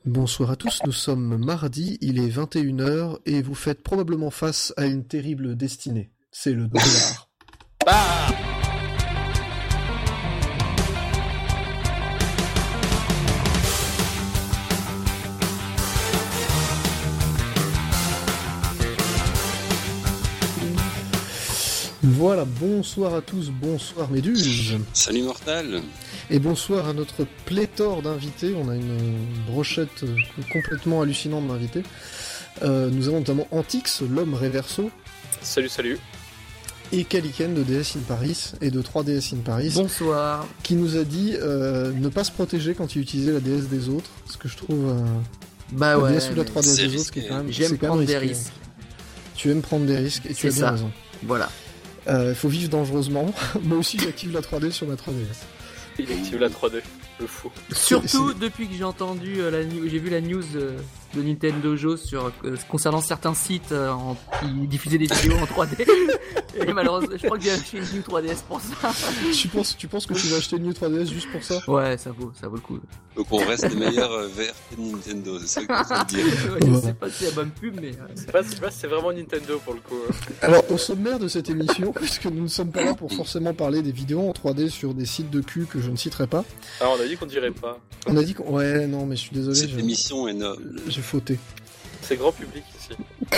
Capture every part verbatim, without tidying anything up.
Bonsoir à tous, nous sommes mardi, il est vingt et une heures et vous faites probablement face à une terrible destinée. C'est le dollar. Bah Voilà, bonsoir à tous, bonsoir Méduse. Salut Mortal. Et bonsoir à notre pléthore d'invités, on a une brochette complètement hallucinante d'invités. Euh, nous avons notamment Antix, l'homme Reverso. Salut, salut. Et Kaliken de D S in Paris et de trois D S in Paris. Bonsoir. Qui nous a dit euh, ne pas se protéger quand il utilisait la D S des autres, ce que je trouve... Euh, bah la ouais. D S ou la trois D S des risqué. autres, qui est quand même... J'aime quand prendre même des risqué. risques. Tu aimes prendre des risques et tu as bien ça. raison. Voilà. Il euh, faut vivre dangereusement. Moi aussi j'active la trois D sur ma trois D S. Il active la trois D, le fou. Surtout depuis que j'ai entendu euh, la news, j'ai vu la news euh, de Nintendo Joe sur euh, concernant certains sites euh, en, qui diffusaient des vidéos en trois D. Et malheureusement, je crois que j'ai acheté une New trois D S pour ça. tu penses, tu penses que tu vas acheter une New trois D S juste pour ça? Ouais, ça vaut, ça vaut le coup. Donc on reste les meilleurs euh, V R P de Nintendo, c'est ça que tu veux dire. Ouais, je sais pas si c'est la bonne pub, mais. Euh... C'est pas, c'est pas, c'est vraiment Nintendo pour le coup. Alors, au sommaire de cette émission, puisque nous ne sommes pas là pour forcément parler des vidéos en trois D sur des sites de cul que je ne citerai pas. Alors on a dit qu'on dirait pas. On a dit qu'on... Ouais, non, mais je suis désolé. Cette j'ai... émission est noble. J'ai fauté. C'est grand public ici.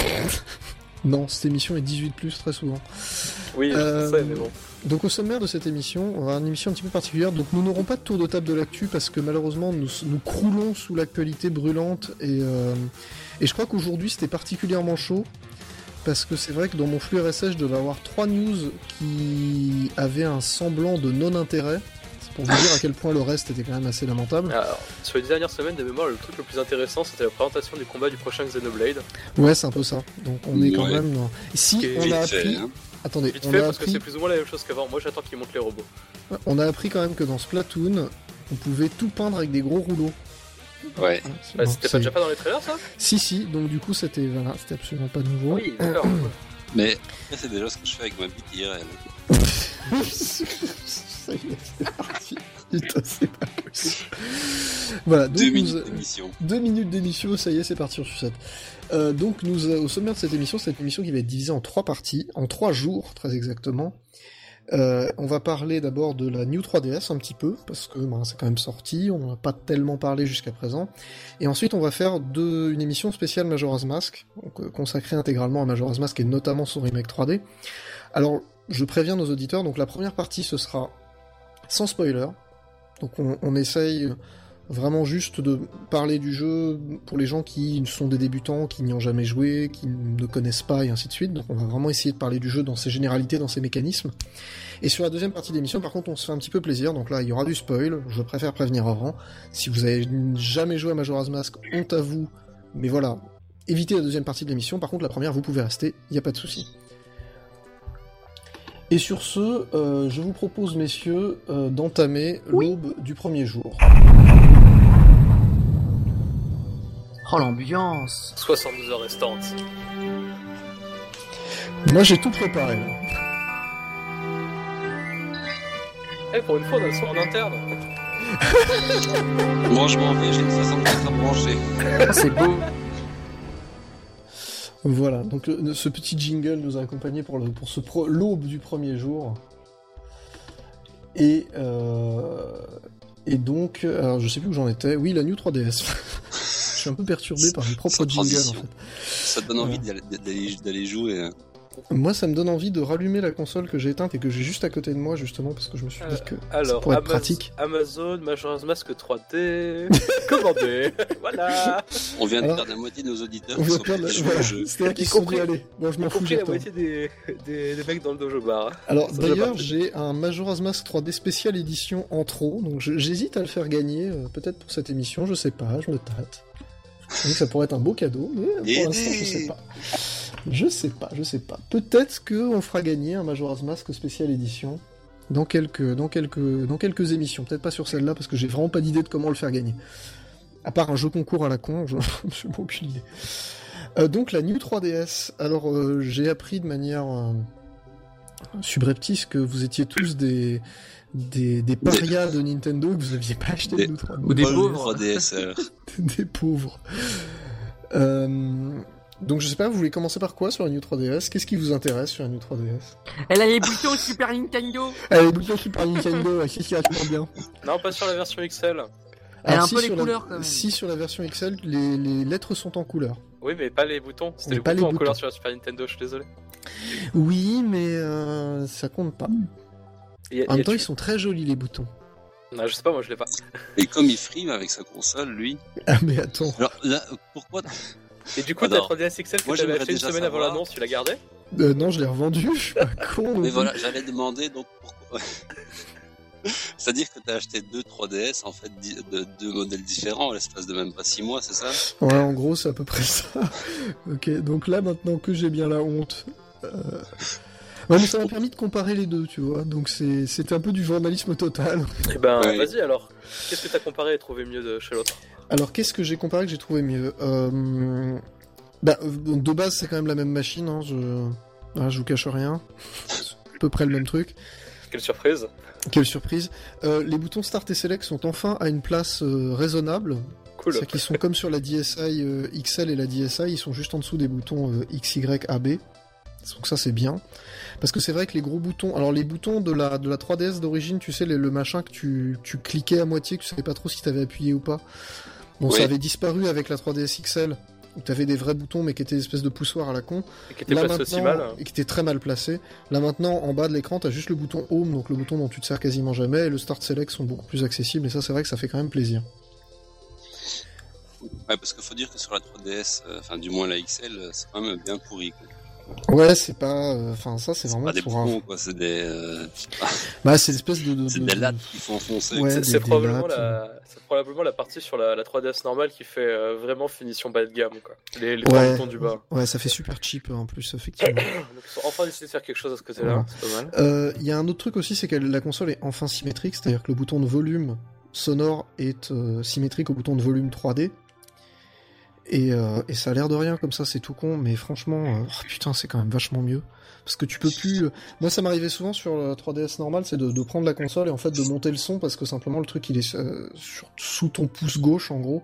Non, cette émission est dix-huit plus très souvent. Oui, Euh, je sais, mais bon. Donc au sommaire de cette émission, on va avoir une émission un petit peu particulière. Donc nous n'aurons pas de tour de table de l'actu parce que malheureusement nous, nous croulons sous l'actualité brûlante et, euh, et je crois qu'aujourd'hui c'était particulièrement chaud parce que c'est vrai que dans mon flux R S S je devais avoir trois news qui avaient un semblant de non-intérêt. C'est pour vous dire à quel point le reste était quand même assez lamentable. Alors, sur les dernières semaines de mémoire, le truc le plus intéressant c'était la présentation du combat du prochain Xenoblade. Ouais, c'est un peu ça. Donc on est quand Ouais. même dans... Si Qui est on Vite a fait, appris... hein. Attendez, Vite on fait a parce que appris... c'est plus ou moins la même chose qu'avant. Moi j'attends qu'ils montent les robots. on a appris quand même que dans Splatoon, on pouvait tout peindre avec des gros rouleaux. Ouais. Voilà, c'est Bah, bon, c'était c'est- pas déjà pas dans les trailers ça? Si, si, donc du coup c'était voilà, c'était absolument pas nouveau. Oui, d'accord. Mais ça, c'est déjà ce que je fais avec ma bite I R L. Ça y est, c'est parti. Putain, c'est pas possible. Voilà, donc Deux nous- minutes d'émission. Deux minutes d'émission, ça y est, c'est parti en sucette. Euh, donc nous, euh, au sommaire de cette émission, c'est une émission qui va être divisée en trois parties, en trois jours très exactement. Euh, on va parler d'abord de la New trois D S un petit peu, parce que ben, c'est quand même sorti, on n'en a pas tellement parlé jusqu'à présent. Et ensuite on va faire de, une émission spéciale Majora's Mask, donc, euh, consacrée intégralement à Majora's Mask et notamment son remake trois D. Alors, je préviens nos auditeurs, donc la première partie ce sera sans spoiler, donc on, on essaye vraiment juste de parler du jeu pour les gens qui sont des débutants, qui n'y ont jamais joué, qui ne connaissent pas et ainsi de suite. Donc on va vraiment essayer de parler du jeu dans ses généralités, dans ses mécanismes. Et sur la deuxième partie de l'émission, par contre, on se fait un petit peu plaisir. Donc là, il y aura du spoil. Je préfère prévenir avant. Si vous avez jamais joué à Majora's Mask, honte à vous. Mais voilà, évitez la deuxième partie de l'émission. Par contre, la première, vous pouvez rester. Il n'y a pas de souci. Et sur ce, euh, je vous propose, messieurs, euh, d'entamer l'aube du premier jour. Oh l'ambiance. soixante-douze heures restantes. Moi, j'ai tout préparé. là. Eh, pour une fois on a le son en interne. Moi, je m'en vais, j'ai une soixante-quatre à brancher. Oh, c'est beau. Voilà, donc euh, ce petit jingle nous a accompagnés pour, le, pour ce pro- l'aube du premier jour. Et, euh, et donc, alors je sais plus où j'en étais. Oui, la New trois D S. Je suis un peu perturbé par mes propres Sans jingles en transition. fait. Ça te donne envie Voilà. d'aller, d'aller, d'aller jouer. hein. Moi, ça me donne envie de rallumer la console que j'ai éteinte et que j'ai juste à côté de moi, justement, parce que je me suis dit que ça Alors, pourrait être Amaz- pratique. Amazon, Majora's Mask trois D, commandé, voilà. On vient de Alors, perdre la moitié de nos auditeurs On qui va sont perdre, partis jouer voilà, au jeu. c'est-à-dire qu'ils Y se sont compris- dit, allez, bon, je m'en Y fous, compris la j'attends. moitié des, des, des mecs dans le dojo bar. Alors Ça, d'ailleurs, j'ai j'ai un Majora's Mask trois D spécial édition en trop, donc je- j'hésite à le faire gagner, euh, peut-être pour cette émission, je sais pas, je me tâte. Je dis que ça pourrait être un beau cadeau, mais euh, Aidez. pour l'instant, je sais pas. Je sais pas, je sais pas. Peut-être qu'on fera gagner un Majora's Mask spécial édition dans quelques, dans quelques, dans quelques émissions. Peut-être pas sur celle-là, parce que j'ai vraiment pas d'idée de comment le faire gagner. À part un jeu concours à la con, je n'ai aucune idée. Euh, donc la New trois D S. Alors euh, j'ai appris de manière euh, subreptice que vous étiez tous des des, des parias de Nintendo que vous aviez pas acheté Des- de New trois D S. Ou des Pas le pauvres. trois D S, alors. Des pauvres. Euh, donc je sais pas, vous voulez commencer par quoi sur la New trois D S? Qu'est-ce qui vous intéresse sur la New trois D S? Elle a les boutons Super Nintendo. Allez, bouton Super Nintendo, c'est qui vachement bien. Non, pas sur la version X L. Elle a Alors, un si peu les sur la- couleurs, quand même. Si sur la version X L, les, les lettres sont en couleur. Oui, mais pas les boutons. C'était Mais les pas boutons les en couleur boutons. sur la Super Nintendo, je suis désolé. Oui, mais euh, ça compte pas. Il y a- En il y même a- temps, ils sont très jolis les boutons. Non, je sais pas, moi je l'ai pas. Et comme il frime avec sa console, lui. Ah mais attends. Alors là, pourquoi Et du coup, Alors, ta trois D S X L que moi, t'avais j'aimerais acheté une déjà semaine avant savoir- l'annonce, tu l'as gardé? Euh, non, je l'ai revendu, je suis pas con. Mais voilà, j'allais demander donc pourquoi. C'est-à-dire que t'as acheté deux trois D S, en fait, di- de deux modèles différents à l'espace de même pas six mois, c'est ça? Ouais, en gros, c'est à peu près ça. Ok, donc là, maintenant que j'ai bien la honte... Euh... Ouais, mais ça m'a permis de comparer les deux, tu vois. Donc c'est- c'était un peu du journalisme total. Eh ben, Ouais. vas-y alors. Qu'est-ce que t'as comparé et trouvé mieux de chez l'autre? Alors, qu'est-ce que j'ai comparé que j'ai trouvé mieux euh... Bah, euh, donc, de base, c'est quand même la même machine, hein, je... Voilà, je vous cache rien. C'est à peu près le même truc. Quelle surprise. Quelle surprise. Euh, les boutons Start et Select sont enfin à une place euh, raisonnable. Cool. C'est-à-dire qu'ils sont comme sur la D S I euh, X L et la D S I, ils sont juste en dessous des boutons euh, X Y A B. Donc ça c'est bien. Parce que c'est vrai que les gros boutons... Alors les boutons de la, de la trois D S d'origine, tu sais, les- le machin que tu, tu cliquais à moitié, que tu savais pas trop si t'avais appuyé ou pas. Bon, Oui. ça avait disparu avec la trois D S X L, où t'avais des vrais boutons mais qui étaient des espèces de poussoirs à la con. Et qui était Là placé aussi maintenant, mal. et qui était très mal placé. Là maintenant, en bas de l'écran, t'as juste le bouton Home, donc le bouton dont tu te sers quasiment jamais, et le Start Select sont beaucoup plus accessibles, et ça c'est vrai que ça fait quand même plaisir. Ouais, parce qu'il faut dire que sur la trois D S, euh, enfin du moins la X L, euh, c'est quand même bien pourri, quoi. Ouais, c'est pas... Enfin, ça c'est C'est vraiment pas des pour un- boutons, quoi, c'est des... euh, Bah, c'est l'espèce de... de- c'est de- des de- lattes qu'il faut enfoncer. Ouais, C'est des- c'est des probablement, lattes, la... c'est probablement la partie sur la, la trois D S normale qui fait euh, vraiment finition bas de gamme, quoi. Les, les trois Ouais. boutons du bas. Ouais, ça fait super cheap en plus, effectivement. Donc ils ont enfin décidé de faire quelque chose à ce côté-là, Voilà. c'est pas mal. Euh, Il y a un autre truc aussi, c'est que la console est enfin symétrique, c'est-à-dire que le bouton de volume sonore est euh, symétrique au bouton de volume trois D. Et, euh, et ça a l'air de rien comme ça, c'est tout con, mais franchement, euh, oh, putain, c'est quand même vachement mieux. Parce que tu peux plus... euh, Moi, ça m'arrivait souvent sur la trois D S normale, c'est de, de prendre la console et en fait de monter le son, parce que simplement le truc, il est euh, sur- sous ton pouce gauche, en gros.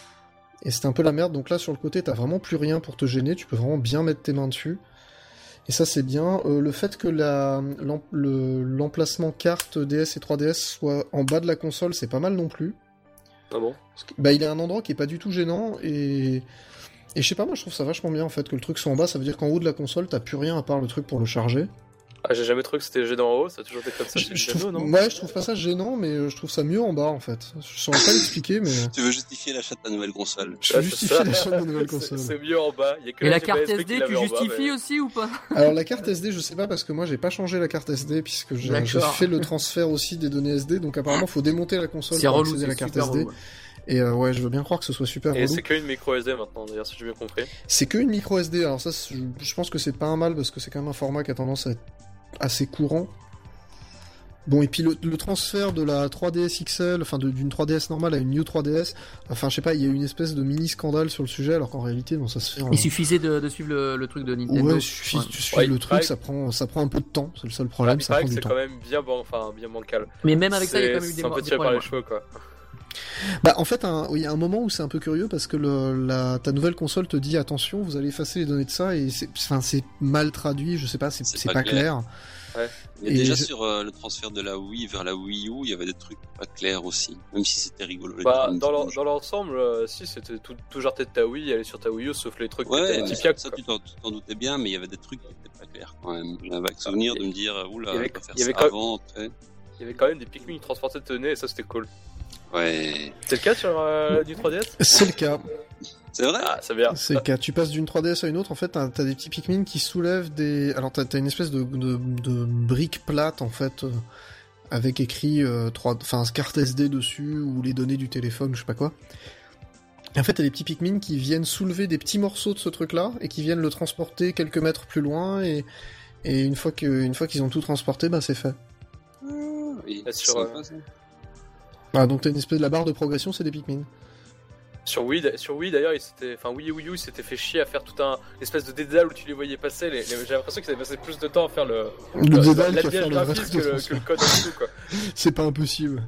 Et c'était un peu la merde, donc là, sur le côté, t'as vraiment plus rien pour te gêner, tu peux vraiment bien mettre tes mains dessus. Et ça, c'est bien. Euh, le fait que la, l'em- le- l'emplacement carte D S et trois D S soit en bas de la console, c'est pas mal non plus. Ah bon? Parce que, bah, il est à un endroit qui est pas du tout gênant, et... Et je sais pas, moi je trouve ça vachement bien en fait, que le truc soit en bas, ça veut dire qu'en haut de la console, t'as plus rien à part le truc pour le charger. Ah, j'ai jamais trouvé que c'était gênant en haut, ça a toujours été comme ça Je, chez je Nintendo, trouve... non? Ouais, je trouve pas ça gênant, mais euh, je trouve ça mieux en bas en fait. Je saurais pas l'expliquer, mais... Tu veux justifier l'achat de ta nouvelle console. Je Ouais, c'est justifie ça. l'achat de ma nouvelle C'est- console. C'est mieux en bas. Il y a que Et la G P carte S P S qui D, l'avait tu en bas, justifies mais- aussi ou pas? Alors la carte S D, je sais pas, parce que moi j'ai pas changé la carte S D, puisque j'ai j'ai D'accord. fait le transfert aussi des données S D, donc apparemment faut démonter la console C'est pour relou, accéder à c'est la carte super S D. relou. Et euh, ouais, je veux bien croire que ce soit super Et relou. c'est qu'une micro S D maintenant, d'ailleurs, si j'ai bien compris. C'est que une micro S D, alors ça, c'est- je, je pense que c'est pas un mal, parce que c'est quand même un format qui a tendance à être assez courant. Bon, et puis le, le transfert de la trois D S X L, enfin de- d'une trois D S normale à une New trois D S, enfin je sais pas, il y a eu une espèce de mini scandale sur le sujet, alors qu'en réalité, bon, ça se fait en... Il suffisait de, de suivre le, le truc de Nintendo. Ouais, il suffit Ouais. de suivre Ouais, le il truc, paraît- ça prend, ça prend un peu de temps, c'est le seul Ah, problème, il ça paraît prend que du c'est temps. quand même bien, ban... enfin, bien bancal. Mais même avec ça, il y a quand même eu C'est des, c'est un peu des tiré par problèmes. les cheveux, quoi. Bah en fait, un- il y a un moment où c'est un peu curieux, parce que le, la, ta nouvelle console te dit attention, vous allez effacer les données de ça, et c'est, enfin, c'est mal traduit, je sais pas, c'est, C'est c'est pas pas clair. clair. Mais Et déjà je- sur euh, le transfert de la Wii vers la Wii U, il y avait des trucs pas clairs aussi, même si c'était rigolo. les Bah, petits dans l'en- bouges. dans l'ensemble, euh, si, c'était tout, tout genre tête ta Wii, elle est sur ta Wii U, sauf les trucs qui Ouais, étaient mais typiques, ça quoi. tu t'en, tu t'en doutais bien, mais il y avait des trucs qui étaient pas clairs quand même. J'ai un vague souvenir de me dire, euh, oula, il y avait- on va faire il y avait ça quand- avant, après. Il y avait quand même des Pikmin qui transportaient de données, et ça, c'était cool. Ouais, C'est le cas sur euh, du trois D S? C'est le cas. c'est vrai. Ah, c'est bien. C'est le cas. Tu passes d'une trois D S à une autre, en fait, t'as, t'as des petits Pikmin qui soulèvent des... Alors, t'as, t'as une espèce de, de, de brique plate, en fait, euh, avec écrit euh, trois... enfin, carte S D dessus, ou les données du téléphone, je sais pas quoi. Et en fait, t'as des petits Pikmin qui viennent soulever des petits morceaux de ce truc-là, et qui viennent le transporter quelques mètres plus loin, et, et une fois que, une fois qu'ils ont tout transporté, bah, c'est fait. Oui, Et c'est sur, sympa, ça. Ah, donc t'as une espèce de la barre de progression, c'est des Pikmin. Sur Wii, sur Wii d'ailleurs, il s'était, enfin Wii et Wii U, il s'était fait chier à faire tout un une espèce de dédale où tu les voyais passer. Les, les- j'ai l'impression qu'ils avaient passé plus de temps à faire le, Le le- dédale la qui va faire l'habillage le vrai graphique truc que, de le, que transfert. le code en dessous, quoi. C'est pas impossible.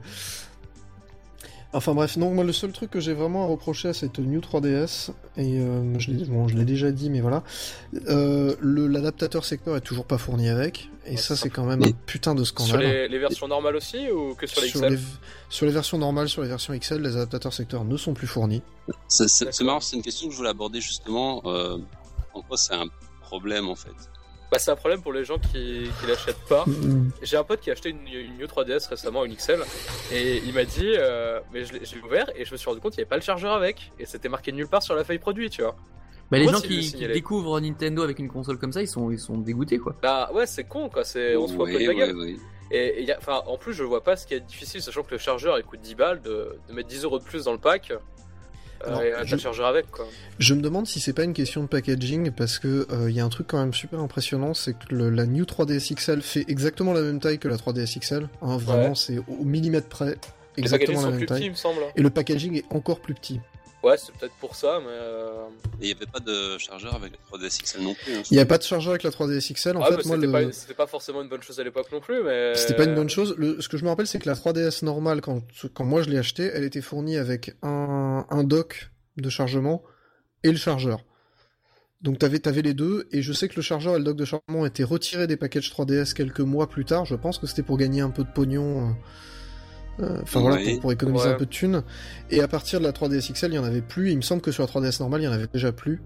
Enfin bref, non, moi le seul truc que j'ai vraiment à reprocher à cette New trois D S, et euh, je l'ai bon, je l'ai déjà dit, mais voilà, euh, le, l'adaptateur secteur est toujours pas fourni avec, et Ouais, ça c'est c'est quand même Mais- un putain de Sur scandale. les, les versions normales aussi ou que sur les Sur X L? les, sur les versions normales, sur les versions X L, les adaptateurs secteur ne sont plus fournis. C'est, c'est, c'est D'accord. marrant, c'est une question que je voulais aborder justement. Euh, en quoi c'est un problème en fait? Bah, c'est un problème pour les gens qui, qui l'achètent pas. J'ai un pote qui a acheté une, une New trois D S récemment, une X L, et il m'a dit, euh, mais je l'ai, j'ai ouvert et je me suis rendu compte qu'il n'y avait pas le chargeur avec, et c'était marqué nulle part sur la feuille produit, tu vois. Bah, les Moi, gens si, qui, le qui signaler. découvrent Nintendo avec une console comme ça, ils sont, ils sont dégoûtés quoi. Bah ouais, c'est con quoi, c'est, on se fout un peu de Oui, la oui, gueule. oui. Et, et y a, enfin, en plus, je vois pas ce qui est difficile, sachant que le chargeur il coûte dix balles, de, de mettre dix euros de plus dans le pack. Euh, Alors, et t'as je- le chargeur avec quoi. Je me demande si c'est pas une question de packaging, parce que il y a un truc quand même super impressionnant, c'est que le- la New trois D S X L fait exactement la même taille que la trois D S X L, hein, vraiment Ouais. c'est au millimètre près, Les packaging exactement la sont même plus petits, taille, il me semble. et le packaging est encore plus petit. Ouais, c'est peut-être pour ça, mais. Euh... Et il n'y avait pas de chargeur avec la trois D S X L non plus. Hein, Il n'y a pas de chargeur avec la trois D S X L, en ah, fait mais moi c'était, le... pas, c'était pas forcément une bonne chose à l'époque non plus, mais. C'était pas une bonne chose. Le, ce que je me rappelle, c'est que la trois D S normale, quand, quand moi je l'ai achetée, elle était fournie avec un, un dock de chargement et le chargeur. Donc t'avais, t'avais les deux, et je sais que le chargeur et le dock de chargement étaient retirés des packages trois D S quelques mois plus tard. Je pense que c'était pour gagner un peu de pognon. euh, euh, Enfin voilà, Oui. pour, pour économiser Ouais. un peu de thunes. Et à partir de la trois D S X L, il y en avait plus. Il me semble que sur la trois D S normale, il y en avait déjà plus.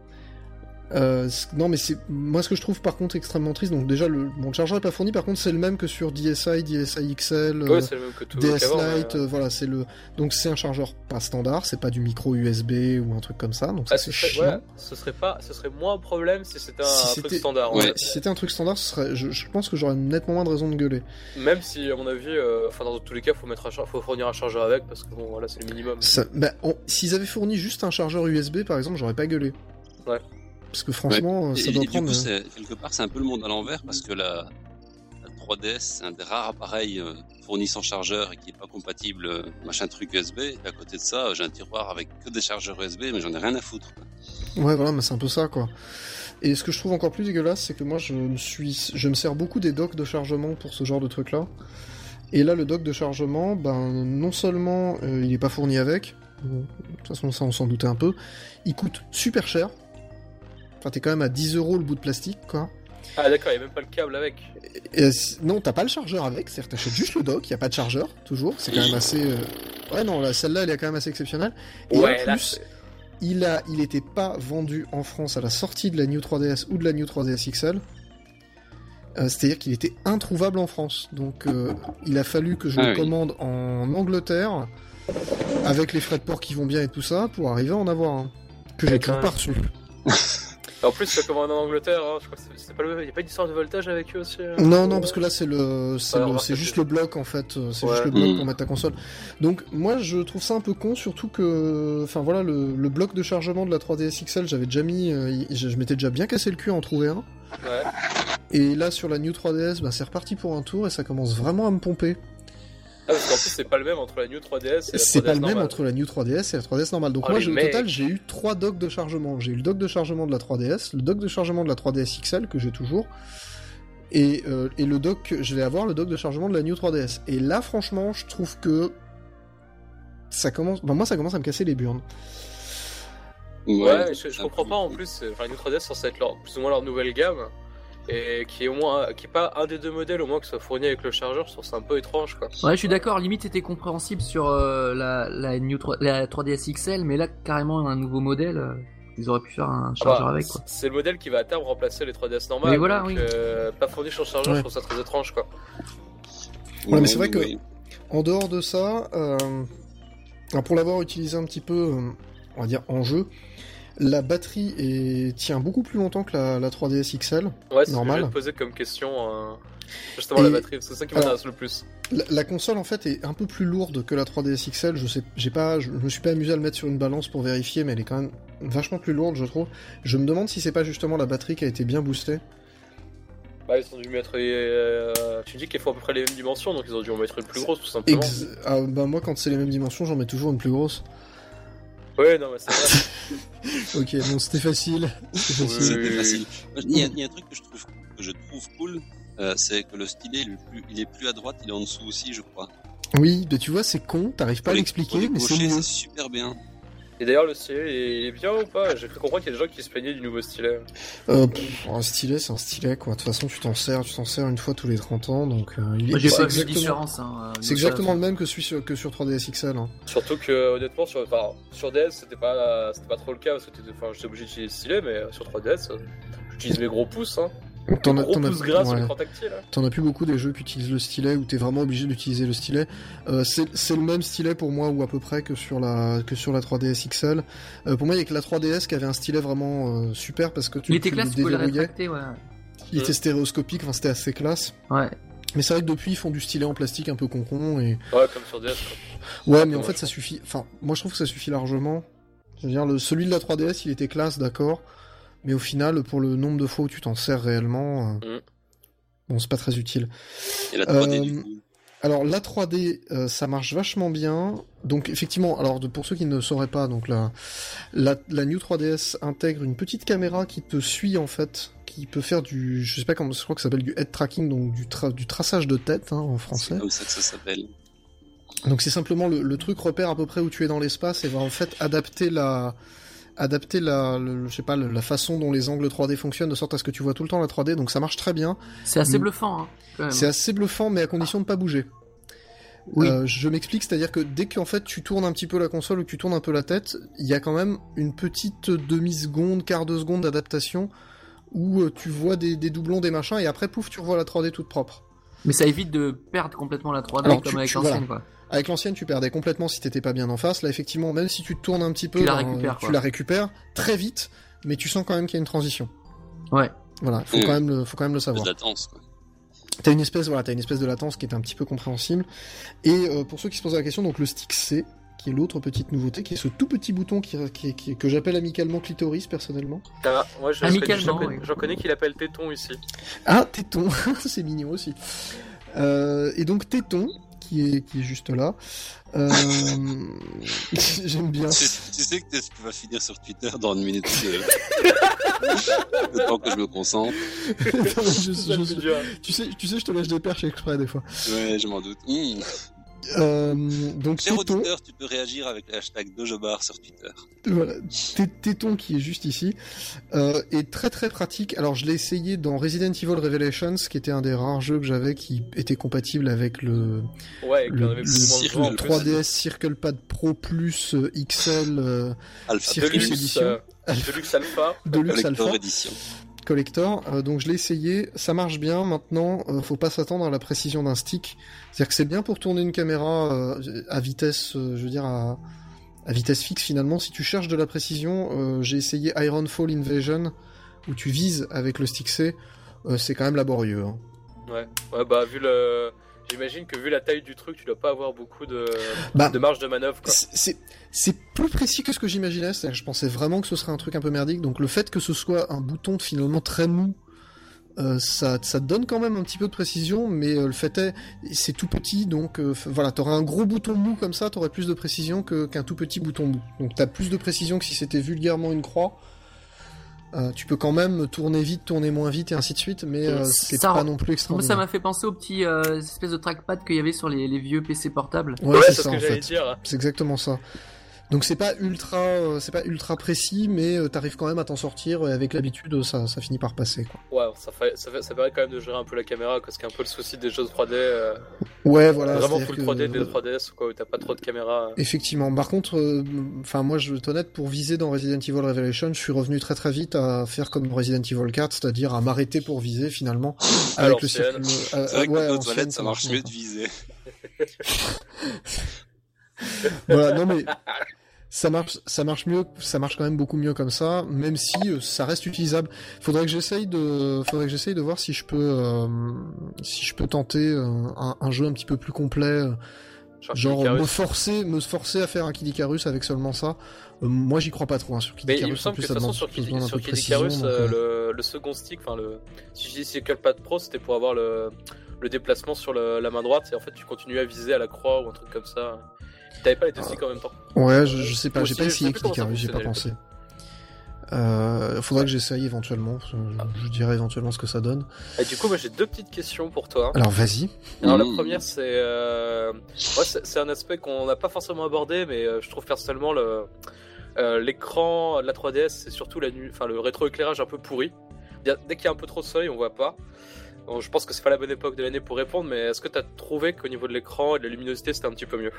Euh, c- non mais c'est moi ce que je trouve par contre extrêmement triste. Donc déjà le bon le chargeur est pas fourni. Par contre c'est le même que sur D S I, D S I X L. Ouais, c'est le même que tout. D S qu'avant, Lite, mais- euh, voilà, c'est le. Donc c'est un chargeur pas standard, c'est pas du micro U S B ou un truc comme ça, donc ça Ah, c'est ce serait, chiant. ouais, ce serait pas, ce serait moins un problème si c'était un, Si un c'était- truc standard. Ouais. ouais. Si c'était un truc standard, ce serait, je, je pense que j'aurais nettement moins de raison de gueuler. Même si, à mon avis, euh, enfin dans tous les cas, faut mettre un char- faut fournir un chargeur avec parce que bon, voilà, c'est le minimum. Ça, bah, on- s'ils avaient fourni juste un chargeur U S B, par exemple, j'aurais pas gueulé. Ouais. Parce que franchement, Et, ça et doit du prendre. coup, c'est, quelque part, c'est un peu le monde à l'envers parce que la, la trois D S, c'est un des rares appareils euh, fournis sans chargeur et qui est pas compatible, euh, machin truc U S B. Et à côté de ça, j'ai un tiroir avec que des chargeurs U S B, mais j'en ai rien à foutre. quoi. Ouais, voilà, mais c'est un peu ça, quoi. Et ce que je trouve encore plus dégueulasse, c'est que moi, je me suis, je me sers beaucoup des docks de chargement pour ce genre de truc-là. Et là, le dock de chargement, ben, non seulement euh, il est pas fourni avec, bon, de toute façon, ça, on s'en doutait un peu, il coûte super cher. Enfin, t'es quand même à dix euros le bout de plastique, quoi. Ah d'accord, il y a même pas le câble avec. Et, euh, c- non, t'as pas le chargeur avec, c'est-à-dire t'achètes juste le dock, y a pas de chargeur, toujours, c'est quand même assez... euh, Ouais, non, là, celle-là, elle est quand même assez exceptionnelle. Et Ouais, en là, plus, c'est- il a, il était pas vendu en France à la sortie de la New trois D S ou de la New trois D S X L. Euh, c'est-à-dire qu'il était introuvable en France. Donc, euh, il a fallu que je Ah le oui. commande en Angleterre, avec les frais de port qui vont bien et tout ça, pour arriver à en avoir un. Que j'ai Ouais, toujours quand pas reçu. En plus, c'est comme en Angleterre, hein, je crois que c'est, c'est pas le même. Y a pas une histoire de voltage avec eux aussi. hein Non, non, parce que là, c'est le, c'est Ouais, le- remarque c'est que juste c'est- le bloc, en fait. euh, C'est Ouais. juste le bloc Mm. pour mettre ta console. Donc, moi, je trouve ça un peu con, surtout que, enfin, voilà, le, le bloc de chargement de la trois D S X L, j'avais déjà mis, euh, y- je, je m'étais déjà bien cassé le cul à en trouver un. Ouais. Et là, sur la New trois D S, bah, c'est reparti pour un tour et ça commence vraiment à me pomper. Ah, parce qu'en plus, c'est pas le même entre la New trois D S et la C'est trois D S pas le même normale. entre la New trois D S et la trois D S normale. Donc Oh, moi, les j'ai- au mecs. total, j'ai eu trois docks de chargement. J'ai eu le dock de chargement de la trois D S, le dock de chargement de la trois D S X L que j'ai toujours, et, euh, et le dock, je vais avoir le dock de chargement de la New trois D S. Et là, franchement, je trouve que ça commence. Bah, moi, ça commence à me casser les burnes. Ouais, je, je c'est un comprends peu- pas en plus. c'est- Enfin, la New trois D S censé être leur, plus ou moins leur nouvelle gamme. Et qui est au moins, qui est pas un des deux modèles au moins qui soit fourni avec le chargeur, je trouve ça un peu étrange quoi. Ouais, je suis d'accord, limite c'était compréhensible sur euh, la, la, New trois, la trois D S X L, mais là carrément un nouveau modèle, euh, ils auraient pu faire un chargeur Ah bah, avec quoi. C'est le modèle qui va à terme remplacer les trois D S normales. Mais voilà, donc, oui. euh, pas fourni sur le chargeur, Ouais. je trouve ça très étrange quoi. Ouais, mais c'est vrai que- oui. En dehors de ça, euh, alors pour l'avoir utilisé un petit peu, euh, on va dire en jeu, la batterie est... tient beaucoup plus longtemps que la, la trois D S X L. Ouais, c'est ce que je Normal. vais te poser comme question. euh, Justement, Et- la batterie, c'est ça qui m'intéresse Alors- le plus. La, la console en fait est un peu plus lourde que la trois D S X L. Je sais, j'ai pas, je, je me suis pas amusé à le mettre sur une balance pour vérifier, mais elle est quand même vachement plus lourde, je trouve. Je me demande si c'est pas justement la batterie qui a été bien boostée. Bah, ils ont dû mettre. euh, Tu dis qu'ils font à peu près les mêmes dimensions, donc ils ont dû en mettre une plus grosse tout simplement. Ex- ah, bah moi, quand c'est les mêmes dimensions, j'en mets toujours une plus grosse. Ouais, non, mais c'est vrai. Ok, bon, c'était facile. C'était Oui, facile. C'était oui, facile. Il y, a, il y a un truc que je trouve, que je trouve cool, euh, c'est que le stylet, il est, plus, il est plus à droite, il est en dessous aussi, je crois. Oui, mais tu vois, c'est con, t'arrives pas à Pour les- l'expliquer, pour les mais c'est gauchers, mieux. c'est super bien. Et d'ailleurs, le stylet, il est bien ou pas? J'ai cru comprendre qu'il y a des gens qui se plaignaient du nouveau stylet. Euh, pff, un stylet, c'est un stylet, quoi. De toute façon, tu t'en sers, tu t'en sers une fois tous les trente ans, donc euh, il Moi, est j'ai c'est pas vu de exactement, différence. Hein, c'est exactement le même que, celui sur, que sur trois D S X L. Hein. Surtout que, honnêtement, sur, enfin, sur D S, c'était pas, c'était pas trop le cas parce que t'étais- enfin, j'étais obligé d'utiliser le stylet, mais sur trois D S, euh, j'utilise mes gros pouces, hein. T'en as, Gros t'en as- pouces gras sur ouais. l'écran tactile. Hein. T'en as plus beaucoup des jeux qui utilisent le stylet où t'es vraiment obligé d'utiliser le stylet. Euh, c'est, c'est le même stylet pour moi ou à peu près que sur la que sur la trois D S X L. Euh, pour moi, il y a que la trois D S qui avait un stylet vraiment euh, super parce que tu, Il était tu classe, le tu peux le déverrouillais. rétracter, ouais. Il Mm. était stéréoscopique, enfin c'était assez classe. Ouais. Mais c'est vrai que depuis ils font du stylet en plastique un peu concon et Ouais, comme sur D S. Quoi. ouais, mais en Ouais, fait je ça suffit. Enfin, moi je trouve que ça suffit largement. Je veux dire, le, celui de la trois D S, il était classe, d'accord. Mais au final, pour le nombre de fois où tu t'en sers réellement, euh, Mm. bon, c'est pas très utile. Et la trois D, Euh, du coup. Alors la trois D, euh, ça marche vachement bien. Donc effectivement, alors de, pour ceux qui ne sauraient pas, donc la, la, la New trois D S intègre une petite caméra qui te suit en fait, qui peut faire du, je sais pas comment, je crois que ça s'appelle du head tracking, donc du, tra- du traçage de tête hein, en C'est français. comme ça que ça s'appelle. Donc c'est simplement le, le truc repère à peu près où tu es dans l'espace et va en fait adapter la adapter la le- je sais pas le- la façon dont les angles trois D fonctionnent de sorte à ce que tu vois tout le temps la trois D, donc ça marche très bien. C'est assez Mm. bluffant, hein, quand même. C'est assez bluffant mais à condition de pas bouger. Oui. Euh, je m'explique, c'est-à-dire que dès qu'en fait tu tournes un petit peu la console ou que tu tournes un peu la tête, il y a quand même une petite demi-seconde, quart de seconde d'adaptation où euh, tu vois des, des doublons, des machins et après pouf tu revois la trois D toute propre. Mais ça évite de perdre complètement la trois D Alors, comme tu- avec tu- l'ancienne, quoi. Avec l'ancienne, tu perdais complètement si t'étais pas bien en face. Là, effectivement, même si tu te tournes un petit peu, Tu la ben, récupères, tu quoi. la récupères très vite, mais tu sens quand même qu'il y a une transition. Ouais. Voilà, faut Mm. quand même le, faut quand même le De savoir. latence, quoi. T'as une espèce, voilà, t'as une espèce de latence qui est un petit peu compréhensible. Et euh, pour ceux qui se posaient la question, donc le stick C, qui est l'autre petite nouveauté, qui est ce tout petit bouton qui, qui, qui- que j'appelle amicalement clitoris personnellement. Ah, moi, je Amicalement, j'en connais, oui. j'en connais qui l'appelle téton ici. Ah, téton, c'est mignon aussi. Euh, et donc téton, qui est, qui est juste là. Euh, J'aime bien. Tu, tu sais que tu vas finir sur Twitter dans une minute. euh, Le temps que je me concentre. Je- C'est ça le je- plus dur. tu sais, tu sais, je te lâche des perches exprès des fois. Ouais, je m'en doute. Mmh. Euh, donc Cher téton, auditeur, tu peux réagir avec le hashtag Dojobar sur Twitter. voilà, Té- téton qui est juste ici, euh, est très très pratique. Alors je l'ai essayé dans Resident Evil Revelations, qui était un des rares jeux que j'avais qui était compatible avec le, Ouais, qu'il y en le, avait le plus ou moins besoin, en plus. trois D S CirclePad Pro Plus euh, X L euh, Alpha Circus Deluxe, Edition. euh, Deluxe Alpha. Deluxe Collector Alpha Edition. Collector. Euh, donc je l'ai essayé, ça marche bien. Maintenant, euh, faut pas s'attendre à la précision d'un stick. C'est-à-dire que c'est bien pour tourner une caméra euh, à vitesse, euh, je veux dire à, à vitesse fixe finalement. Si tu cherches de la précision, euh, j'ai essayé Ironfall Invasion où tu vises avec le stick C. Euh, c'est quand même laborieux. Hein. Ouais, ouais, bah, vu le. J'imagine que vu la taille du truc, tu dois pas avoir beaucoup de, Bah, de marge de manœuvre, quoi. C'est- C'est c'est plus précis que ce que j'imaginais. C'est-à-dire que je pensais vraiment que ce serait un truc un peu merdique. Donc le fait que ce soit un bouton finalement très mou, euh, ça, ça te donne quand même un petit peu de précision. Mais euh, le fait est, c'est tout petit. Donc euh, f- voilà, t'aurais un gros bouton mou comme ça, t'aurais plus de précision que- qu'un tout petit bouton mou. Donc t'as plus de précision que si c'était vulgairement une croix. Euh, tu peux quand même tourner vite, tourner moins vite et ainsi de suite, mais euh, c'est Ça- pas non plus Moi, extraordinaire. ça m'a fait penser aux petits euh, espèces de trackpad qu'il y avait sur les, les vieux P C portables. Ouais, Ouais, c'est c'est ça ce que en j'allais fait. dire. C'est exactement ça. Donc c'est pas ultra, euh, c'est pas ultra précis, mais euh, t'arrives quand même à t'en sortir et avec l'habitude, ça, ça finit par passer quoi. Ouais, ça, fait, ça, fait, ça permet quand même de gérer un peu la caméra, parce qu'un peu le souci des jeux de trois D, euh, Ouais, voilà. vraiment c'est-à-dire full que- trois D, des trois D S, quoi, où t'as pas trop de caméra. Effectivement. Par contre, enfin moi je vais être honnête, pour viser dans Resident Evil Revelation, je suis revenu très très vite à faire comme dans Resident Evil quatre, c'est-à-dire à m'arrêter pour viser finalement À avec le l'ancienne. circuit. euh, C'est vrai que ouais, quand à t'es aux l'ancienne, toilettes, ça marche mieux mieux. de viser. Voilà, non mais ça marche, ça marche mieux, ça marche quand même beaucoup mieux comme ça, même si euh, ça reste utilisable. Faudrait que j'essaye de, faudrait que j'essaye de voir si je peux, euh, si je peux tenter euh, un, un jeu un petit peu plus complet, euh, genre Kid Icarus. me forcer, me forcer à faire un Kid Icarus avec seulement ça. Euh, moi, j'y crois pas trop hein, sur Kid Mais il Icarus. me semble en plus, que ça de toute façon demande- sur ça Kid, demande un sur peu de Kid précision, Icarus, donc, euh, euh, le, le second stick, enfin le, si je dis CirclePad Pro, c'était pour avoir le, le déplacement sur le- la main droite et en fait tu continues à viser à la croix ou un truc comme ça. T'avais pas les deux sticks en même temps. Ouais, je, je sais pas, j'ai Aussi, pas essayé je sais plus Click, comment ça j'ai pas fonctionnait, pensé. Euh, faudrait que j'essaye éventuellement, je, je dirais éventuellement ce que ça donne. Et du coup, moi j'ai deux petites questions pour toi. Alors vas-y. Alors Mmh. la première, c'est, euh... moi, c'est, c'est un aspect qu'on n'a pas forcément abordé, mais euh, je trouve personnellement le euh, l'écran de la trois D S, c'est surtout la nu... enfin le rétroéclairage un peu pourri. Il y a... Dès qu'il y a un peu trop de soleil, on voit pas. Bon, je pense que c'est pas la bonne époque de l'année pour répondre, mais est-ce que tu as trouvé qu'au niveau de l'écran et de la luminosité, c'était un petit peu mieux?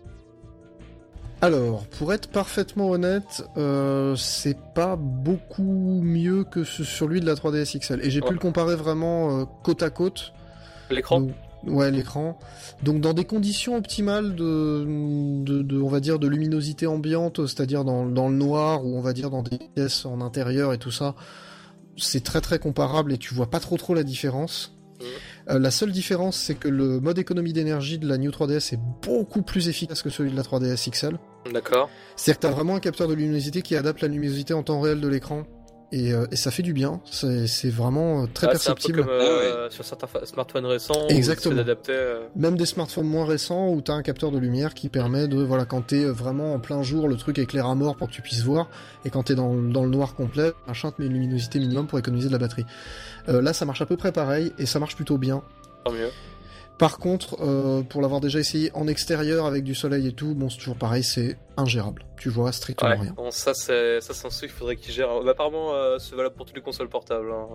Alors, pour être parfaitement honnête, euh, c'est pas beaucoup mieux que ce, sur lui de la trois D S X L. Et j'ai Ouais. pu le comparer vraiment euh, côte à côte. L'écran? Donc, ouais, l'écran. Donc dans des conditions optimales de, de, de, on va dire, de luminosité ambiante, c'est-à-dire dans, dans le noir ou on va dire dans des pièces en intérieur et tout ça, c'est très très comparable et tu vois pas trop trop la différence. Mmh. Euh, la seule différence, c'est que le mode économie d'énergie de la New trois D S est beaucoup plus efficace que celui de la trois D S X L. D'accord. C'est-à-dire que t'as vraiment un capteur de luminosité qui adapte la luminosité en temps réel de l'écran. Et, euh, et ça fait du bien, c'est, c'est vraiment euh, très Ah, perceptible. C'est un peu comme euh, sur certains fa- smartphones récents. Exactement. Où c'est d'adapter. Euh... Même des smartphones moins récents où t'as un capteur de lumière qui permet de, voilà, quand t'es vraiment en plein jour, le truc éclaire à mort pour que tu puisses voir, et quand t'es dans, dans le noir complet, machin te met une luminosité minimum pour économiser de la batterie. Euh, là, ça marche à peu près pareil, et ça marche plutôt bien. Tant mieux. Par contre, euh, pour l'avoir déjà essayé en extérieur avec du soleil et tout, bon, c'est toujours pareil, c'est ingérable. Tu vois strictement Ouais. rien. Bon, ça c'est ça c'est un truc qu'il faudrait qu'ils gèrent. Mais apparemment, euh, c'est valable pour toutes les consoles portables. Hein.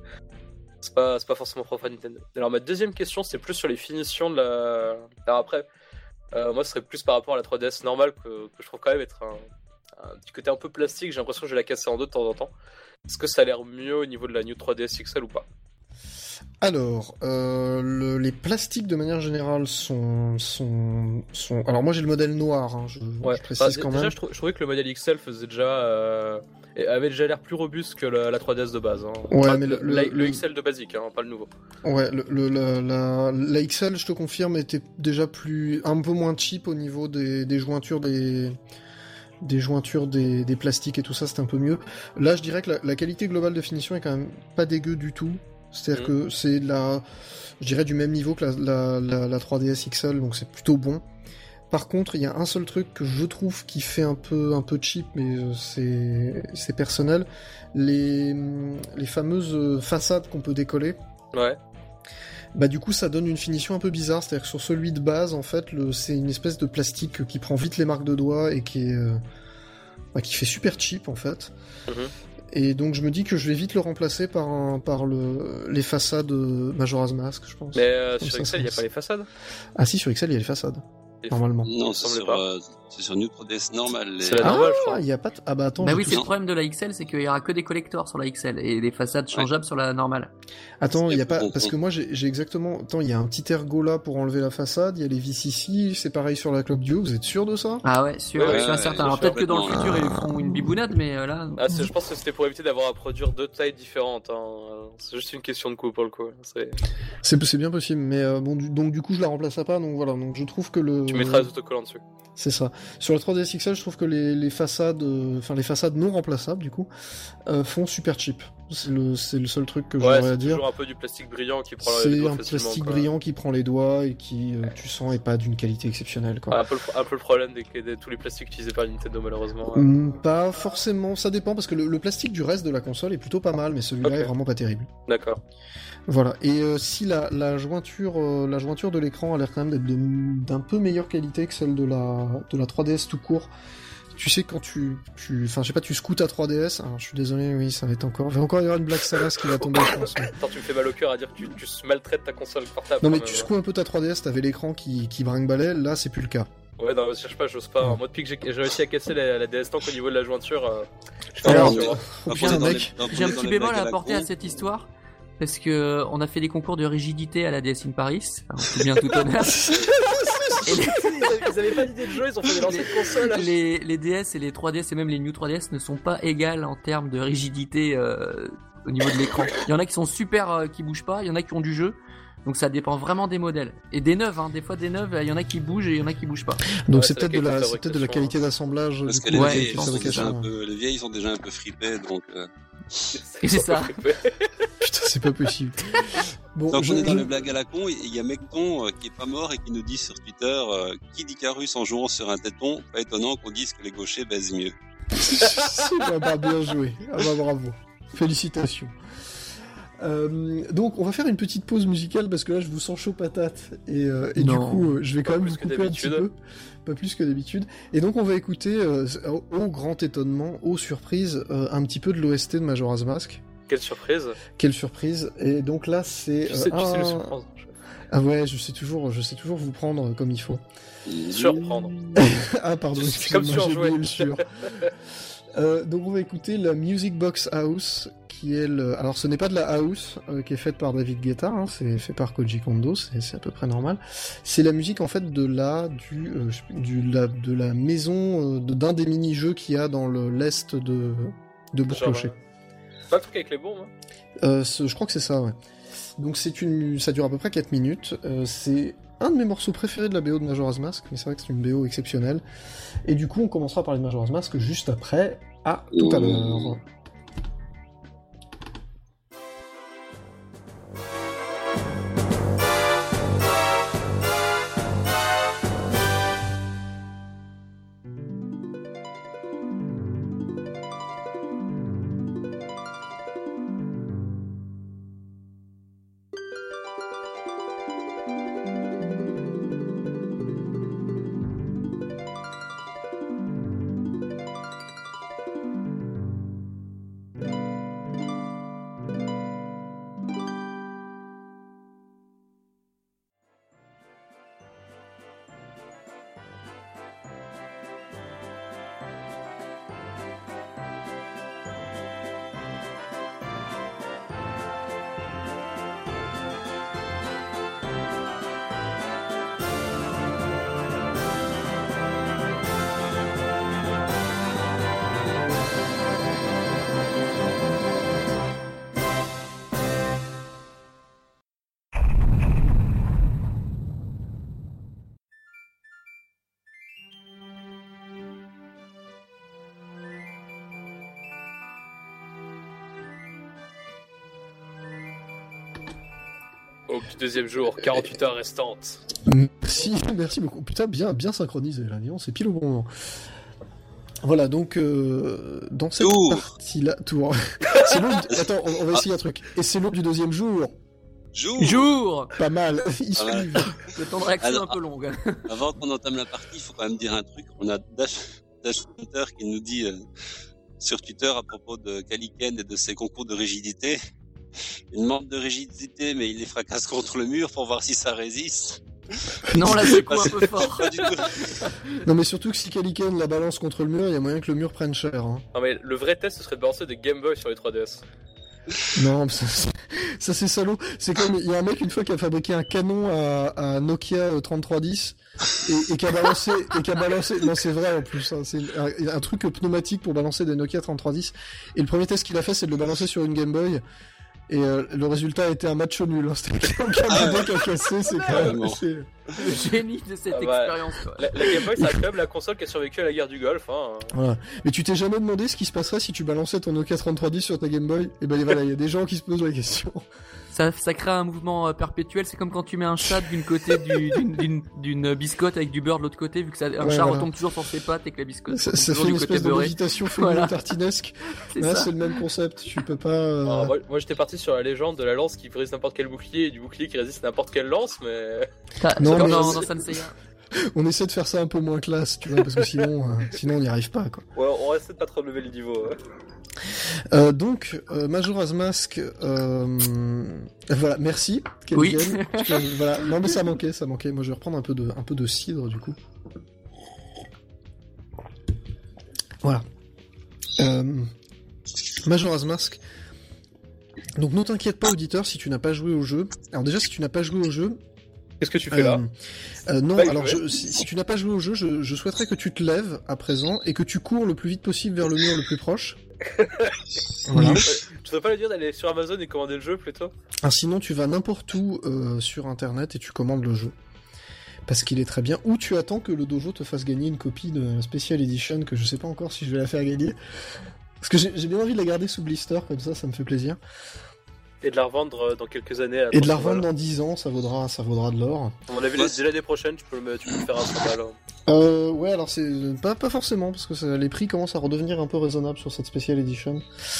C'est pas c'est pas forcément propre à Nintendo. Alors ma deuxième question, c'est plus sur les finitions de la. Alors après, euh, moi, ce serait plus par rapport à la trois D S normale que, que je trouve quand même être un, un petit côté un peu plastique. J'ai l'impression que je vais la casser en deux de temps en temps. Est-ce que ça a l'air mieux au niveau de la New trois D S X L ou pas? Alors, euh, le- les plastiques de manière générale sont, sont, sont... Alors moi j'ai le modèle noir, hein, je, Ouais. je précise Enfin, quand déjà, même. je, trou- je trouvais que le modèle X L faisait déjà euh, et avait déjà l'air plus robuste que la, la trois D S de base. Hein. Ouais, Enfin, mais le- le, la- le- le X L de basique, hein, pas le nouveau. Ouais, le, le- la, la, la X L, je te confirme, était déjà plus, un peu moins cheap au niveau des, des jointures des, des jointures des, des plastiques et tout ça, c'était un peu mieux. Là, je dirais que la, la qualité globale de finition est quand même pas dégueu du tout. C'est-à-dire Mhm. que c'est de la, je dirais du même niveau que la, la, la, la trois D S X L, donc c'est plutôt bon. Par contre, il y a un seul truc que je trouve qui fait un peu, un peu cheap, mais euh, c'est, c'est personnel. Les, les fameuses façades qu'on peut décoller. Ouais. Bah du coup ça donne une finition un peu bizarre, c'est-à-dire que sur celui de base en fait le, c'est une espèce de plastique qui prend vite les marques de doigts et qui est euh, bah, qui fait super cheap en fait. Mhm. Et donc je me dis que je vais vite le remplacer par un, par le les façades euh, Majora's Mask je pense. Mais euh, Comme sur ça, X L, il n'y a ça- pas les façades. Ah si sur X L il y a les façades Et- normalement. Non, c'est semble sur, pas. euh, c'est sur New trois D S normal. Les... C'est la normale, je Ah crois. il y a pas de... ah bah attends. Bah j'ai oui, tout- c'est le problème de la X L, c'est qu'il y aura que des collectors sur la X L et des façades changeables sur la normale. Attends, il y a C'est pas bon, parce bon. que moi j'ai j'ai exactement attends, il y a un petit ergot là pour enlever la façade, il y a les vis ici, c'est pareil sur la cloque du haut, vous êtes sûr de ça? Ah ouais, sûr, Ouais, sûr ouais, certain. ouais, Alors peut-être que dans le complètement, futur euh, ils feront une bibounade, mais euh, là. Ah, c'est- je pense que c'était pour éviter d'avoir à produire deux tailles différentes. Hein. C'est juste une question de coût pour le coup. C'est... C'est c'est bien possible, mais euh, bon, du- donc du coup je la remplacerai pas, donc voilà, donc je trouve que le. Tu mettras les autocollants dessus. C'est ça. Sur la trois D S X L, je trouve que les, les façades, euh, enfin les façades non remplaçables du coup, euh, font super cheap. C'est le, c'est le seul truc que Ouais, j'aurais à c'est dire. toujours un peu du plastique brillant qui prend les C'est doigts un facilement, plastique quoi. brillant qui prend les doigts et qui, euh, tu sens, est pas d'une qualité exceptionnelle quoi. Ah, un, peu le, un peu le problème des, des- tous les plastiques utilisés par Nintendo malheureusement. Ouais. Hum, pas forcément, ça dépend parce que le, le plastique du reste de la console est plutôt pas mal, mais celui-là Ok. est vraiment pas terrible. D'accord. Voilà. Et euh, si la, la jointure, euh, la jointure de l'écran a l'air quand même d'être de- d'un peu meilleure qualité que celle de la, de la trois D S tout court. Tu sais quand tu, tu, enfin je sais pas, tu scouts ta trois D S. Alors je suis désolé, oui, ça va être encore, il va encore y avoir une blague salace qui va tomber, je pense. mais- Attends, tu me fais mal au cœur à dire que tu, tu maltraites ta console portable. Non mais quand tu même, secoues un peu ta trois D S, t'avais l'écran qui, qui brinque-ballait, là c'est plus le cas. hein. Ouais, non, je cherche pas, j'ose pas. Moi, depuis que j'ai, j'ai réussi à casser la, la D S tank au niveau de la jointure, euh, je fais Alors, attention, hein. Oh, Quand putain, on est dans mec. les- quand on J'ai un est dans petit les bémol blagues à la apporter à con, cette histoire. Parce que on a fait des concours de rigidité à la D S in Paris, alors, c'est bien tout honneur. Et les- Ils avaient pas d'idée de jeu, ils ont fait des lancers de console. les, les D S et les trois D S et même les New trois D S ne sont pas égales en termes de rigidité euh, au niveau de l'écran. Il y en a qui sont super, euh, qui bougent pas, il y en a qui ont du jeu. Donc ça dépend vraiment des modèles. Et des neuves, hein, des fois des neuves, il y en a qui bougent et il y en a qui bougent pas. Donc Ouais, c'est c'est la peut-être de la, qualité de c'est peut-être de la qualité d'assemblage. Parce du que coup, les, ouais, vieilles, je ils pense sont que déjà fabrication, un ouais. peu, les vieilles, ils sont déjà un peu fripées, donc... euh, Et c'est ça. Putain, c'est pas possible. Bon, Donc je, on est dans je... les blagues à la con, et il y a Mecton euh, qui est pas mort et qui nous dit sur Twitter euh, qui dit Carus en jouant sur un téton, pas étonnant qu'on dise que les gauchers baisent mieux. bah, bah, bien joué. Ah bah bravo. Félicitations. Euh, donc on va faire une petite pause musicale parce que là je vous sens chaud patate et, euh, et du coup euh, je vais quand Pas même plus vous que couper un petit d'habitude. peu, pas plus que d'habitude. Et donc on va écouter euh, au, au grand étonnement, aux surprises, euh, un petit peu de l'O S T de Majora's Mask. Quelle surprise. Quelle surprise. Et donc là c'est Tu sais, euh, tu sais le un- surprendre. ah ouais, je sais toujours, je sais toujours vous prendre comme il faut. Surprendre. Ah pardon, C'est comme excusez-moi, j'ai surjouer. oublié le sur. Euh, donc on va écouter la Music Box House, qui est le... Alors ce n'est pas de la house euh, qui est faite par David Guetta, hein, c'est fait par Koji Kondo, c'est, c'est à peu près normal. C'est la musique en fait de la du, euh, je- du la, de la maison euh, de- d'un des mini-jeux qu'il y a dans le l'est de de Bourg-Clocher. Genre, C'est pas le truc avec les bombes, hein. Euh, ce- je crois que c'est ça, ouais. Donc c'est une, ça dure à peu près quatre minutes. Euh, c'est un de mes morceaux préférés de la B O de Majora's Mask, mais c'est vrai que c'est une B O exceptionnelle. Et du coup, on commencera à parler de Majora's Mask juste après. À tout à l'heure. Au petit deuxième jour, quarante-huit heures restantes. Merci, merci beaucoup. Putain, bien, bien synchronisé là, disons, c'est pile au bon moment. Voilà, donc euh, dans cette Tour. partie-là, tour. C'est l'aube du- Attends, on, on va essayer un truc. Et c'est l'aube du deuxième jour. Jour. Jour. Pas mal. Ils Pas mal. suivent. Le temps de réaction Alors, un peu long. Avant qu'on entame la partie, il faut quand même dire un truc. On a Dash, Dash Hunter qui nous dit euh, sur Twitter à propos de Caliken et de ses concours de rigidité. Il demande de rigidité, mais il les fracasse contre le mur pour voir si ça résiste. Non, là, c'est quoi un peu fort. Pas du tout. Non, mais surtout que si Calican la balance contre le mur, il y a moyen que le mur prenne cher. Hein. Non mais le vrai test ce serait de balancer des Game Boy sur les trois D S. Non, ça, c'est- ça c'est salaud. C'est comme il y a un mec une fois qui a fabriqué un canon à, à Nokia trente-trois dix et, et qui a balancé et qui a balancé. Non, c'est vrai en plus. Hein, c'est un, un truc pneumatique pour balancer des Nokia trente-trois dix. Et le premier test qu'il a fait, c'est de le balancer sur une Game Boy. Et euh, le résultat a été un match nul. Hein. C'était un câble qui a cassé. C'est quand même. Vraiment. c'est- Le génie de cette Ah bah, expérience, quoi. La, la Game Boy c'est quand même la console qui a survécu à la guerre du Golfe. Hein. Voilà. Mais tu t'es jamais demandé ce qui se passerait si tu balançais ton Nokia trente-trois dix sur ta Game Boy? Et ben voilà, il y a des gens qui se posent la question. Ça, ça crée un mouvement euh, perpétuel. C'est comme quand tu mets un chat d'une côté du- d'une, d'une, d'une biscotte avec du beurre de l'autre côté, vu que ça, un Ouais, chat voilà. retombe toujours sur ses pattes et que la biscotte Ça, retombe ça toujours fait du une côté espèce de beurré. méditation féminine Voilà. tartinesque. C'est Là, ça. c'est le même concept. Tu peux pas. euh, Alors, moi, moi, j'étais parti sur la légende de la lance qui brise n'importe quel bouclier et du bouclier qui résiste à n'importe quelle lance, mais Ah, Non, non, mais non, c'est- non, ça ne sait rien. On essaie de faire ça un peu moins classe, tu vois, parce que sinon, euh, sinon on n'y arrive pas, quoi. ouais, on essaie de pas trop lever le niveau. hein. Euh, donc, euh, Majora's Mask, euh, voilà, merci. Oui. Kelvin. Je- voilà. Non, mais ça manquait, ça manquait. Moi, je vais reprendre un peu de, un peu de cidre, du coup. Voilà. Euh, Majora's Mask. Donc, ne t'inquiète pas, auditeur, si tu n'as pas joué au jeu. Alors déjà, si tu n'as pas joué au jeu, Qu'est-ce que tu fais là Euh, euh, non, Pas y alors jouer. je, si, si tu n'as pas joué au jeu, je, je souhaiterais que tu te lèves à présent et que tu cours le plus vite possible vers le mur le plus proche. Voilà. Euh, Tu devrais pas lui dire d'aller sur Amazon et commander le jeu plutôt Ah, sinon, tu vas n'importe où euh, sur internet et tu commandes le jeu. Parce qu'il est très bien. Ou tu attends que le dojo te fasse gagner une copie de la Special Edition que je sais pas encore si je vais la faire gagner. Parce que j'ai j'ai bien envie de la garder sous blister, comme ça, ça me fait plaisir. et de la revendre dans quelques années. À Et de la revendre dans dix ans, ça vaudra, ça vaudra de l'or. À mon avis, ouais. Dès l'année prochaine, tu peux le, tu peux le faire à cent balles. Euh, ouais, alors c'est pas, pas forcément, parce que ça, les prix commencent à redevenir un peu raisonnables sur cette Special Edition.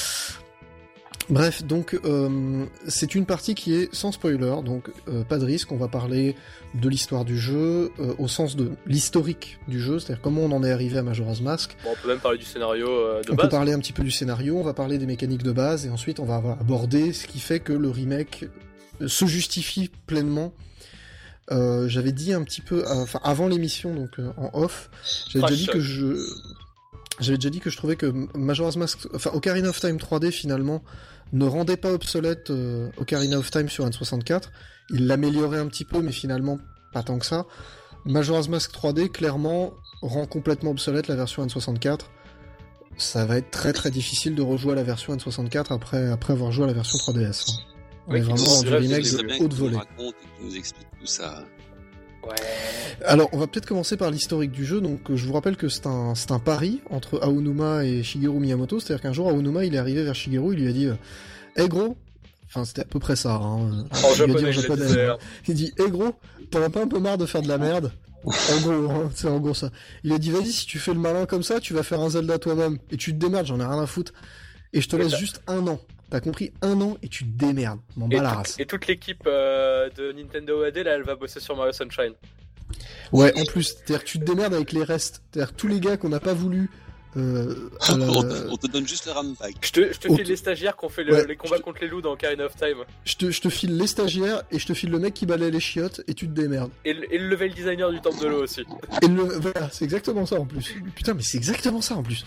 Bref, donc euh, c'est une partie qui est sans spoiler, donc euh, pas de risque, on va parler de l'histoire du jeu, euh, au sens de l'historique du jeu, c'est-à-dire comment on en est arrivé à Majora's Mask. Bon, on peut même parler du scénario euh, de on base. On peut parler un petit peu du scénario, on va parler des mécaniques de base, et ensuite on va aborder ce qui fait que le remake se justifie pleinement. Euh, j'avais dit un petit peu, enfin euh, avant l'émission, donc euh, en off, j'avais déjà dit que je... J'avais déjà dit que je trouvais que Majora's Mask, enfin Ocarina of Time trois D finalement, ne rendait pas obsolète euh, Ocarina of Time sur N soixante-quatre. Il l'améliorait un petit peu, mais finalement pas tant que ça. Majora's Mask trois D, clairement, rend complètement obsolète la version N soixante-quatre. Ça va être très très difficile de rejouer à la version N soixante-quatre après, après avoir joué à la version trois D S. Hein. On ouais, est vraiment dans du remake de haute volée. Qui nous explique tout ça. Ouais. Alors, on va peut-être commencer par l'historique du jeu. Donc, euh, je vous rappelle que c'est un, c'est un pari entre Aonuma et Shigeru Miyamoto. C'est-à-dire qu'un jour, Aonuma, il est arrivé vers Shigeru, il lui a dit « Eh gros !» Enfin, c'était à peu près ça. Hein. En il japonais, lui a dit en japonais. Hein. Il dit « Eh gros, t'en as pas un peu marre de faire de la merde ?» En gros, hein, c'est en gros ça. Il a dit « Vas-y, si tu fais le malin comme ça, tu vas faire un Zelda toi-même. Et tu te démerdes, j'en ai rien à foutre. Et je te laisse juste un an. T'as compris, un an et tu te démerdes. M'en bats la race. » Et toute l'équipe euh, de Nintendo A D, là, elle va bosser sur Mario Sunshine. Ouais, en plus, c'est-à-dire que tu te démerdes avec les restes. C'est-à-dire que tous les gars qu'on n'a pas voulu... Euh, la... on, te, on te donne juste le rampack. Je te, je te on file te... les stagiaires qui ont fait le, ouais, les combats te... contre les loups dans Ocarina of Time. Je te, je te file les stagiaires et je te file le mec qui balaye les chiottes et tu te démerdes. Et le, et le level designer du temple de l'eau aussi. Et le... Voilà, c'est exactement ça en plus. Putain, mais c'est exactement ça en plus.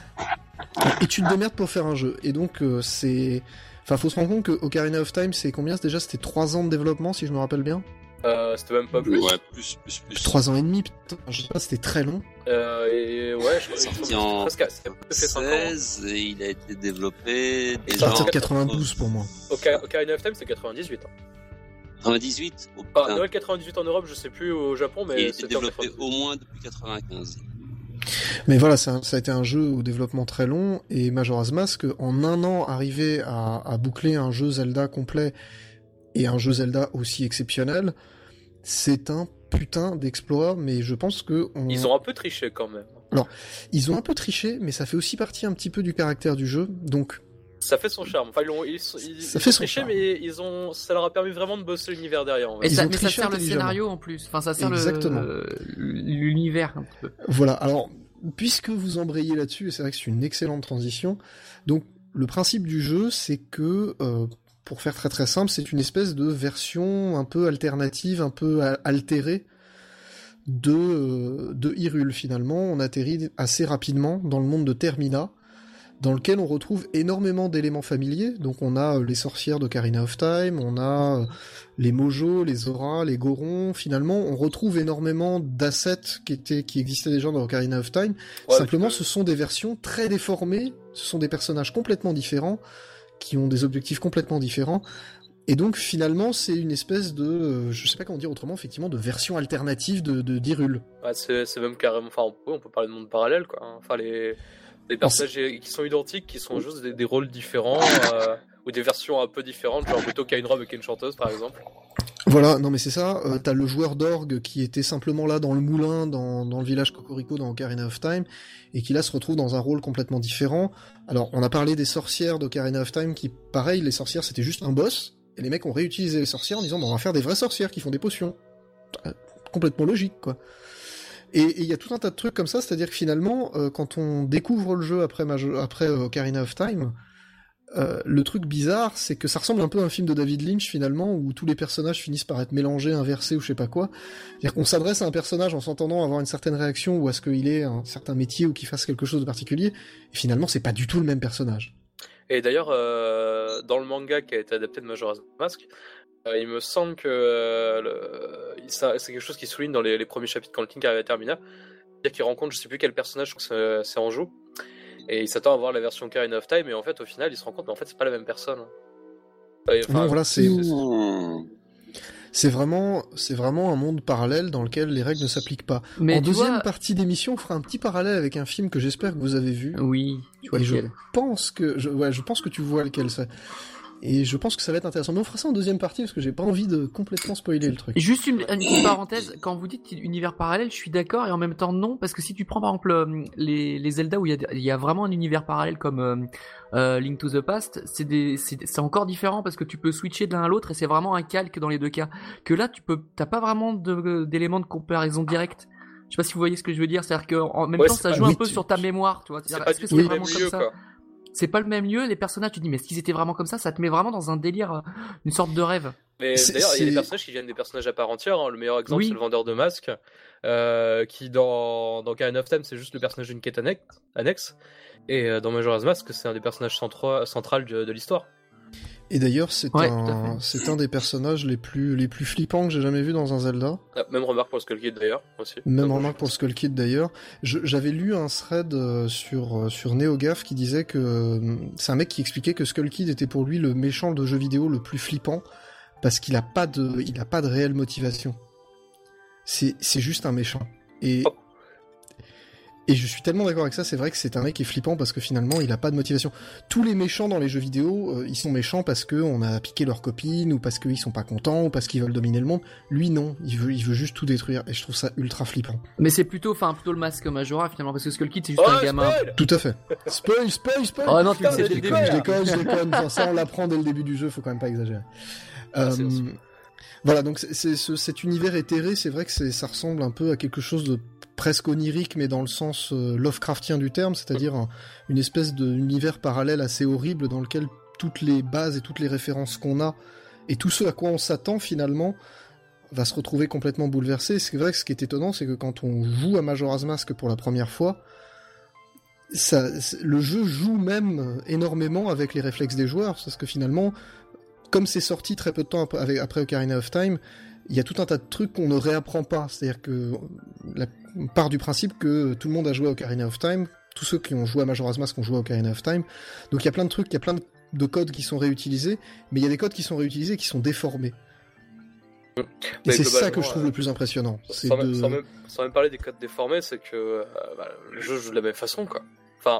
Et tu te démerdes pour faire un jeu. Et donc, euh, c'est... Enfin, faut se rendre compte que Ocarina of Time, c'est combien déjà? C'était trois ans de développement, si je me rappelle bien. Euh, c'était même pas plus. Ouais, plus, plus, plus. trois ans et demi, putain, je sais pas, c'était très long. Euh, et ouais, je crois sorti que en presque seize et il a été développé déjà à partir de quatre-vingt-douze pour moi. Oca- Ocarina of Time, c'est quatre-vingt-dix-huit. Hein. quatre-vingt-dix-huit oh, Enfin, Noël quatre-vingt-dix-huit en Europe, je sais plus au Japon, mais il a été c'était développé au moins depuis quatre-vingt-quinze. Mais voilà, ça, ça a été un jeu au développement très long, et Majora's Mask, en un an, arriver à, à boucler un jeu Zelda complet, et un jeu Zelda aussi exceptionnel, c'est un putain d'exploit, mais je pense que... On... Ils ont un peu triché quand même. Alors, ils ont un peu triché, mais ça fait aussi partie un petit peu du caractère du jeu, donc... Ça fait son charme. Enfin, ils, ont, ils, ils, ça ils fait ont son triché, charme. mais ils ont, ça leur a permis vraiment de bosser l'univers derrière. Et ça, mais ça sert le scénario en plus. Enfin, ça sert Exactement. Le, l'univers un petit peu. Voilà. Alors, puisque vous embrayez là-dessus, et c'est vrai que c'est une excellente transition. Donc, le principe du jeu, c'est que, euh, pour faire très très simple, c'est une espèce de version un peu alternative, un peu altérée de euh, de Hyrule. Finalement, on atterrit assez rapidement dans le monde de Termina, dans lequel on retrouve énormément d'éléments familiers. Donc on a les sorcières d'Ocarina of Time, on a les Mojo, les Zora, les Gorons. Finalement, on retrouve énormément d'assets qui étaient, qui existaient déjà dans Ocarina of Time. Ouais, Simplement, ce sont des versions très déformées, ce sont des personnages complètement différents, qui ont des objectifs complètement différents. Et donc, finalement, c'est une espèce de, euh, je sais pas comment dire autrement, effectivement, de version alternative de, de d'Hyrule. Ouais, c'est, c'est même carrément, enfin, on peut, on peut parler de monde parallèle, quoi. Enfin, les... Des personnages qui sont identiques, qui sont juste des, des rôles différents, euh, ou des versions un peu différentes, genre plutôt qu'à une robe et qu'à une chanteuse, par exemple. Voilà, non mais c'est ça, euh, t'as le joueur d'orgue qui était simplement là dans le moulin, dans, dans le village Cocorico, dans Ocarina of Time, et qui là se retrouve dans un rôle complètement différent. Alors, on a parlé des sorcières d'Ocarina of Time, qui, pareil, les sorcières c'était juste un boss, et les mecs ont réutilisé les sorcières en disant, bon, on va faire des vraies sorcières qui font des potions. Euh, complètement logique, quoi. Et il y a tout un tas de trucs comme ça, c'est-à-dire que finalement, euh, quand on découvre le jeu après, Majo- après euh, Ocarina of Time, euh, le truc bizarre, c'est que ça ressemble un peu à un film de David Lynch, finalement, où tous les personnages finissent par être mélangés, inversés, ou je sais pas quoi. C'est-à-dire qu'on s'adresse à un personnage en s'entendant avoir une certaine réaction, ou à ce qu'il ait un certain métier, ou qu'il fasse quelque chose de particulier, et finalement, c'est pas du tout le même personnage. Et d'ailleurs, euh, dans le manga qui a été adapté de Majora's Mask, Euh, il me semble que euh, le... ça, c'est quelque chose qui souligne dans les, les premiers chapitres quand le Link arrive à Termina. C'est-à-dire qu'il rencontre, je sais plus quel personnage, je crois que c'est, c'est Anjou, et il s'attend à voir la version Ocarina of Time, et en fait, au final, il se rend compte, mais en fait, c'est pas la même personne. Et, enfin, non, voilà, c'est... C'est vraiment, c'est vraiment un monde parallèle dans lequel les règles ne s'appliquent pas. Mais en deuxième vois... partie d'émission, on fera un petit parallèle avec un film que j'espère que vous avez vu. Oui. Tu vois et je pense que, je, ouais, je pense que tu vois lequel c'est. Et je pense que ça va être intéressant. Mais on fera ça en deuxième partie parce que j'ai pas envie de complètement spoiler le truc. Juste une, une petite parenthèse, quand vous dites univers parallèle, je suis d'accord et en même temps non, parce que si tu prends par exemple euh, les, les Zelda où il y, a, il y a vraiment un univers parallèle comme euh, euh, Link to the Past, c'est, des, c'est, c'est encore différent parce que tu peux switcher de l'un à l'autre et c'est vraiment un calque dans les deux cas. Que là, tu peux, t'as pas vraiment de, d'éléments de comparaison directe. Je sais pas si vous voyez ce que je veux dire, c'est-à-dire qu'en même Ouais, temps ça joue oui, un peu tu- sur ta mémoire, tu vois. C'est C'est-à-dire, pas est-ce du que tout c'est le vraiment même comme lieu, ça quoi. C'est pas le même lieu, les personnages, tu te dis mais est-ce qu'ils étaient vraiment comme ça? Ça te met vraiment dans un délire, euh, une sorte de rêve. Mais C'est- d'ailleurs, il y a des c'est- personnages qui viennent des personnages à part entière. Hein. Le meilleur exemple, Oui. c'est le vendeur de masques, euh, qui dans, dans Ocarina of Time, c'est juste le personnage d'une quête annexe. annexe. Et euh, dans Majora's Mask, c'est un des personnages centra- centrales de, de l'histoire. Et d'ailleurs, c'est Ouais, tout à un, c'est un des personnages les plus, les plus flippants que j'ai jamais vu dans un Zelda. Ah, même remarque pour le Skull Kid d'ailleurs, aussi. Même Ah, remarque pour le Skull Kid d'ailleurs. Je- J'avais lu un thread euh, sur, euh, sur NeoGaf qui disait que euh, c'est un mec qui expliquait que Skull Kid était pour lui le méchant de jeu vidéo le plus flippant parce qu'il a pas de, il a pas de réelle motivation. C'est, c'est juste un méchant. Et, Oh. et je suis tellement d'accord avec ça, c'est vrai que c'est un mec qui est flippant parce que finalement il a pas de motivation. Tous les méchants dans les jeux vidéo, euh, ils sont méchants parce que on a piqué leur copine ou parce qu'ils sont pas contents ou parce qu'ils veulent dominer le monde. Lui non, il veut, il veut juste tout détruire et je trouve ça ultra flippant. Mais c'est plutôt, enfin, plutôt le masque Majora finalement, parce que Skull Kid c'est juste Oh, un gamin. spoil Tout à fait. Spoil, spoil, spoil. Oh non, tu le Putain, sais mais dès le je début. Je déconne. déconne, je déconne. Enfin, ça, on l'apprend dès le début du jeu, faut quand même pas exagérer. Ah, c'est Euh, aussi. voilà, donc c'est, c'est, ce- cet univers éthéré, c'est vrai que c'est, ça ressemble un peu à quelque chose de presque onirique, mais dans le sens euh, Lovecraftien du terme, c'est-à-dire un- une espèce d'univers parallèle assez horrible dans lequel toutes les bases et toutes les références qu'on a et tout ce à quoi on s'attend finalement va se retrouver complètement bouleversé. C'est vrai que ce qui est étonnant, c'est que quand on joue à Majora's Mask pour la première fois, ça, c'est- le jeu joue même énormément avec les réflexes des joueurs, parce que finalement, comme c'est sorti très peu de temps après, avec- après Ocarina of Time, il y a tout un tas de trucs qu'on ne réapprend pas. C'est-à-dire que la on part du principe que tout le monde a joué à Ocarina of Time, tous ceux qui ont joué à Majora's Mask ont joué à Ocarina of Time. Donc il y a plein de trucs, il y a plein de, de codes qui sont réutilisés, mais il y a des codes qui sont réutilisés et qui sont déformés. Et Mais c'est ça que globalement, je trouve euh, le plus impressionnant. C'est Sans, de... même, sans, même, sans même parler des codes déformés, c'est que euh, bah, le jeu joue de la même façon, quoi. Enfin,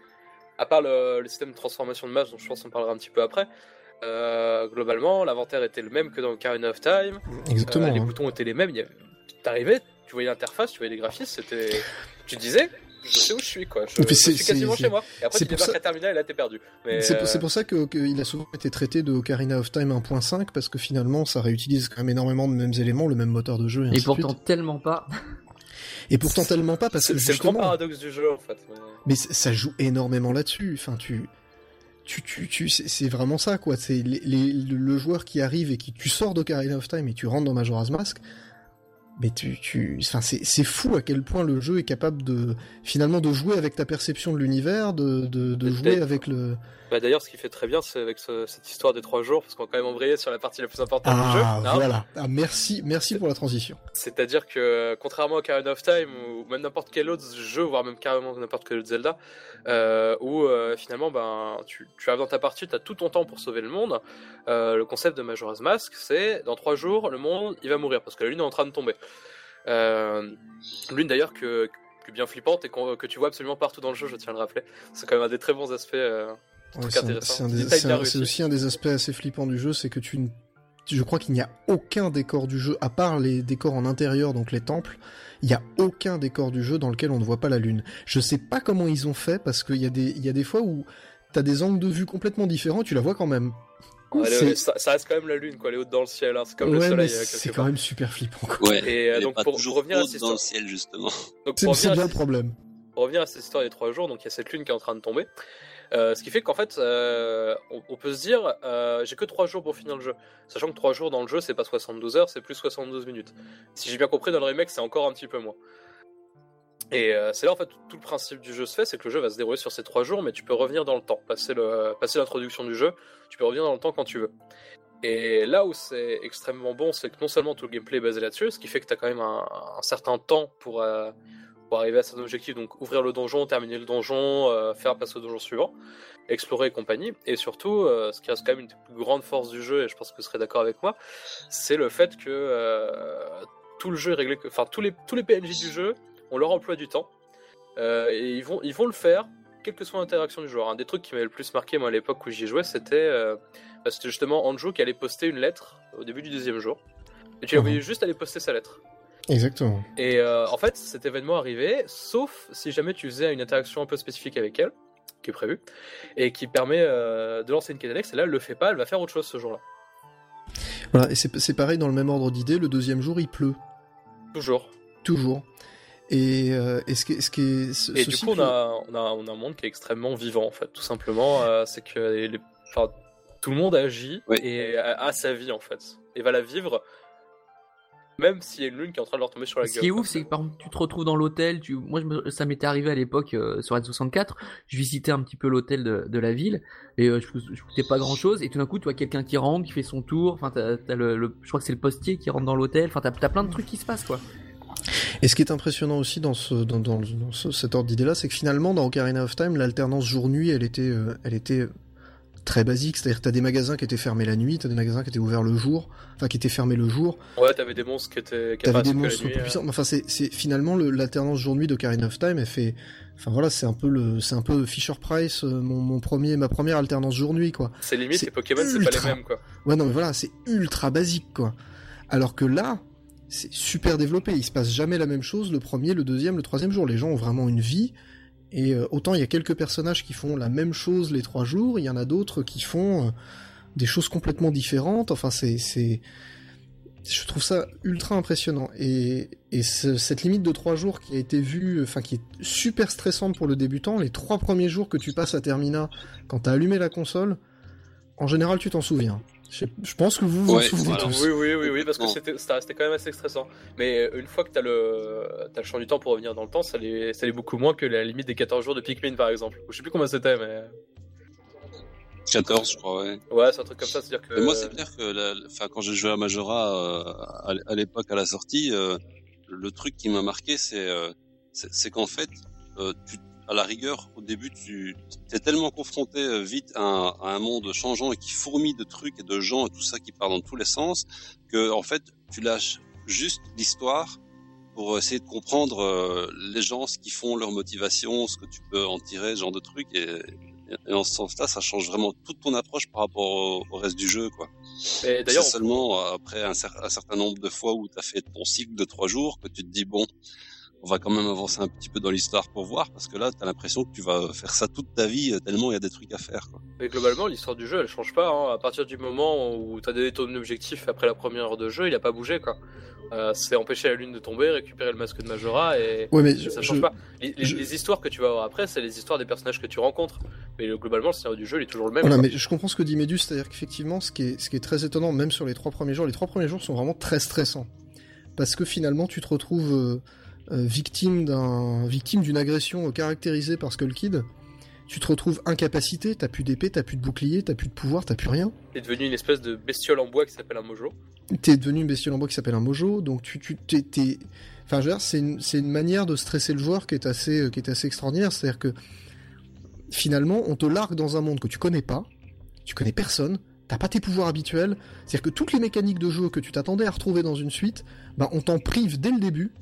à part le, le système de transformation de maps, dont je pense qu'on parlera un petit peu après, euh, globalement, l'inventaire était le même que dans Ocarina of Time. Exactement. Euh, les hein. boutons étaient les mêmes. Il y avait... T'arrivais, tu voyais l'interface, tu voyais les graphismes, c'était... Tu te disais, je sais où je suis, quoi. Je, Mais je c'est- suis quasiment c'est- chez moi. Et après, c'est tu pour débarques ça- à Terminal et là, t'es perdu. Mais, C'est pour, euh, c'est pour ça que, qu'il a souvent été traité de Ocarina of Time un point cinq, parce que finalement, ça réutilise quand même énormément de mêmes éléments, le même moteur de jeu, et, Et ainsi de pourtant suite. tellement pas. Et pourtant tellement pas, parce c'est, que c'est le grand justement... paradoxe du jeu, en fait. Mais... Mais c- ça joue énormément là-dessus. Enfin, tu, tu, tu, tu, c'est c'est vraiment ça, quoi. C'est les, les- le joueur qui arrive et qui, tu sors d'Ocarina of Time et tu rentres dans Majora's Mask. Mais tu, tu, enfin, c'est, c'est fou à quel point le jeu est capable de, finalement, de jouer avec ta perception de l'univers, de, de, de Et jouer peut-être- avec le. Bah, d'ailleurs, ce qui fait très bien, c'est avec ce- cette histoire des trois jours, parce qu'on va quand même embrayer sur la partie la plus importante du jeu. Ah, hein. voilà. Ah, merci, merci pour la transition. C'est-à-dire que, contrairement à Ocarina of Time, ou même n'importe quel autre jeu, voire même carrément n'importe quel autre Zelda, euh, où euh, finalement, ben, tu, tu arrives dans ta partie, tu as tout ton temps pour sauver le monde, euh, le concept de Majora's Mask, c'est, dans trois jours, le monde, il va mourir, parce que la lune est en train de tomber. Euh, lune d'ailleurs que, que bien flippante et qu'on- que tu vois absolument partout dans le jeu, je tiens à le rappeler. C'est quand même un des très bons aspects. Euh, Ouais, truc c'est, un- intéressant. c'est un des- Détail c'est bien un- réussi. c'est aussi un des aspects assez flippants du jeu, c'est que tu, n- je crois qu'il n'y a aucun décor du jeu, à part les décors en intérieur, donc les temples, il n'y a aucun décor du jeu dans lequel on ne voit pas la lune. Je sais pas comment ils ont fait, parce qu'il y a des, il y a des fois où t'as des angles de vue complètement différents, tu la vois quand même. Ouais, C'est- le- ça, ça reste quand même la lune, quoi, elle est haute dans le ciel, hein, c'est comme ouais, le mais soleil. euh, c'est quelque quand part. même super flippant, quoi. Ouais. Et euh, Elle est donc pas pour, toujours pour revenir à haute cette dans le histoire, ciel, justement. donc, C'est, pour c'est revenir à bien le cette- problème. pour revenir à cette histoire des trois jours, donc il y a cette lune qui est en train de tomber. Euh, ce qui fait qu'en fait, euh, on, on peut se dire, euh, j'ai que trois jours pour finir le jeu. Sachant que trois jours dans le jeu, c'est pas soixante-douze heures, c'est plus soixante-douze minutes. Si j'ai bien compris, dans le remake, c'est encore un petit peu moins. Et euh, c'est là en fait tout le principe du jeu se fait, c'est que le jeu va se dérouler sur ces trois jours, mais tu peux revenir dans le temps. Passer, le, passer l'introduction du jeu, tu peux revenir dans le temps quand tu veux. Et là où c'est extrêmement bon, c'est que non seulement tout le gameplay est basé là-dessus, ce qui fait que tu as quand même un, un certain temps pour, euh, pour arriver à cet objectif, donc ouvrir le donjon, terminer le donjon, euh, faire passer au donjon suivant, explorer et compagnie. Et surtout, euh, ce qui reste quand même une des plus grandes forces du jeu, et je pense que vous serez d'accord avec moi, c'est le fait que euh, tout le jeu est réglé, que- enfin tous les, tous les P N J du jeu ont leur emploi du temps, euh, et ils vont, ils vont le faire quelle que soit l'interaction du joueur. Un des trucs qui m'avait le plus marqué, moi, à l'époque où j'y jouais, c'était, euh, bah, c'était justement Anjo qui allait poster une lettre au début du deuxième jour. Et tu la voyais juste aller poster sa lettre. Exactement. Et euh, en fait, cet événement arrivait, sauf si jamais tu faisais une interaction un peu spécifique avec elle, qui est prévue, et qui permet euh, de lancer une quête annexe, et là, elle le fait pas, elle va faire autre chose ce jour-là. Voilà, et c'est, c'est pareil dans le même ordre d'idée, le deuxième jour, il pleut. Toujours. Toujours. Et, euh, et ce qui est... Ce qui est ce, et du coup, on a, on, a, on a un monde qui est extrêmement vivant, en fait, tout simplement. Euh, c'est que les, enfin, tout le monde agit oui. et a, a sa vie, en fait. Et va la vivre, même s'il y a une lune qui est en train de leur tomber sur la gueule. Ce qui est ouf, c'est que par exemple, tu te retrouves dans l'hôtel. Tu... Moi, je me... ça m'était arrivé à l'époque euh, sur N soixante-quatre. Je visitais un petit peu l'hôtel de, de la ville et euh, je, je foutais pas grand chose. Et tout d'un coup, tu vois quelqu'un qui rentre, qui fait son tour. Enfin, t'as, t'as le, le... je crois que c'est le postier qui rentre dans l'hôtel. Enfin, t'as, t'as plein de trucs qui se passent, quoi. Et ce qui est impressionnant aussi dans, ce, dans, dans, dans ce, cet ordre d'idée-là, c'est que finalement, dans Ocarina of Time, l'alternance jour-nuit, elle était, euh, elle était très basique. C'est-à-dire que t'as des magasins qui étaient fermés la nuit, t'as des magasins qui étaient ouverts le jour, enfin qui étaient fermés le jour. Ouais, t'avais des monstres qui étaient. Qui t'avais des monstres plus nuit, puissants. Enfin, c'est, c'est finalement le, l'alternance jour-nuit d'Ocarina of Time, elle fait. Enfin voilà, c'est un peu le, c'est un peu Fisher Price, euh, mon, mon premier, ma première alternance jour-nuit, quoi. C'est limite, c'est les Pokémon, ultra... c'est pas les mêmes, quoi. Ouais, non, mais voilà, c'est ultra basique, quoi. Alors que là. C'est super développé, il se passe jamais la même chose le premier, le deuxième, le troisième jour. Les gens ont vraiment une vie, et euh, autant il y a quelques personnages qui font la même chose les trois jours, il y en a d'autres qui font euh, des choses complètement différentes. Enfin, c'est, c'est, je trouve ça ultra impressionnant. Et, et ce, cette limite de trois jours qui a été vue, enfin qui est super stressante pour le débutant, les trois premiers jours que tu passes à Termina, quand t'as allumé la console, en général tu t'en souviens. Je, je pense que vous vous ouais, en souvenez voilà. tous. Oui, oui, oui, oui, parce que c'était, ça restait quand même assez stressant. Mais une fois que t'as le, t'as le champ du temps pour revenir dans le temps, ça l'est, ça l'est beaucoup moins que la limite des quatorze jours de Pikmin, par exemple. Je sais plus combien c'était, mais... quatorze, je crois, ouais. Ouais, c'est un truc comme ça, c'est-à-dire que... Mais moi, c'est clair que, la, enfin, quand j'ai joué à Majora, euh, à, à l'époque, à la sortie, euh, le truc qui m'a marqué, c'est, euh, c'est, c'est qu'en fait, euh, tu, à la rigueur, au début, tu t'es tellement confronté vite à un, à un monde changeant et qui fourmille de trucs et de gens et tout ça qui part dans tous les sens, que en fait, tu lâches juste l'histoire pour essayer de comprendre euh, les gens, ce qu'ils font, leur motivation, ce que tu peux en tirer, ce genre de trucs. Et, et en ce sens-là, ça change vraiment toute ton approche par rapport au, au reste du jeu, quoi. Et d'ailleurs, c'est seulement on... après un, cer- un certain nombre de fois où tu as fait ton cycle de trois jours que tu te dis, bon, on va quand même avancer un petit peu dans l'histoire pour voir, parce que là, t'as l'impression que tu vas faire ça toute ta vie, tellement il y a des trucs à faire, quoi. Mais globalement, l'histoire du jeu, elle change pas, hein. À partir du moment où t'as donné ton objectif après la première heure de jeu, il a pas bougé, quoi. Euh, c'est empêcher la lune de tomber, récupérer le masque de Majora, et ouais, mais ça je, change je, pas. Les, je... les histoires que tu vas avoir après, c'est les histoires des personnages que tu rencontres. Mais globalement, le scénario du jeu, il est toujours le même. Voilà, quoi. mais je comprends ce que dit Médus, c'est-à-dire qu'effectivement, ce qui est, ce qui est très étonnant, même sur les trois premiers jours, les trois premiers jours sont vraiment très stressants. Parce que finalement, tu te retrouves... Euh... Euh, victime d'un victime d'une agression euh, caractérisée par Skull Kid, tu te retrouves incapacité, t'as plus d'épée, t'as plus de bouclier, t'as plus de pouvoir, t'as plus rien. T'es devenu une espèce de bestiole en bois qui s'appelle un mojo. T'es devenu une bestiole en bois qui s'appelle un mojo, donc tu tu t'es, t'es... enfin je veux dire, c'est une c'est une manière de stresser le joueur qui est assez euh, qui est assez extraordinaire, c'est-à-dire que finalement on te largue dans un monde que tu connais pas, tu connais personne. T'as pas tes pouvoirs habituels, c'est-à-dire que toutes les mécaniques de jeu que tu t'attendais à retrouver dans une suite, ben on t'en prive dès le début.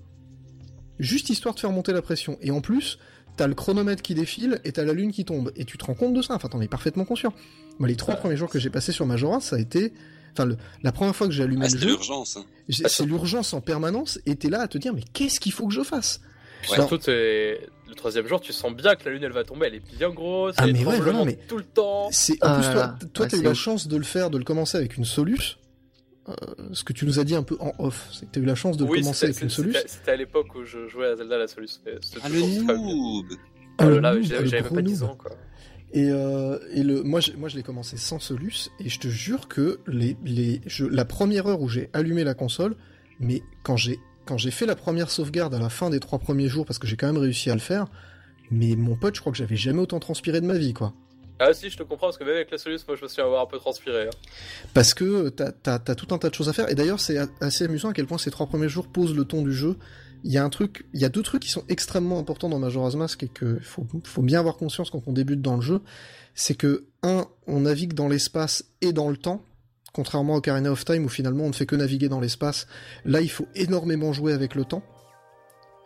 Juste histoire de faire monter la pression. Et en plus, t'as le chronomètre qui défile et t'as la lune qui tombe. Et tu te rends compte de ça. Enfin, t'en es parfaitement conscient. Moi, les trois premiers jours que j'ai passés sur Majora, ça a été... Enfin, le... la première fois que j'ai allumé ah, le jeu... c'est l'urgence. Hein. J'ai... C'est l'urgence en permanence. Et t'es là à te dire, mais qu'est-ce qu'il faut que je fasse ? Ouais. Alors... Surtout, t'es... le troisième jour, tu sens bien que la lune, elle va tomber. Elle est bien grosse. Ah, elle mais est ouais, vraiment, mais... tout le temps. C'est... En plus, ah, toi, toi ouais, t'as eu la ouf. chance de le faire, de le commencer avec une Solus. Euh, ce que tu nous as dit un peu en off, c'est que t'as eu la chance de oui, commencer avec c'était, une Solus. C'était, c'était à l'époque où je jouais à Zelda la Solus. Ah, le noob ah, le là, noob, j'avais, le j'avais même pas dix noob. ans, quoi. Et, euh, et le, moi, moi, je l'ai commencé sans Solus, et je te jure que les, les, je, la première heure où j'ai allumé la console, mais quand j'ai, quand j'ai fait la première sauvegarde à la fin des trois premiers jours, parce que j'ai quand même réussi à le faire, mais mon pote, je crois que j'avais jamais autant transpiré de ma vie, quoi. Ah si, je te comprends, parce que même avec la Solus, moi je me suis avoir un peu transpiré. Hein. Parce que t'as, t'as, t'as tout un tas de choses à faire, et d'ailleurs c'est assez amusant à quel point ces trois premiers jours posent le ton du jeu. Il y a un truc, il y a deux trucs qui sont extrêmement importants dans Majora's Mask, et que faut, faut bien avoir conscience quand on débute dans le jeu, c'est que, un, on navigue dans l'espace et dans le temps, contrairement à Ocarina of Time où finalement on ne fait que naviguer dans l'espace. Là, il faut énormément jouer avec le temps.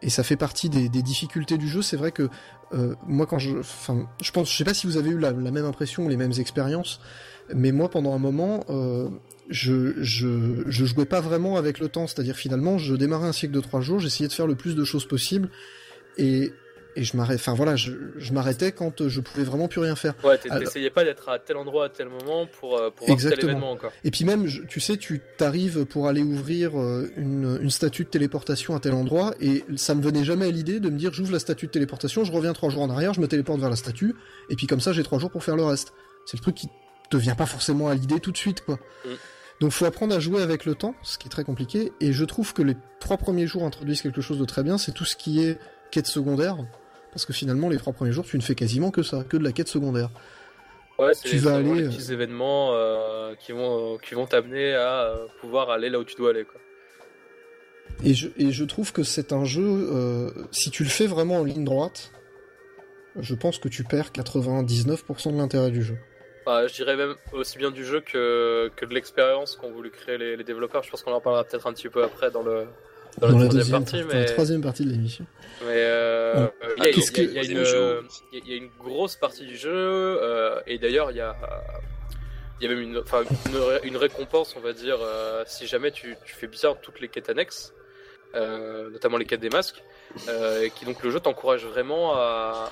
et ça fait partie des, des difficultés du jeu. C'est vrai que euh, moi quand je, enfin, je pense, je sais pas si vous avez eu la, la même impression, les mêmes expériences, mais moi pendant un moment, euh, je, je, je jouais pas vraiment avec le temps. C'est-à-dire finalement, je démarrais un cycle de trois jours, j'essayais de faire le plus de choses possible, et et je m'arrêtais, enfin voilà, je, je m'arrêtais quand je pouvais vraiment plus rien faire. Ouais, t'essayais pas d'être à tel endroit à tel moment pour, pour voir tel événement encore. Et puis même, je, tu sais, tu t'arrives pour aller ouvrir une, une statue de téléportation à tel endroit, et ça me venait jamais à l'idée de me dire j'ouvre la statue de téléportation, je reviens trois jours en arrière, je me téléporte vers la statue, et puis comme ça j'ai trois jours pour faire le reste. C'est le truc qui te vient pas forcément à l'idée tout de suite, quoi. Mm. Donc faut apprendre à jouer avec le temps, ce qui est très compliqué, et je trouve que les trois premiers jours introduisent quelque chose de très bien, c'est tout ce qui est quête secondaire. Parce que finalement, les trois premiers jours, tu ne fais quasiment que ça, que de la quête secondaire. Ouais, c'est tu les, vas aller... les petits événements euh, qui vont, qui vont t'amener à euh, pouvoir aller là où tu dois aller, quoi. Et je, et je trouve que c'est un jeu, euh, si tu le fais vraiment en ligne droite, je pense que tu perds quatre-vingt-dix-neuf pour cent de l'intérêt du jeu. Bah, je dirais même aussi bien du jeu que, que de l'expérience qu'ont voulu créer les, les développeurs. Je pense qu'on en parlera peut-être un petit peu après dans le... Dans, dans, la, la deuxième partie, mais... mais... la troisième partie de l'émission. Mais euh, bon. il y, a, y, a, y, a une, y, y a une grosse partie du jeu, euh, et d'ailleurs il y a, y a même une, une, une récompense, on va dire, euh, si jamais tu, tu fais bien toutes les quêtes annexes, euh, notamment les quêtes des masques, euh, et qui donc le jeu t'encourage vraiment à,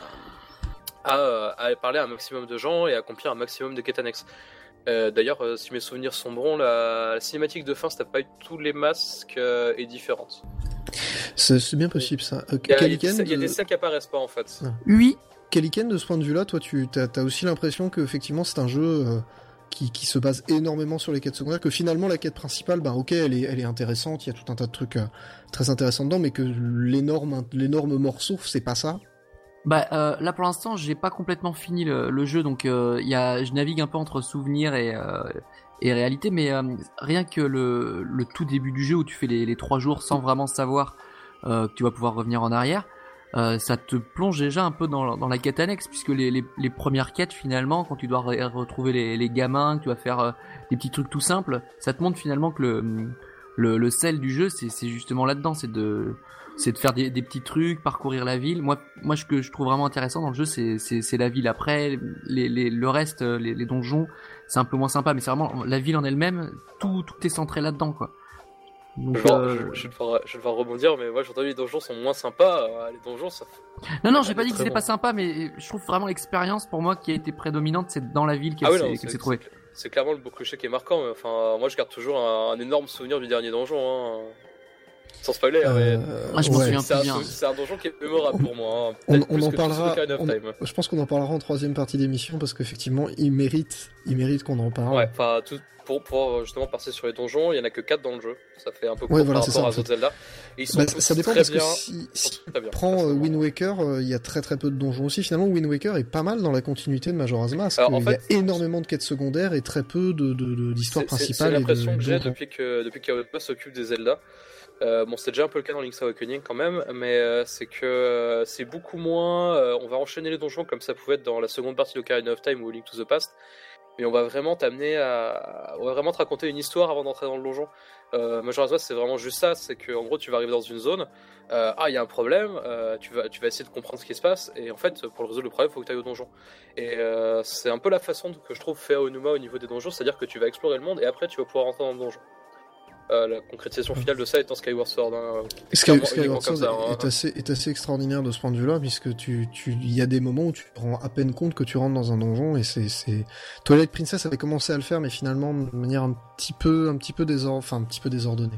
à, à parler à un maximum de gens et à accomplir un maximum de quêtes annexes. Euh, d'ailleurs, euh, si mes souvenirs sont bons, la, la cinématique de fin, si t'as pas eu tous les masques, euh, est différente. C'est, c'est bien possible, ça. Il y, y, y a des sacs qui apparaissent pas, en fait. Ah. Oui. Kellyken, de ce point de vue-là, toi, tu t'as, t'as aussi l'impression que effectivement, c'est un jeu euh, qui, qui se base énormément sur les quêtes secondaires, que finalement, la quête principale, bah ok, elle est, elle est intéressante, il y a tout un tas de trucs euh, très intéressants dedans, mais que l'énorme, l'énorme morceau, c'est pas ça. Bah euh, là pour l'instant j'ai pas complètement fini le, le jeu, donc euh, y a, je navigue un peu entre souvenirs et, euh, et réalité, mais euh, rien que le, le tout début du jeu où tu fais les, les trois jours sans vraiment savoir euh, que tu vas pouvoir revenir en arrière, euh, ça te plonge déjà un peu dans, dans la quête annexe, puisque les, les, les premières quêtes finalement, quand tu dois re- retrouver les, les gamins, que tu vas faire euh, des petits trucs tout simples, ça te montre finalement que le, le, le sel du jeu c'est, c'est justement là-dedans, c'est de... c'est de faire des, des petits trucs, parcourir la ville. Moi, moi, ce que je trouve vraiment intéressant dans le jeu, c'est, c'est, c'est la ville. Après, les, les, le reste, les, les donjons, c'est un peu moins sympa, mais c'est vraiment la ville en elle-même. Tout, tout est centré là-dedans, quoi. Donc, bon, euh... je, je, vais devoir, je vais devoir rebondir, mais moi, j'ai entendu les donjons sont moins sympas. Les donjons, ça. Non, non, j'ai pas dit que c'était bon. Pas sympa, mais je trouve vraiment l'expérience pour moi qui a été prédominante, c'est dans la ville qu'elle, ah oui, s'est, non, qu'elle c'est, s'est trouvée. C'est, c'est clairement le beau clocher qui est marquant. Mais, enfin, moi, je garde toujours un, un énorme souvenir du dernier donjon. Hein. Sans spoiler, euh, mais moi, je m'en ouais. souviens c'est, plus un, bien. c'est un donjon qui est mémorable pour moi. Hein. On, on en parlera. On, je pense qu'on en parlera en troisième partie d'émission parce qu'effectivement, il mérite, il mérite qu'on en parle. Ouais, enfin, tout, pour, pour justement passer sur les donjons, il y en a que quatre dans le jeu. Ça fait un peu ouais, court voilà, par rapport ça, à d'autres Zelda. Et ils sont bah, tous ça dépend très parce bien. que si, si très bien. tu prends euh, Wind Waker, il euh, y a très très peu de donjons aussi. Finalement, Wind Waker est pas mal dans la continuité de Majora's Mask. Il y a énormément de quêtes secondaires et très peu de, de, de, d'histoires c'est, principales. C'est, c'est l'impression et de, que j'ai de depuis que depuis qu'Aopa s'occupe des Zelda. Euh, bon, c'était déjà un peu le cas dans Link's Awakening quand même, mais euh, c'est que euh, c'est beaucoup moins. Euh, on va enchaîner les donjons comme ça pouvait être dans la seconde partie de Ocarina of Time ou Link to the Past, mais on va vraiment t'amener à, on va vraiment te raconter une histoire avant d'entrer dans le donjon. Euh, Majora's Mask, c'est vraiment juste ça, c'est que en gros tu vas arriver dans une zone, euh, ah il y a un problème, euh, tu vas tu vas essayer de comprendre ce qui se passe, et en fait pour résoudre le problème, il faut que tu ailles au donjon. Et euh, c'est un peu la façon que je trouve fait Aonuma au niveau des donjons, c'est-à-dire que tu vas explorer le monde et après tu vas pouvoir rentrer dans le donjon. Euh, la concrétisation finale de ça est en Skyward Sword. Hein, Sky, Skyward Sword ça, hein. est, assez, est assez extraordinaire de ce point de vue-là, puisque tu, tu, il y a des moments où tu te rends à peine compte que tu rentres dans un donjon, et c'est, c'est... Twilight Princess avait commencé à le faire, mais finalement de manière un petit peu, un petit peu désordonnée, enfin un petit peu désordonnée,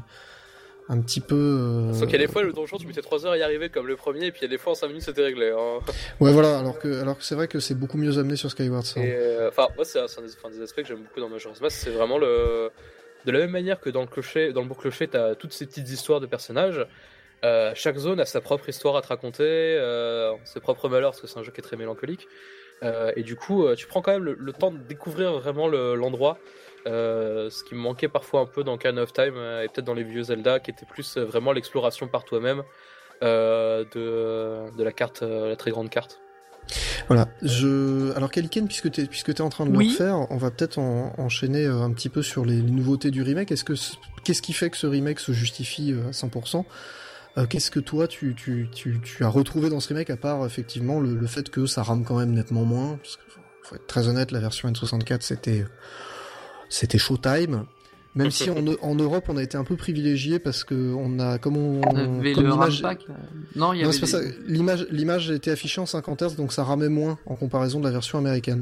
un petit peu. Euh... Sauf qu'il y a des fois le donjon, tu mettais trois heures à y arriver comme le premier, et puis il y a des fois en cinq minutes c'était réglé. Hein. Ouais, voilà. Alors que, alors que c'est vrai que c'est beaucoup mieux amené sur Skyward Sword. Enfin, euh, moi c'est, c'est un des, enfin, des aspects que j'aime beaucoup dans Majora's Mask, c'est vraiment le. De la même manière que dans le clocher, dans le beau clocher, t'as toutes ces petites histoires de personnages. Euh, chaque zone a sa propre histoire à te raconter, euh, ses propres malheurs, parce que c'est un jeu qui est très mélancolique. Euh, et du coup, euh, tu prends quand même le, le temps de découvrir vraiment le, l'endroit. Euh, ce qui me manquait parfois un peu dans Ocarina of Time euh, et peut-être dans les vieux Zelda, qui était plus euh, vraiment l'exploration par toi-même euh, de, de la carte, euh, la très grande carte. Voilà, je... alors Kellyken, puisque t'es, puisque t'es en train de oui. le refaire, on va peut-être en, enchaîner un petit peu sur les, les nouveautés du remake. Est-ce que, qu'est-ce qui fait que ce remake se justifie à cent pour cent ? Euh, qu'est-ce que toi tu, tu, tu, tu as retrouvé dans ce remake, à part effectivement le, le fait que ça rame quand même nettement moins, parce que faut être très honnête, la version N soixante-quatre c'était c'était Showtime. Même si en, en Europe on a été un peu privilégié parce que on a comme on, on avait comme le l'image... RAM pack. Non, il y non, avait c'est pas des... ça. L'image l'image était affichée en cinquante hertz, donc ça ramait moins en comparaison de la version américaine.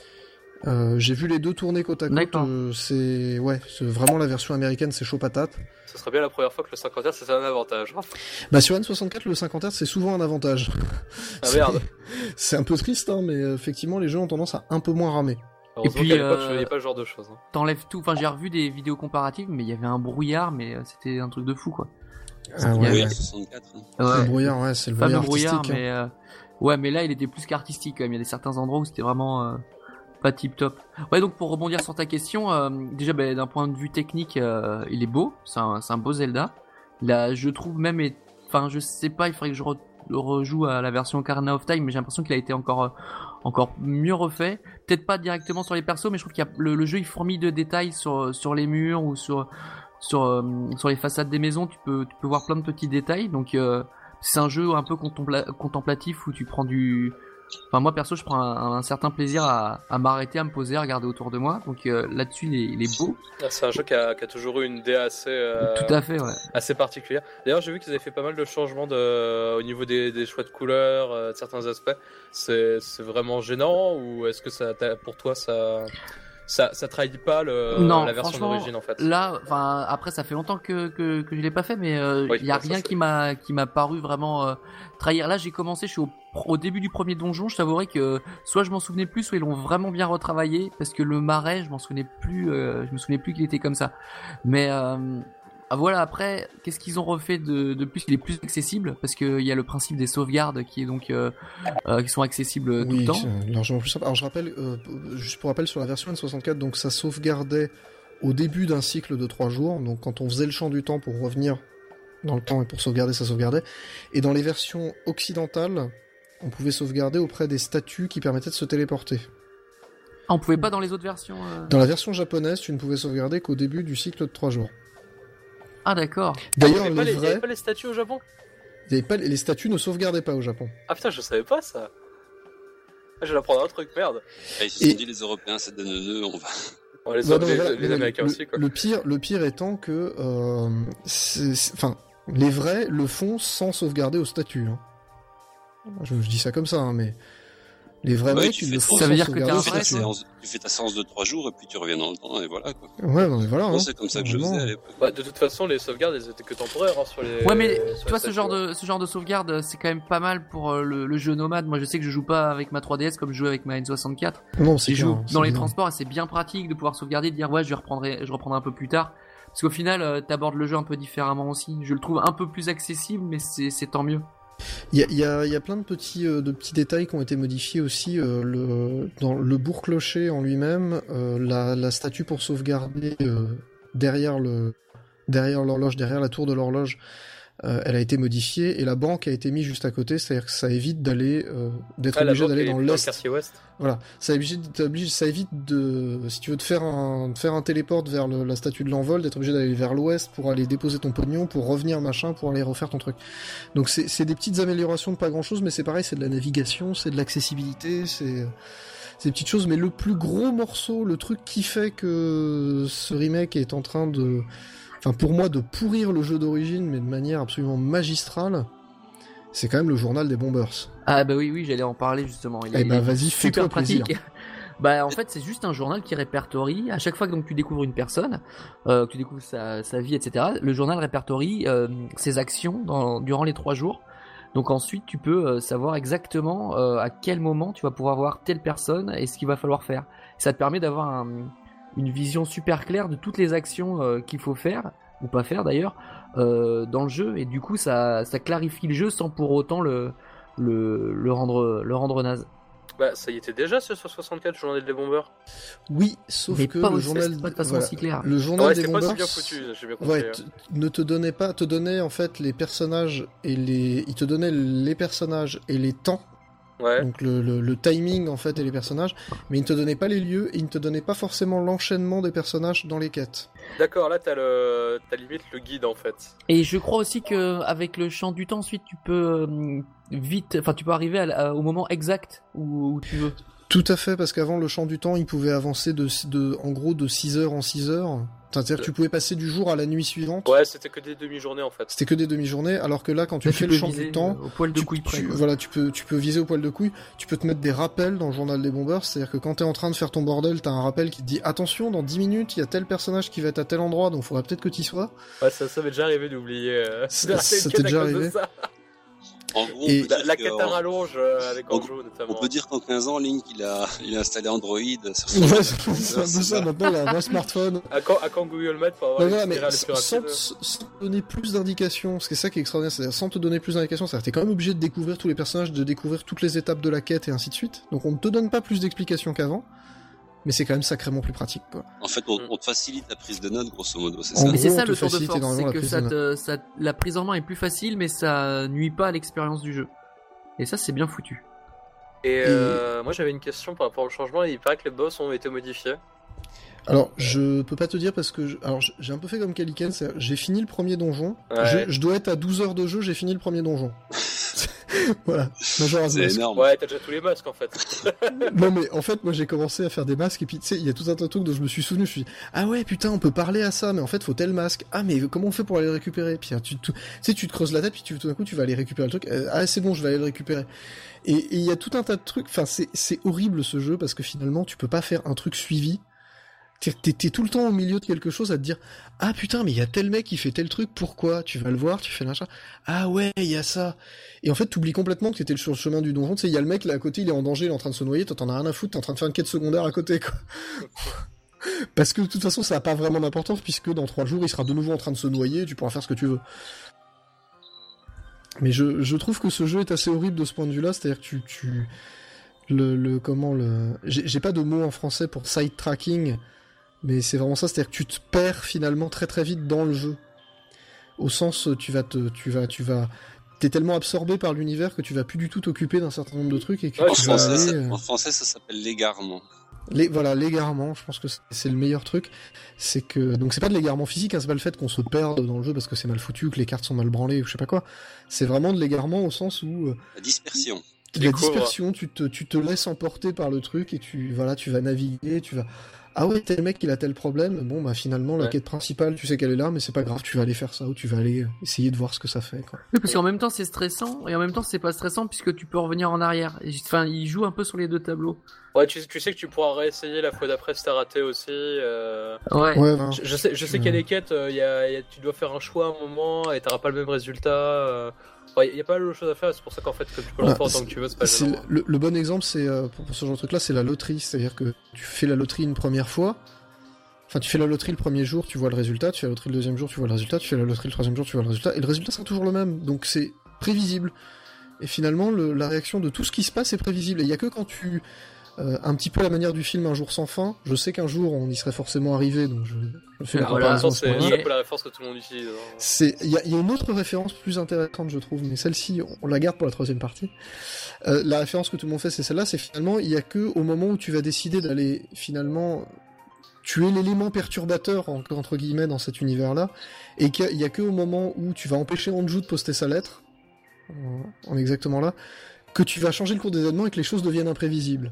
Euh, j'ai vu les deux tourner côte à côte. Euh, c'est ouais, c'est vraiment la version américaine, c'est chaud patate. Ce serait bien la première fois que le cinquante hertz c'est un avantage. Bah sur N soixante-quatre le cinquante hertz c'est souvent un avantage. Ah merde. C'est un peu triste hein, mais euh, effectivement les jeux ont tendance à un peu moins ramer. Et puis, euh, je voyais pas ce genre de choses. Hein. T'enlèves tout. Enfin, j'ai revu des vidéos comparatives, mais il y avait un brouillard, mais euh, c'était un truc de fou, quoi. Ah ouais. Brouillard soixante-quatre. Hein. Ouais. Le brouillard, ouais, c'est le fameux brouillard artistique. Brouillard, hein. mais euh, ouais, mais là, il était plus qu'artistique quand même. Il y a des certains endroits où c'était vraiment euh, pas tip top. Ouais, donc pour rebondir sur ta question, euh, déjà, bah, d'un point de vue technique, euh, il est beau. C'est un, c'est un beau Zelda. Là, je trouve même, et... enfin, je sais pas, il faudrait que je re... rejoue à la version Ocarina of Time, mais j'ai l'impression qu'il a été encore euh, encore mieux refait. Peut-être pas directement sur les persos, mais je trouve qu'il y a le, le jeu il fourmille de détails sur sur les murs ou sur sur euh, sur les façades des maisons. Tu peux tu peux voir plein de petits détails. Donc euh, c'est un jeu un peu contempla- contemplatif où tu prends du Enfin, moi perso, je prends un, un certain plaisir à, à m'arrêter, à me poser, à regarder autour de moi. Donc euh, là-dessus, il est, il est beau. C'est un jeu qui a, qui a toujours eu une D A assez, euh, Tout à fait, ouais. assez particulière. D'ailleurs, j'ai vu qu'ils avaient fait pas mal de changements de, au niveau des, des choix de couleurs, euh, de certains aspects. C'est, c'est vraiment gênant ou est-ce que ça, pour toi, ça, ça, ça trahit pas le, non, la version d'origine en fait? Là, enfin, après, ça fait longtemps que que, que je l'ai pas fait, mais il euh, oui, y a ça, rien c'est... qui m'a qui m'a paru vraiment euh, trahir. Là, j'ai commencé, je suis au au début du premier donjon, je t'avouerai que soit je m'en souvenais plus, soit ils l'ont vraiment bien retravaillé, parce que le marais, je m'en souvenais plus, euh, je me souvenais plus qu'il était comme ça. Mais euh, ah, voilà, après, qu'est-ce qu'ils ont refait de, de plus? Il est plus accessible, parce qu'il y a le principe des sauvegardes qui est donc euh, euh, qui sont accessibles tout oui, le temps. C'est largement plus simple. Alors je rappelle, euh, juste pour rappel sur la version N soixante-quatre, donc ça sauvegardait au début d'un cycle de trois jours, donc quand on faisait le champ du temps pour revenir dans le temps et pour sauvegarder, ça sauvegardait. Et dans les versions occidentales, on pouvait sauvegarder auprès des statues qui permettaient de se téléporter. Ah, on pouvait pas dans les autres versions euh... Dans la version japonaise, tu ne pouvais sauvegarder qu'au début du cycle de trois jours. Ah d'accord. D'ailleurs, il les n'y vrais... avait pas les statues au Japon? Il y avait pas... Les statues ne sauvegardaient pas au Japon. Ah putain, je savais pas ça. Ah, je vais apprendre un truc, merde. Et ils se sont et... dit, les Européens, c'est des neuneux, on va... On les, bah, non, les, voilà, les non, Américains le, aussi, quoi. Le pire, le pire étant que... Euh, c'est, c'est... Enfin, les vrais le font sans sauvegarder au statut, hein. Je, je dis ça comme ça, hein, mais les vrais ouais, mecs, ils le font. Ça veut dire sans que t'es un tu, vrai, fais séance, tu fais ta séance de trois jours et puis tu reviens dans le temps et voilà quoi. Ouais, non, mais voilà. Bon, hein. c'est comme ça que je faisais à l'époque. Bah, de toute façon, les sauvegardes, elles étaient que temporaires hein, sur les. Ouais, mais sur tu vois, les ce genre de ce genre de sauvegarde, c'est quand même pas mal pour euh, le, le jeu nomade. Moi, je sais que je joue pas avec ma trois D S comme je joue avec ma N soixante-quatre. Non, c'est Je joue clair, dans c'est les bien. transports et c'est bien pratique de pouvoir sauvegarder, de dire ouais, je reprendrai, je reprendrai un peu plus tard. Parce qu'au final, euh, t'abordes le jeu un peu différemment aussi. Je le trouve un peu plus accessible, mais c'est c'est tant mieux. Il y a, il y, a, il y a plein de petits, euh, de petits détails qui ont été modifiés aussi. Euh, le, dans le bourg-clocher en lui-même, euh, la, la statue pour sauvegarder euh, derrière, le, derrière l'horloge, derrière la tour de l'horloge, euh, elle a été modifiée et la banque a été mise juste à côté, c'est-à-dire que ça évite d'aller, euh, d'être ah, obligé d'aller dans l'est. le quartier ouest. Voilà, ça évite, ça évite de, si tu veux te faire un, de faire un téléport vers le, la statue de l'envol, d'être obligé d'aller vers l'ouest pour aller déposer ton pognon, pour revenir machin, pour aller refaire ton truc. Donc c'est, c'est des petites améliorations de pas grand chose, mais c'est pareil, c'est de la navigation, c'est de l'accessibilité, c'est, c'est des petites choses, mais le plus gros morceau, le truc qui fait que ce remake est en train de, enfin pour moi de pourrir le jeu d'origine, mais de manière absolument magistrale, c'est quand même le journal des bombers. Ah bah oui, oui, j'allais en parler justement. Il eh est, bah il est vas-y, super fais-toi plaisir. pratique. Bah en fait c'est juste un journal qui répertorie à chaque fois que donc tu découvres une personne, euh, que tu découvres sa, sa vie, et cetera. Le journal répertorie euh, ses actions dans, durant les trois jours. Donc ensuite tu peux euh, savoir exactement euh, à quel moment tu vas pouvoir voir telle personne et ce qu'il va falloir faire. Ça te permet d'avoir un, une vision super claire de toutes les actions euh, qu'il faut faire ou pas faire d'ailleurs euh, dans le jeu et du coup ça, ça clarifie le jeu sans pour autant le le, le rendre le rendre naze. Bah ça y était déjà ce sur soixante-quatre, le journal des bombeurs. Oui, sauf mais que pas le aussi, journal pas de façon voilà, aussi claire. le journal ouais, des c'est bombers pas si bien foutu, j'ai bien compris. ouais, t- ne te donnait pas, te donnait en fait les personnages et les, il te donnait les personnages et les temps Ouais. Donc le, le, le timing en fait et les personnages, mais il ne te donnait pas les lieux et il ne te donnait pas forcément l'enchaînement des personnages dans les quêtes. D'accord, là t'as le, t'as limite le guide en fait. Et je crois aussi que avec le champ du temps, ensuite tu peux euh, vite, enfin tu peux arriver à, à, au moment exact où, où tu veux. Tout à fait, parce qu'avant le champ du temps, il pouvait avancer de, de en gros de six heures en six heures. C'est-à-dire que tu pouvais passer du jour à la nuit suivante. Ouais, c'était que des demi-journées en fait. C'était que des demi-journées, alors que là, quand tu Là, fais tu le peux champ viser, du temps, euh, au poil de tu, couille près, tu- quoi. voilà, tu peux, tu peux viser au poil de couille. Tu peux te mettre des rappels dans le journal des bombeurs, c'est-à-dire que quand t'es en train de faire ton bordel, t'as un rappel qui te dit attention, dans dix minutes, il y a tel personnage qui va être à tel endroit, donc faudra peut-être que t'y sois. Ouais, ça, ça m'est déjà arrivé d'oublier. Euh, Ça- de rater ça une t'est quête déjà à cause de arrivé ça. En gros, Et- on peut La, dire la que- quête à rallonge euh, avec en- Anjou notamment. On peut dire qu'en quinze ans, Link, il a, il a installé Android sur son Ouais, c'est c'est un peu c'est ça, ça. maintenant, il a un vrai smartphone. À quand, à quand Google Maps pour avoir Ouais, les voilà, mais itinéraires les plus sans, rapides. sans- sans te donner plus d'indications, c'est ça qui est extraordinaire, c'est-à-dire sans te donner plus d'indications, c'est-à-dire que t'es quand même obligé de découvrir tous les personnages, de découvrir toutes les étapes de la quête et ainsi de suite. Donc on ne te donne pas plus d'explications qu'avant, mais c'est quand même sacrément plus pratique, quoi. En fait, on, on te facilite la prise de notes, grosso modo, c'est En ça. Mais c'est gros, ça on le te tour de facilite force, énormément c'est la que prise ça de te, ça, la prise en main est plus facile, mais ça nuit pas à l'expérience du jeu. Et ça, c'est bien foutu. Et euh, moi j'avais une question par rapport au changement. Il paraît que les boss ont été modifiés. Alors, je peux pas te dire parce que je- alors j'ai un peu fait comme Kaliken, c'est-à-dire, j'ai fini le premier donjon, Ouais. je, je dois être à douze heures de jeu, j'ai fini le premier donjon. Voilà, Majora's C'est Mask. énorme. Ouais, t'as déjà tous les masques en fait. Non mais en fait moi j'ai commencé à faire des masques et puis tu sais il y a tout un tas de trucs dont je me suis souvenu, je me suis dit ah ouais putain on peut parler à ça mais en fait faut tel masque, ah mais comment on fait pour aller le récupérer, puis hein, tu, tu, tu sais tu te creuses la tête puis tu, tout d'un coup tu vas aller récupérer le truc, Euh, ah c'est bon je vais aller le récupérer et et il y a tout un tas de trucs, enfin c'est c'est horrible ce jeu parce que finalement tu peux pas faire un truc suivi. T'es, t'es, t'es tout le temps au milieu de quelque chose à te dire ah putain mais il y a tel mec qui fait tel truc, pourquoi, tu vas le voir, tu fais l'achat, ah ouais il y a ça, et en fait t'oublies complètement que t'étais sur le chemin du donjon, tu sais il y a le mec là à côté, il est en danger, il est en train de se noyer, toi t'en as rien à foutre, t'es en train de faire une quête secondaire à côté quoi. Parce que de toute façon ça a pas vraiment d'importance puisque dans trois jours il sera de nouveau en train de se noyer, tu pourras faire ce que tu veux. Mais je, je trouve que ce jeu est assez horrible de ce point de vue-là, c'est-à-dire que tu, tu le, le comment le, j'ai, j'ai pas de mot en français pour side tracking, mais c'est vraiment ça, c'est-à-dire que tu te perds finalement très très vite dans le jeu. Au sens, tu vas te, tu vas, tu vas, t'es tellement absorbé par l'univers que tu vas plus du tout t'occuper d'un certain nombre de trucs et que Ouais, En tu vas français, aller, ça, euh, en français, ça s'appelle l'égarement. les, voilà, l'égarement, je pense que c'est, c'est le meilleur truc. C'est que, donc c'est pas de l'égarement physique, hein, c'est pas le fait qu'on se perde dans le jeu parce que c'est mal foutu, que les cartes sont mal branlées ou je sais pas quoi. C'est vraiment de l'égarement au sens où, euh, La dispersion. Tu la découvres. dispersion, tu te, tu te laisses emporter par le truc et tu, voilà, tu vas naviguer, tu vas, ah ouais, tel mec il a tel problème, bon bah finalement la Ouais. quête principale, tu sais qu'elle est là, mais c'est pas grave, tu vas aller faire ça ou tu vas aller essayer de voir ce que ça fait, quoi. Oui, parce qu'en même temps c'est stressant, et en même temps c'est pas stressant puisque tu peux revenir en arrière. Et, enfin, il joue un peu sur les deux tableaux. Ouais, tu, tu sais que tu pourras réessayer la fois d'après si t'as raté aussi. Euh... Ouais. Ouais, ben, Je, je sais, je sais qu'il y a des quêtes, euh, il y a, il y a- tu dois faire un choix à un moment et t'auras pas le même résultat. euh. Ouais, il y a pas mal de choses à faire, c'est pour ça qu'en fait que tu peux le Voilà, faire autant c'est- que tu veux, c'est pas c'est gênant. le, le bon exemple, c'est euh, pour, pour ce genre de truc-là, c'est la loterie, c'est-à-dire que tu fais la loterie une première fois. Enfin, tu fais la loterie le premier jour, tu vois le résultat, tu fais la loterie le deuxième jour, tu vois le résultat, tu fais la loterie le troisième jour, tu vois le résultat, et le résultat sera toujours le même, donc c'est prévisible. Et finalement, le, la réaction de tout ce qui se passe est prévisible, et il y a que quand tu... Euh, un petit peu à la manière du film Un jour sans fin, je sais qu'un jour on y serait forcément arrivé, donc je, je fais une Ah, En même voilà, comparaison temps, à ce c'est moment-là. c'est un peu la référence que tout le monde utilise. hein. C'est, il y a, il y a une autre référence plus intéressante, je trouve, mais celle-ci, on la garde pour la troisième partie. Euh, la référence que tout le monde fait, c'est celle-là, c'est finalement, il y a que au moment où tu vas décider d'aller, finalement, tuer l'élément perturbateur, en- entre guillemets, dans cet univers-là, et qu'il y a que au moment où tu vas empêcher Anjou de poster sa lettre, en, en exactement là, que tu vas changer le cours des événements et que les choses deviennent imprévisibles.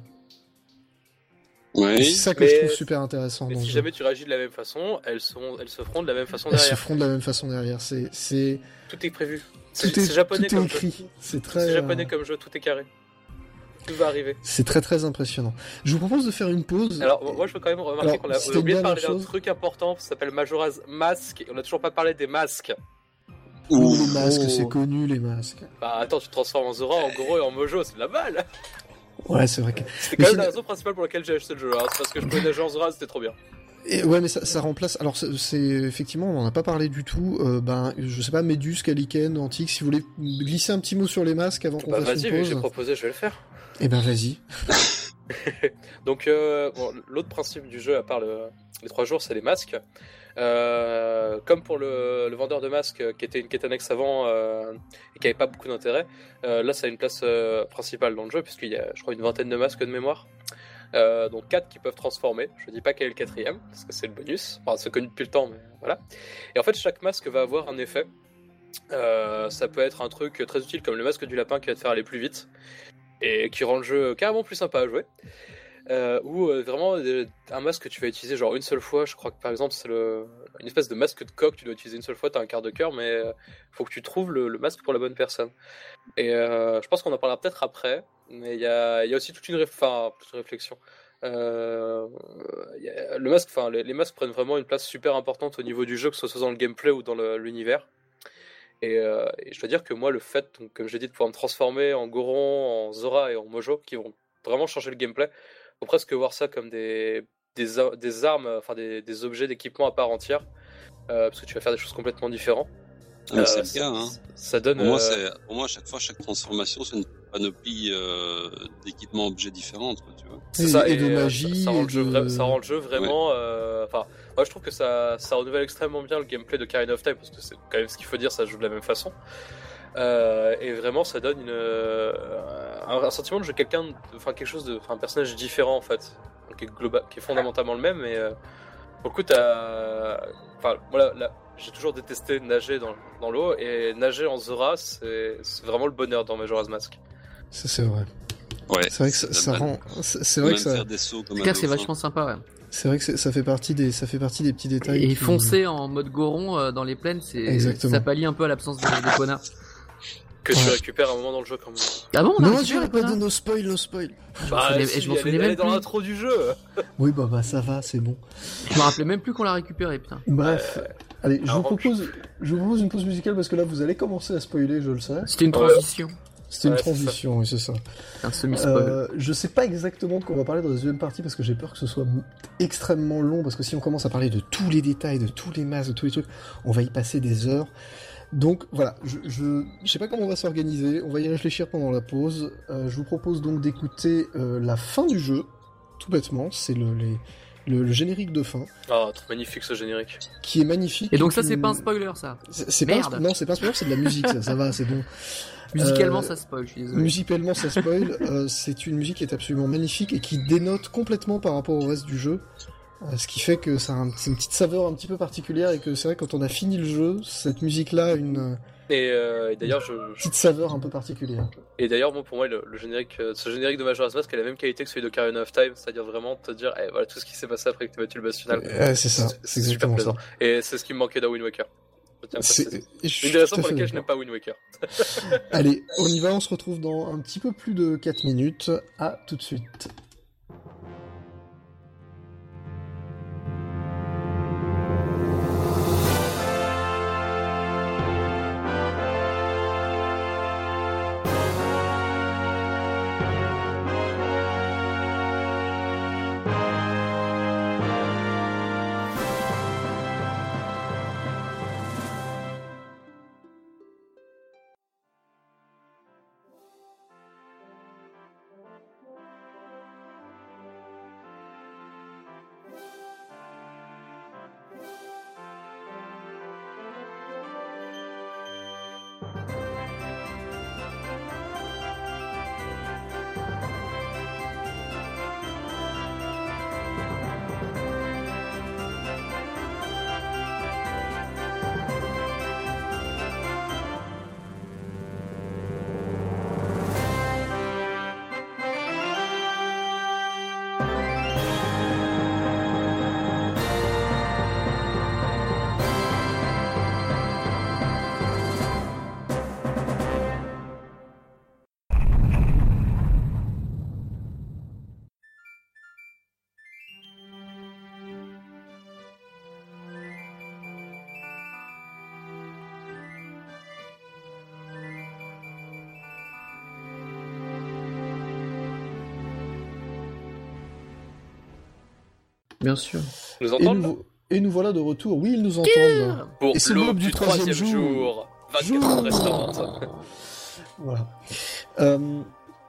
Et Oui. c'est ça que mais- je trouve super intéressant Mais dans si ce jamais tu réagis de la même façon, elles, sont, elles se feront de la même façon Elles se derrière. feront de la même façon derrière. C'est, c'est, Tout est prévu. tout C'est est, c'est japonais tout est comme jeu. écrit. C'est très, C'est japonais euh, comme jeu, tout est carré. Tout va arriver. c'est très très impressionnant. Je vous propose de faire une pause. Alors, moi je veux quand même remarquer Alors, qu'on a, on a c'était oublié une de parler dernière d'un chose. truc important, ça s'appelle Majora's Mask, et on a toujours pas parlé des masques. Ouh, Ouf. les masques, Oh. c'est connu les masques. Bah attends, tu te transformes en Zora, en Goro et en Mojo, c'est de la balle. Ouais, c'est vrai que. C'était Mais quand même fina- la raison principale pour laquelle j'ai acheté le jeu. hein. C'est parce que je connais déjà en Zora, c'était trop bien. Et ouais, mais ça, ça remplace. Alors, c'est, c'est- effectivement, on en a pas parlé du tout. Euh, ben, je sais pas, Méduse, Kaliken, Antique, si vous voulez glisser un petit mot sur les masques avant qu'on Bah fasse vas-y, une vu que j'ai pause. proposé, je vais le faire. Eh ben, vas-y. Donc, euh, bon, l'autre principe du jeu, à part le, les trois jours, c'est les masques. Euh, comme pour le, le vendeur de masques qui était une quête annexe avant euh, et qui avait pas beaucoup d'intérêt, euh, là ça a une place euh, principale dans le jeu puisqu'il y a je crois une vingtaine de masques de mémoire, euh, donc quatre qui peuvent transformer. Je dis pas quel est le quatrième parce que c'est le bonus, enfin c'est connu depuis le temps mais voilà. Et en fait chaque masque va avoir un effet. Euh, ça peut être un truc très utile comme le masque du lapin qui va te faire aller plus vite et qui rend le jeu carrément plus sympa à jouer. Euh, ou euh, vraiment euh, un masque que tu vas utiliser genre une seule fois. Je crois que par exemple c'est le... une espèce de masque de coq, tu dois utiliser une seule fois, t'as un quart de cœur, mais euh, faut que tu trouves le, le masque pour la bonne personne. Et euh, je pense qu'on en parlera peut-être après, mais il y a, y a aussi toute une, réf... enfin, toute une réflexion. Euh, y a... le masque, enfin les, les masques prennent vraiment une place super importante au niveau du jeu, que ce soit dans le gameplay ou dans le, l'univers. Et, euh, et je dois dire que moi le fait, donc, comme j'ai dit, de pouvoir me transformer en Goron, en Zora et en Mojo, qui vont vraiment changer le gameplay, faut presque voir ça comme des, des, des armes, enfin des, des objets d'équipement à part entière, euh, parce que tu vas faire des choses complètement différentes. Ah, mais euh, c'est le cas, hein. Ça donne. Pour moi, euh... c'est, pour moi, à chaque fois, chaque transformation, c'est une panoplie euh, d'équipements objets différentes, quoi, tu vois. C'est et, ça, et, et de magie. Ça, ça, rend, le jeu, de... ça rend le jeu vraiment. Enfin, ouais. euh, moi, je trouve que ça, ça renouvelle extrêmement bien le gameplay de Ocarina of Time, parce que c'est quand même ce qu'il faut dire, ça joue de la même façon. Euh, et vraiment ça donne une, euh, un, un sentiment de jeu quelqu'un, enfin quelque chose de, enfin un personnage différent en fait, qui est global, qui est fondamentalement le même. Mais euh, pour le coup t'as, enfin voilà, là, j'ai toujours détesté nager dans, dans l'eau, et nager en Zora c'est, c'est vraiment le bonheur dans Majora's Mask. Ça c'est vrai. Ouais. C'est vrai que ça, ça rend, c'est, c'est vrai que ça. Faire des sauts comme c'est, c'est vachement sympa, ouais. C'est vrai que c'est, ça fait partie des, ça fait partie des petits détails. Et qui... foncer en mode Goron euh, dans les plaines, c'est, exactement. Ça pallie un peu à l'absence de, de Kona. Que ouais. Tu récupères un moment dans le jeu quand même. Ah bon, on a non, je dirais pas de no spoil, no spoil. Bah, je, si, je m'en souvenais même plus. Dans l'intro du jeu. Oui, bah, bah, ça va, c'est bon. Je me rappelais même plus qu'on l'a récupéré, putain. Bref. Euh... Allez, je vous propose, je vous propose une pause musicale parce que là, vous allez commencer à spoiler, je le sais. C'était une transition. C'était ouais, une transition, oui, c'est ça. Un semi-spoil. Euh, je sais pas exactement de quoi on va parler dans la deuxième partie parce que j'ai peur que ce soit extrêmement long, parce que si on commence à parler de tous les détails, de tous les masques, de tous les trucs, on va y passer des heures. Donc voilà, je, je, je sais pas comment on va s'organiser, on va y réfléchir pendant la pause. Euh, je vous propose donc d'écouter euh, la fin du jeu, tout bêtement, c'est le, les, le, le générique de fin. Ah, oh, magnifique ce générique. Qui est magnifique. Et donc ça, c'est une... pas un spoiler, ça. C'est, c'est Merde. Pas un... Non, c'est pas un spoiler, c'est de la musique, ça, ça va, c'est bon. Musicalement, euh, ça spoil, je suis désolé. Musicalement, ça spoil. euh, c'est une musique qui est absolument magnifique et qui dénote complètement par rapport au reste du jeu. Euh, ce qui fait que ça a un, c'est une petite saveur un petit peu particulière et que c'est vrai que quand on a fini le jeu, cette musique-là a une, et, euh, et d'ailleurs, je, une petite saveur un peu particulière. Et d'ailleurs, bon, pour moi, le, le générique, ce générique de Majora's Mask a la même qualité que celui de Ocarina of Time, c'est-à-dire vraiment te dire, eh, voilà tout ce qui s'est passé après que tu as battu le boss final. Euh, c'est ça, c'est, c'est super plaisant. Ça. Et c'est ce qui me manquait dans Wind Waker. C'est une des raisons pour lesquelles je n'aime pas Wind Waker. Allez, on y va, on se retrouve dans un petit peu plus de quatre minutes. À tout de suite. Bien sûr. Nous entendent, et, nous, et nous voilà de retour. Oui, ils nous entendent. Pour et c'est l'aube du troisième jour. jour. vingt-quatre heures restantes. Voilà. Euh,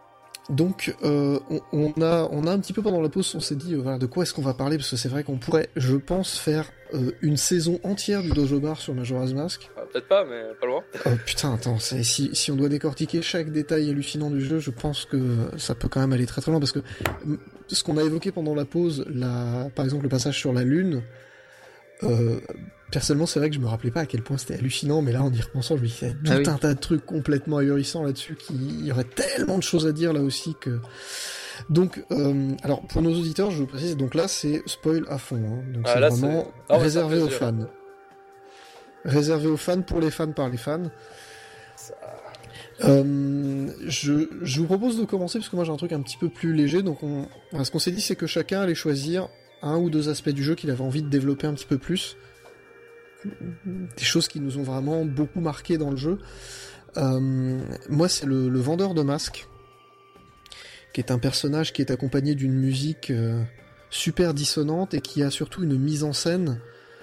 donc euh, on, on a on a un petit peu pendant la pause, on s'est dit euh, voilà de quoi est-ce qu'on va parler, parce que c'est vrai qu'on pourrait, je pense, faire euh, une saison entière du Dojo Bar sur Majora's Mask. Ah, peut-être pas, mais pas loin. Oh putain, attends, c'est, si si on doit décortiquer chaque détail hallucinant du jeu, je pense que ça peut quand même aller très très loin, parce que ce qu'on a évoqué pendant la pause, la, par exemple le passage sur la Lune. Euh, personnellement, c'est vrai que je me rappelais pas à quel point c'était hallucinant, mais là, en y repensant, je me disais tout Ah oui. un tas de trucs complètement ahurissants là-dessus, qu'il y aurait tellement de choses à dire là aussi que. Donc, euh, alors pour nos auditeurs, je vous précise, donc là, c'est spoil à fond, hein. Donc Ah, c'est là, vraiment c'est- ah ouais, réservé ça fait aux plaisir. fans, réservé aux fans pour les fans par les fans. Euh, je, je vous propose de commencer parce que moi j'ai un truc un petit peu plus léger. Donc, on, enfin, ce qu'on s'est dit, c'est que chacun allait choisir un ou deux aspects du jeu qu'il avait envie de développer un petit peu plus, des choses qui nous ont vraiment beaucoup marqué dans le jeu. Euh, moi, c'est le, le vendeur de masques, qui est un personnage qui est accompagné d'une musique euh, super dissonante et qui a surtout une mise en scène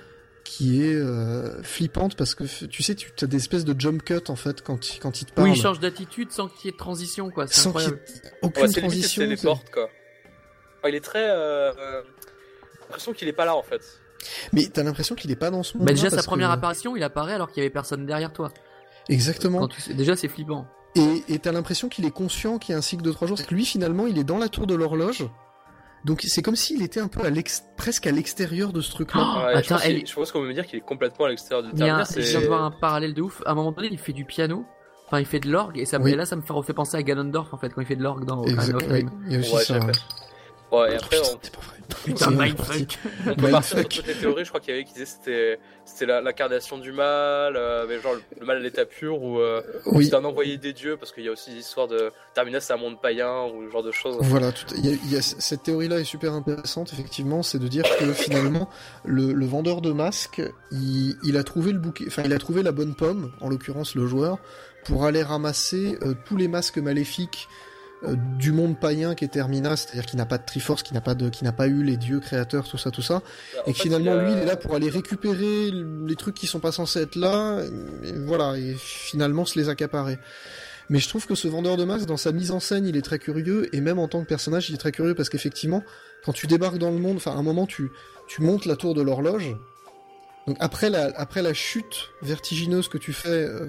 qui est euh, flippante, parce que tu sais, tu as des espèces de jump cut en fait quand, il- quand il te parle. Oui, il change d'attitude sans qu'il y ait de transition, quoi. C'est sans qu'il y incroyable. ait aucune Ouais, c'est limite, transition. c'est les c'est- portes, quoi. Enfin, il est très. Euh... euh, l'impression qu'il est pas là, en fait. Mais t'as l'impression qu'il est pas dans ce monde. Bah déjà, sa première apparition, il apparaît alors qu'il y avait personne derrière toi. Exactement. Quand tu sais- Déjà, c'est flippant. Et et t'as l'impression qu'il est conscient qu'il y a un cycle de trois jours. C'est que lui, finalement, il est dans la tour de l'horloge. Donc c'est comme s'il était un peu à l'ex... presque à l'extérieur de ce truc-là. Oh, Ouais, attends, je, pense elle- qu'il- je pense qu'on veut me dire qu'il est complètement à l'extérieur du Il y a un, terminal. je viens de voir un parallèle de ouf. À un moment donné, il fait du piano. Enfin, il fait de l'orgue. Et ça, Oui. et là, ça me fait refait penser à Ganondorf, en fait, quand il fait de l'orgue dans Exact- Ocarina of ouais, Time. il y a aussi Ouais, ça. j'ai ouais. fait. Ouais, et après, Putain, on, c'est pas vrai. Putain, on est mindfuck. parti. on peut partir sur Mindfuck. toutes les théories. Je crois qu'il y avait qui disaient que c'était, c'était la- l'incarnation du mal, euh, mais genre le, le mal à l'état pur, ou euh, ou Oui. c'était un envoyé des dieux, parce qu'il y a aussi l'histoire de Terminus, c'est un monde païen, ou ce genre de choses. Voilà, tout- il y a, il y a- cette théorie-là est super intéressante, effectivement, c'est de dire que finalement, le, le vendeur de masques, il, il a trouvé le bouquet, enfin, il a trouvé la bonne pomme, en l'occurrence le joueur, pour aller ramasser euh, tous les masques maléfiques euh, du monde païen qui est Termina, c'est-à-dire qui n'a pas de Triforce, qui n'a pas de, qui n'a pas eu les dieux créateurs, tout ça, tout ça, En et que fait, finalement, il a- lui, il est là pour aller récupérer les trucs qui sont pas censés être là, et voilà, et finalement se les accaparer. Mais je trouve que ce vendeur de masques, dans sa mise en scène, il est très curieux, et même en tant que personnage, il est très curieux, parce qu'effectivement, quand tu débarques dans le monde, enfin, à un moment, tu, tu montes la tour de l'horloge, donc après la, après la chute vertigineuse que tu fais euh,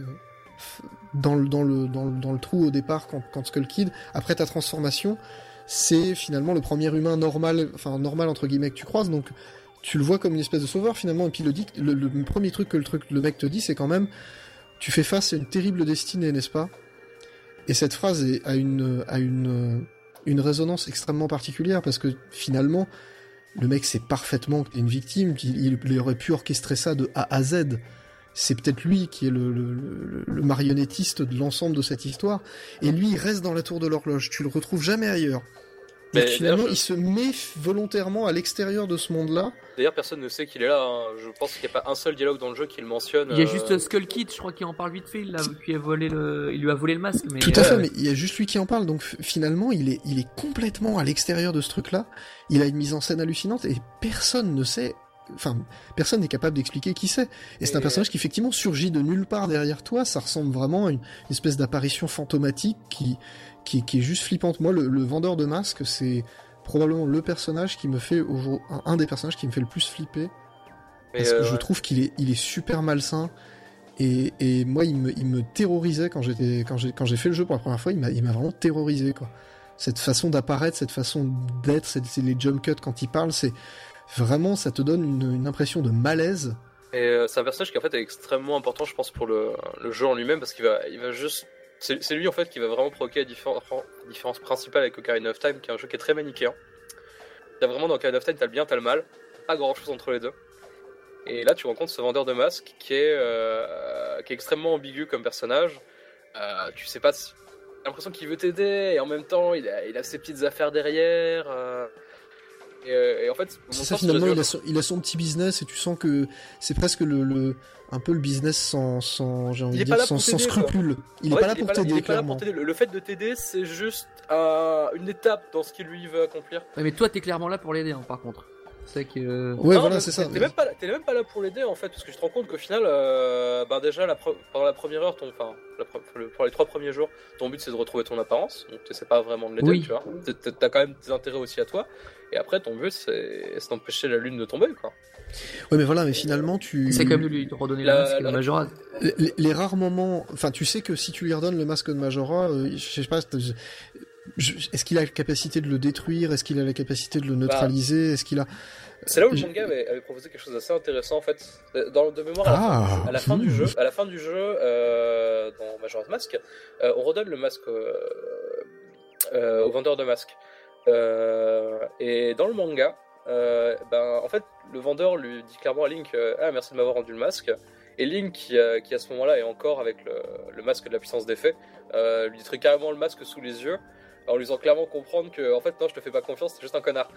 dans, le, dans, le, dans, le, dans le trou au départ, quand, quand Skull Kid, après ta transformation, c'est finalement le premier humain normal, enfin, normal entre guillemets, que tu croises, donc tu le vois comme une espèce de sauveur, finalement, et puis le, dit, le, le premier truc que le, truc, le mec te dit, c'est quand même, tu fais face à une terrible destinée, n'est-ce pas? Et cette phrase est, a, une, a une, une résonance extrêmement particulière, parce que finalement, le mec sait parfaitement que t'es une victime, qu'il il, il aurait pu orchestrer ça de A à Z. C'est peut-être lui qui est le, le, le, le marionnettiste de l'ensemble de cette histoire, et lui, il reste dans la tour de l'horloge, tu le retrouves jamais ailleurs. Mais Donc finalement, d'ailleurs, je- il se met volontairement à l'extérieur de ce monde-là. D'ailleurs, personne ne sait qu'il est là. Hein. Je pense qu'il n'y a pas un seul dialogue dans le jeu qui le mentionne. Il y a euh, juste Skull Kid, je crois qu'il en parle vite fait. Il, a, qui a volé le, il lui a volé le masque. Mais Tout à euh, fait, mais il y a juste lui qui en parle, donc f- finalement, il est, il est complètement à l'extérieur de ce truc-là. Il a une mise en scène hallucinante, et personne ne sait, enfin, personne n'est capable d'expliquer qui c'est. Et c'est un Et- personnage qui effectivement surgit de nulle part derrière toi, ça ressemble vraiment à une espèce d'apparition fantomatique qui, qui, qui est juste flippante. Moi, le, le vendeur de masques, c'est probablement le personnage qui me fait, au jour- un, un des personnages qui me fait le plus flipper, mais, parce que euh, je ouais. trouve qu'il est, il est super malsain. Et, et moi, il me, il me terrorisait quand j'étais, quand j'ai, quand j'ai fait le jeu pour la première fois. Il m'a, il m'a vraiment terrorisé, quoi. Cette façon d'apparaître, cette façon d'être, c'est, c'est les jump cuts quand il parle, c'est vraiment, ça te donne une, une impression de malaise. Et euh, c'est un personnage qui en fait est extrêmement important, je pense, pour le, le jeu en lui-même, parce qu'il va, il va juste, c'est, c'est lui en fait qui va vraiment provoquer la différen- différence principale avec Ocarina of Time, qui est un jeu qui est très manichéen. T'as vraiment dans Ocarina of Time, t'as le bien, t'as le mal, pas grand-chose entre les deux. Et là, tu rencontres ce vendeur de masques qui est, euh, qui est extrêmement ambigu comme personnage. Euh, tu sais pas, si... t'as l'impression qu'il veut t'aider, et en même temps, il a, il a ses petites affaires derrière. Euh... Et, euh, et en fait, mon C'est ça, sens, finalement, je- il a, son, il a son petit business, et tu sens que c'est presque le, le un peu le business sans, sans j'ai envie Il de est dire, pas là sans, pour sans t'aider, quoi. scrupules. Il En est fait, pas là pour t'aider, il est pas là clairement. pour t'aider. Le, le fait de t'aider, c'est juste euh, une étape dans ce qu'il lui veut accomplir. ouais, mais toi, t'es clairement là pour l'aider, hein, par contre. C'est que. Ouais, non, voilà, mais c'est ça. T'es mais- même, pas là- t'es même pas là pour l'aider en fait, parce que je te rends compte qu'au final, euh, ben déjà, la pre- pendant la première heure, ton, enfin, la pre- le- pour les trois premiers jours, ton but c'est de retrouver ton apparence, donc t'essaies pas vraiment de l'aider, Oui. tu vois. T'es- t'es- T'as quand même tes intérêts aussi à toi, et après, ton but c'est c'est d'empêcher la lune de tomber, quoi. Ouais, mais voilà, mais finalement, tu. C'est quand même de lui redonner La- la masque la- à Majora. Les, les rares moments, enfin, tu sais que si tu lui redonnes le masque de Majora, euh, je sais pas, je- je- est-ce qu'il a la capacité de le détruire, est-ce qu'il a la capacité de le neutraliser, est-ce qu'il a. C'est là où le Je- manga avait, avait proposé quelque chose d'assez intéressant en fait. Dans, de mémoire, à la, Ah. fin, à la fin du mmh. jeu, à la fin du jeu, euh, dans Majora's Mask, euh, on redonne le masque euh, euh, au vendeur de masques. Euh, et dans le manga, euh, ben en fait, le vendeur lui dit clairement à Link, euh, ah merci de m'avoir rendu le masque. Et Link, qui, euh, qui à ce moment-là est encore avec le, le masque de la puissance d'effet, euh, lui dit carrément le masque sous les yeux, en lui faisant clairement comprendre que en fait non, je te fais pas confiance, t'es juste un connard.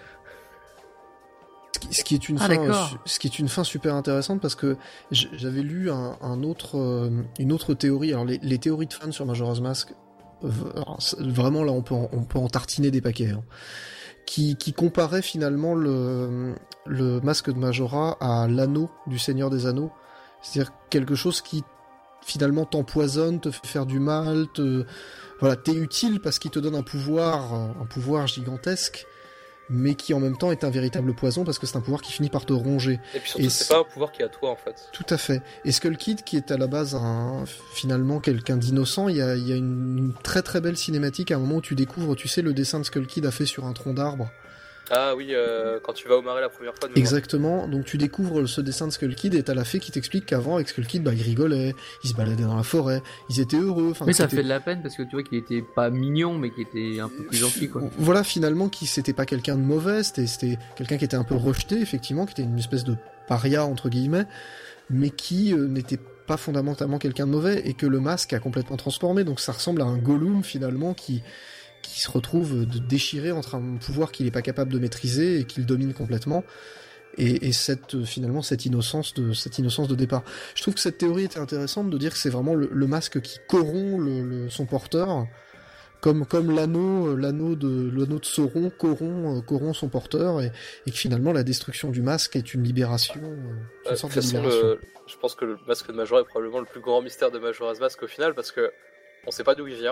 Ce qui, ce qui est une Ah, fin, d'accord. su- ce qui est une fin super intéressante parce que j- j'avais lu un, un autre, euh, une autre théorie. Alors les, les théories de fans sur Majora's Mask, euh, alors, c'est- vraiment là on peut en, on peut en tartiner des paquets. Hein, qui, qui comparait finalement le, le masque de Majora à l'anneau du Seigneur des Anneaux, c'est-à-dire quelque chose qui finalement t'empoisonne, te fait faire du mal, te voilà, t'es utile parce qu'il te donne un pouvoir, un pouvoir gigantesque, mais qui en même temps est un véritable poison parce que c'est un pouvoir qui finit par te ronger. Et puis surtout, Et c'est c'est- pas un pouvoir qui est à toi en fait. Tout à fait. Et Skull Kid, qui est à la base un, finalement quelqu'un d'innocent, il y a, il y a une, une très très belle cinématique à un moment où tu découvres, tu sais, le dessin de Skull Kid a fait sur un tronc d'arbre. Ah oui, euh, quand tu vas au marais la première fois. de mémoire. Exactement. Donc tu découvres ce dessin de Skull Kid et t'as la fée qui t'explique qu'avant avec Skull Kid, bah ils rigolaient, ils se baladaient dans la forêt, ils étaient heureux. Enfin, Mais ça c'était- fait de la peine parce que tu vois qu'il était pas mignon, mais qu'il était un peu plus gentil, quoi. Voilà, finalement, qui c'était pas quelqu'un de mauvais, c'était, c'était quelqu'un qui était un peu rejeté, effectivement, qui était une espèce de paria, entre guillemets, mais qui euh, n'était pas fondamentalement quelqu'un de mauvais, et que le masque a complètement transformé, donc ça ressemble à un Gollum, finalement, qui, qui se retrouve de déchiré entre un pouvoir qu'il est pas capable de maîtriser et qu'il domine complètement, et, et cette, euh, finalement, cette innocence de, cette innocence de départ. Je trouve que cette théorie était intéressante de dire que c'est vraiment le, le masque qui corrompt le, le- son porteur, comme comme l'anneau euh, l'anneau de l'anneau de Sauron corrompt euh, corrompt son porteur, et, et que finalement la destruction du masque est une libération, euh, Euh, une de sorte toute de façon, libération. le- je pense que le masque de Majora est probablement le plus grand mystère de Majora's Mask au final parce que on sait pas d'où il vient,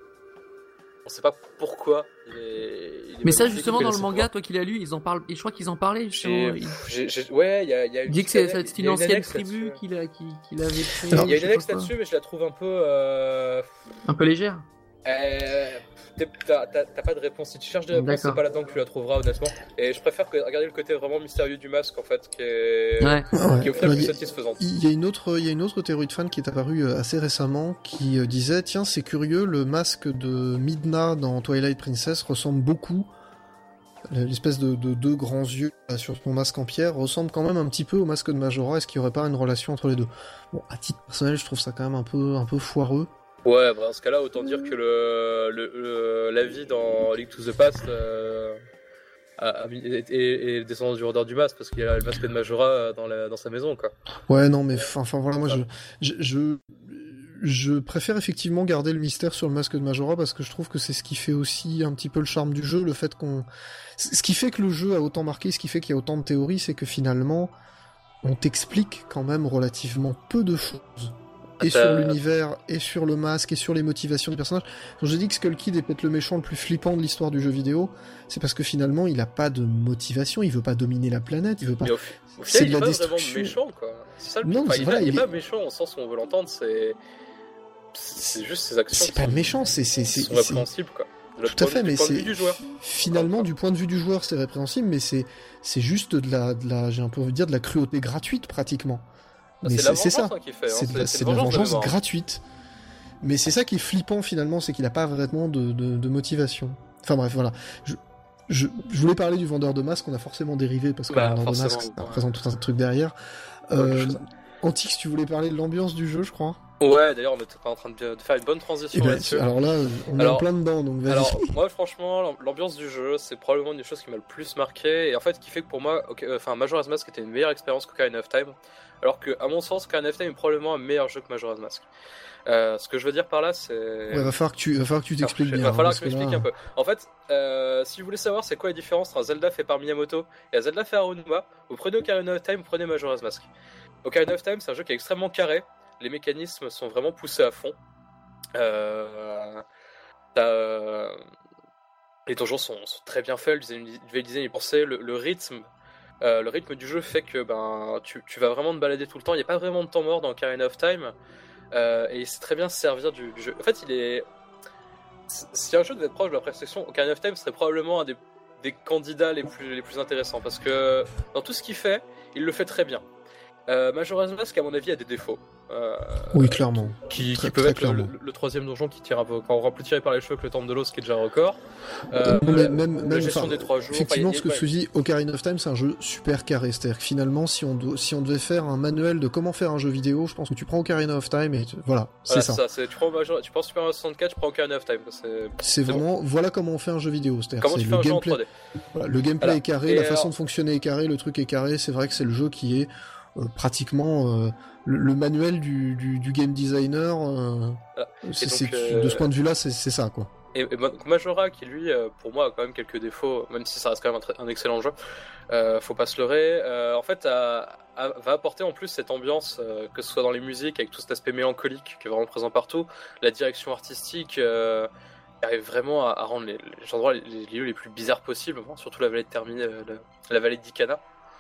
on sait pas pourquoi. Il est, il est Mais ça, magnifique, justement, il dans fait le ses manga, toi qui l'as lu, ils en parlent, et je crois qu'ils en parlaient, justement. J'ai- Ils j'ai- j'ai- Ouais, il y a, il y a ils une disent que petite c'est annexe- c'est il y une a ancienne annexe tribu là-dessus. qu'il a, qui, qu'il avait créée. Alors, Il y a je une sais annexe pas quoi. là-dessus, mais je la trouve un peu. Euh... Un peu légère. euh, t'es- T'as t'as- t'as pas de réponse. Si tu cherches des réponses, D'accord. c'est pas là-dedans que tu la trouveras, honnêtement. Et je préfère que, regarder le côté vraiment mystérieux du masque, en fait, qui est, Ouais. Ah ouais. qui est au final Alors, plus il y a- satisfaisante. Il y a une autre, il y a une autre théorie de fan qui est apparue euh, assez récemment, qui euh, disait, tiens, c'est curieux, le masque de Midna dans Twilight Princess ressemble beaucoup, l'espèce de, de deux grands yeux là, sur son masque en pierre, ressemble quand même un petit peu au masque de Majora. Est-ce qu'il y aurait pas une relation entre les deux? Bon, à titre personnel, je trouve ça quand même un peu, un peu foireux. Ouais, bah dans ce cas-là, autant dire que le, le, le- la vie dans Link to the Past euh, a, a mis- est, est, est descendant du vendeur du masque parce qu'il y a le masque de Majora dans, la, dans sa maison, quoi. Ouais, non, mais enfin, enfin, voilà, moi, je, je, je, je préfère effectivement garder le mystère sur le masque de Majora parce que je trouve que c'est ce qui fait aussi un petit peu le charme du jeu, le fait qu'on, ce qui fait que le jeu a autant marqué, ce qui fait qu'il y a autant de théories, c'est que finalement, on t'explique quand même relativement peu de choses. Et T'as- sur l'univers, et sur le masque, et sur les motivations des personnages. Quand j'ai dit que Skull Kid est peut-être le méchant le plus flippant de l'histoire du jeu vidéo, c'est parce que finalement, il a pas de motivation, il veut pas dominer la planète, il veut pas... Mais au, au C'est final, de il la est pas destruction. vraiment méchant, quoi. C'est ça le Non, truc. mais Enfin, il, voilà, est, il est il pas est- méchant au sens où on veut l'entendre, c'est. C'est juste ses actions. C'est pas méchant, c'est... c'est, c'est, sont c'est- répréhensibles, quoi. De Tout à fait, du mais point de c'est... vue du joueur. Finalement, du point de vue du joueur, c'est répréhensible, mais c'est, c'est juste de la, de la, j'ai un peu envie de dire, de la cruauté gratuite, pratiquement. Ah, Mais c'est la c'est, c'est vengeance ça. hein, qu'il fait. hein. C'est de la, C'est c'est une de la vengeance de vengeance mémoire. gratuite. Mais c'est ça qui est flippant, finalement, c'est qu'il a pas vraiment de, de, de motivation. Enfin bref, voilà. Je, je, je voulais parler du vendeur de masques, on a forcément dérivé, parce que Bah, le vendeur de forcément, masques, ça ouais. représente tout un truc derrière. Ouais, Euh, je sais. Antix, tu voulais parler de l'ambiance du jeu, je crois. Ouais, d'ailleurs, on était en train de, de faire une bonne transition Eh ben, là-dessus. alors là, on est Alors- en plein dedans, donc vas-y. Alors, moi, franchement, l'ambiance du jeu, c'est probablement une des choses qui m'a le plus marqué, et en fait, qui fait que pour moi, okay, euh, enfin, Majora's Mask était une meilleure expérience qu'Ocarina of Time, alors que, à mon sens, Ocarina of Time est probablement un meilleur jeu que Majora's Mask. Euh, ce que je veux dire par là, c'est... Ouais, va falloir que tu, va falloir que tu t'expliques Alors, bien. Il va falloir hein, que je parce m'explique là- un peu. En fait, euh, si vous voulez savoir c'est quoi la différence entre un Zelda fait par Miyamoto et un Zelda fait par Aonuma, vous prenez Ocarina of Time, vous prenez Majora's Mask. Ocarina of Time, c'est un jeu qui est extrêmement carré, les mécanismes sont vraiment poussés à fond. Euh... t'as- Les donjons sont, sont très bien faits, le design, le design est pensé, le, le rythme. euh, le rythme du jeu fait que ben, tu, tu vas vraiment te balader tout le temps, il n'y a pas vraiment de temps mort dans Ocarina of Time. Euh, et il sait très bien se servir du, du jeu. En fait, il est. Si un jeu devait être proche de la précision, Ocarina of Time serait probablement un des, des candidats les plus, les plus intéressants. Parce que dans tout ce qu'il fait, il le fait très bien. Euh, Majora's Mask, à mon avis, a des défauts. Euh, Oui, clairement. qui, Très- qui peuvent très être le, clairement. le- le troisième donjon qui tire un peu, quand on aura plus tiré par les cheveux que le temple de l'eau, ce qui est déjà un record. Euh, non, mais même, la même, gestion enfin, des trois jours. effectivement, enfin, ce que il y a- tu dis, Ocarina of Time, c'est un jeu super carré. C'est-à-dire que finalement, si on, do- si on devait faire un manuel de comment faire un jeu vidéo, je pense que tu prends Ocarina of Time et tu- voilà, c'est Voilà, ça. c'est ça. c'est- tu, prends Major- tu prends Super Mario soixante-quatre, tu prends Ocarina of Time. C'est C'est bon. vraiment, voilà comment on fait un jeu vidéo. C'est-à-dire Comment c'est tu le fais un jeu en gameplay, trois D. voilà, le gameplay Voilà. est carré, Et la alors- façon de fonctionner est carrée, le truc est carré. C'est vrai que c'est le jeu qui est euh, pratiquement euh, le, le manuel du, du, du game designer. euh, Voilà. c'est- Et donc, c'est- euh, De ce point de vue-là, c'est c'est ça, quoi. Et, et donc Majora, qui lui, euh, pour moi, a quand même quelques défauts, même si ça reste quand même un, très- un excellent jeu, euh, faut pas se leurrer, euh, en fait, a- a- va apporter en plus cette ambiance, euh, que ce soit dans les musiques, avec tout cet aspect mélancolique qui est vraiment présent partout, la direction artistique euh, arrive vraiment à, à rendre les, les endroits, les, les lieux les plus bizarres possibles, bon, surtout la vallée de Termine, euh, la, la vallée d'Ikana,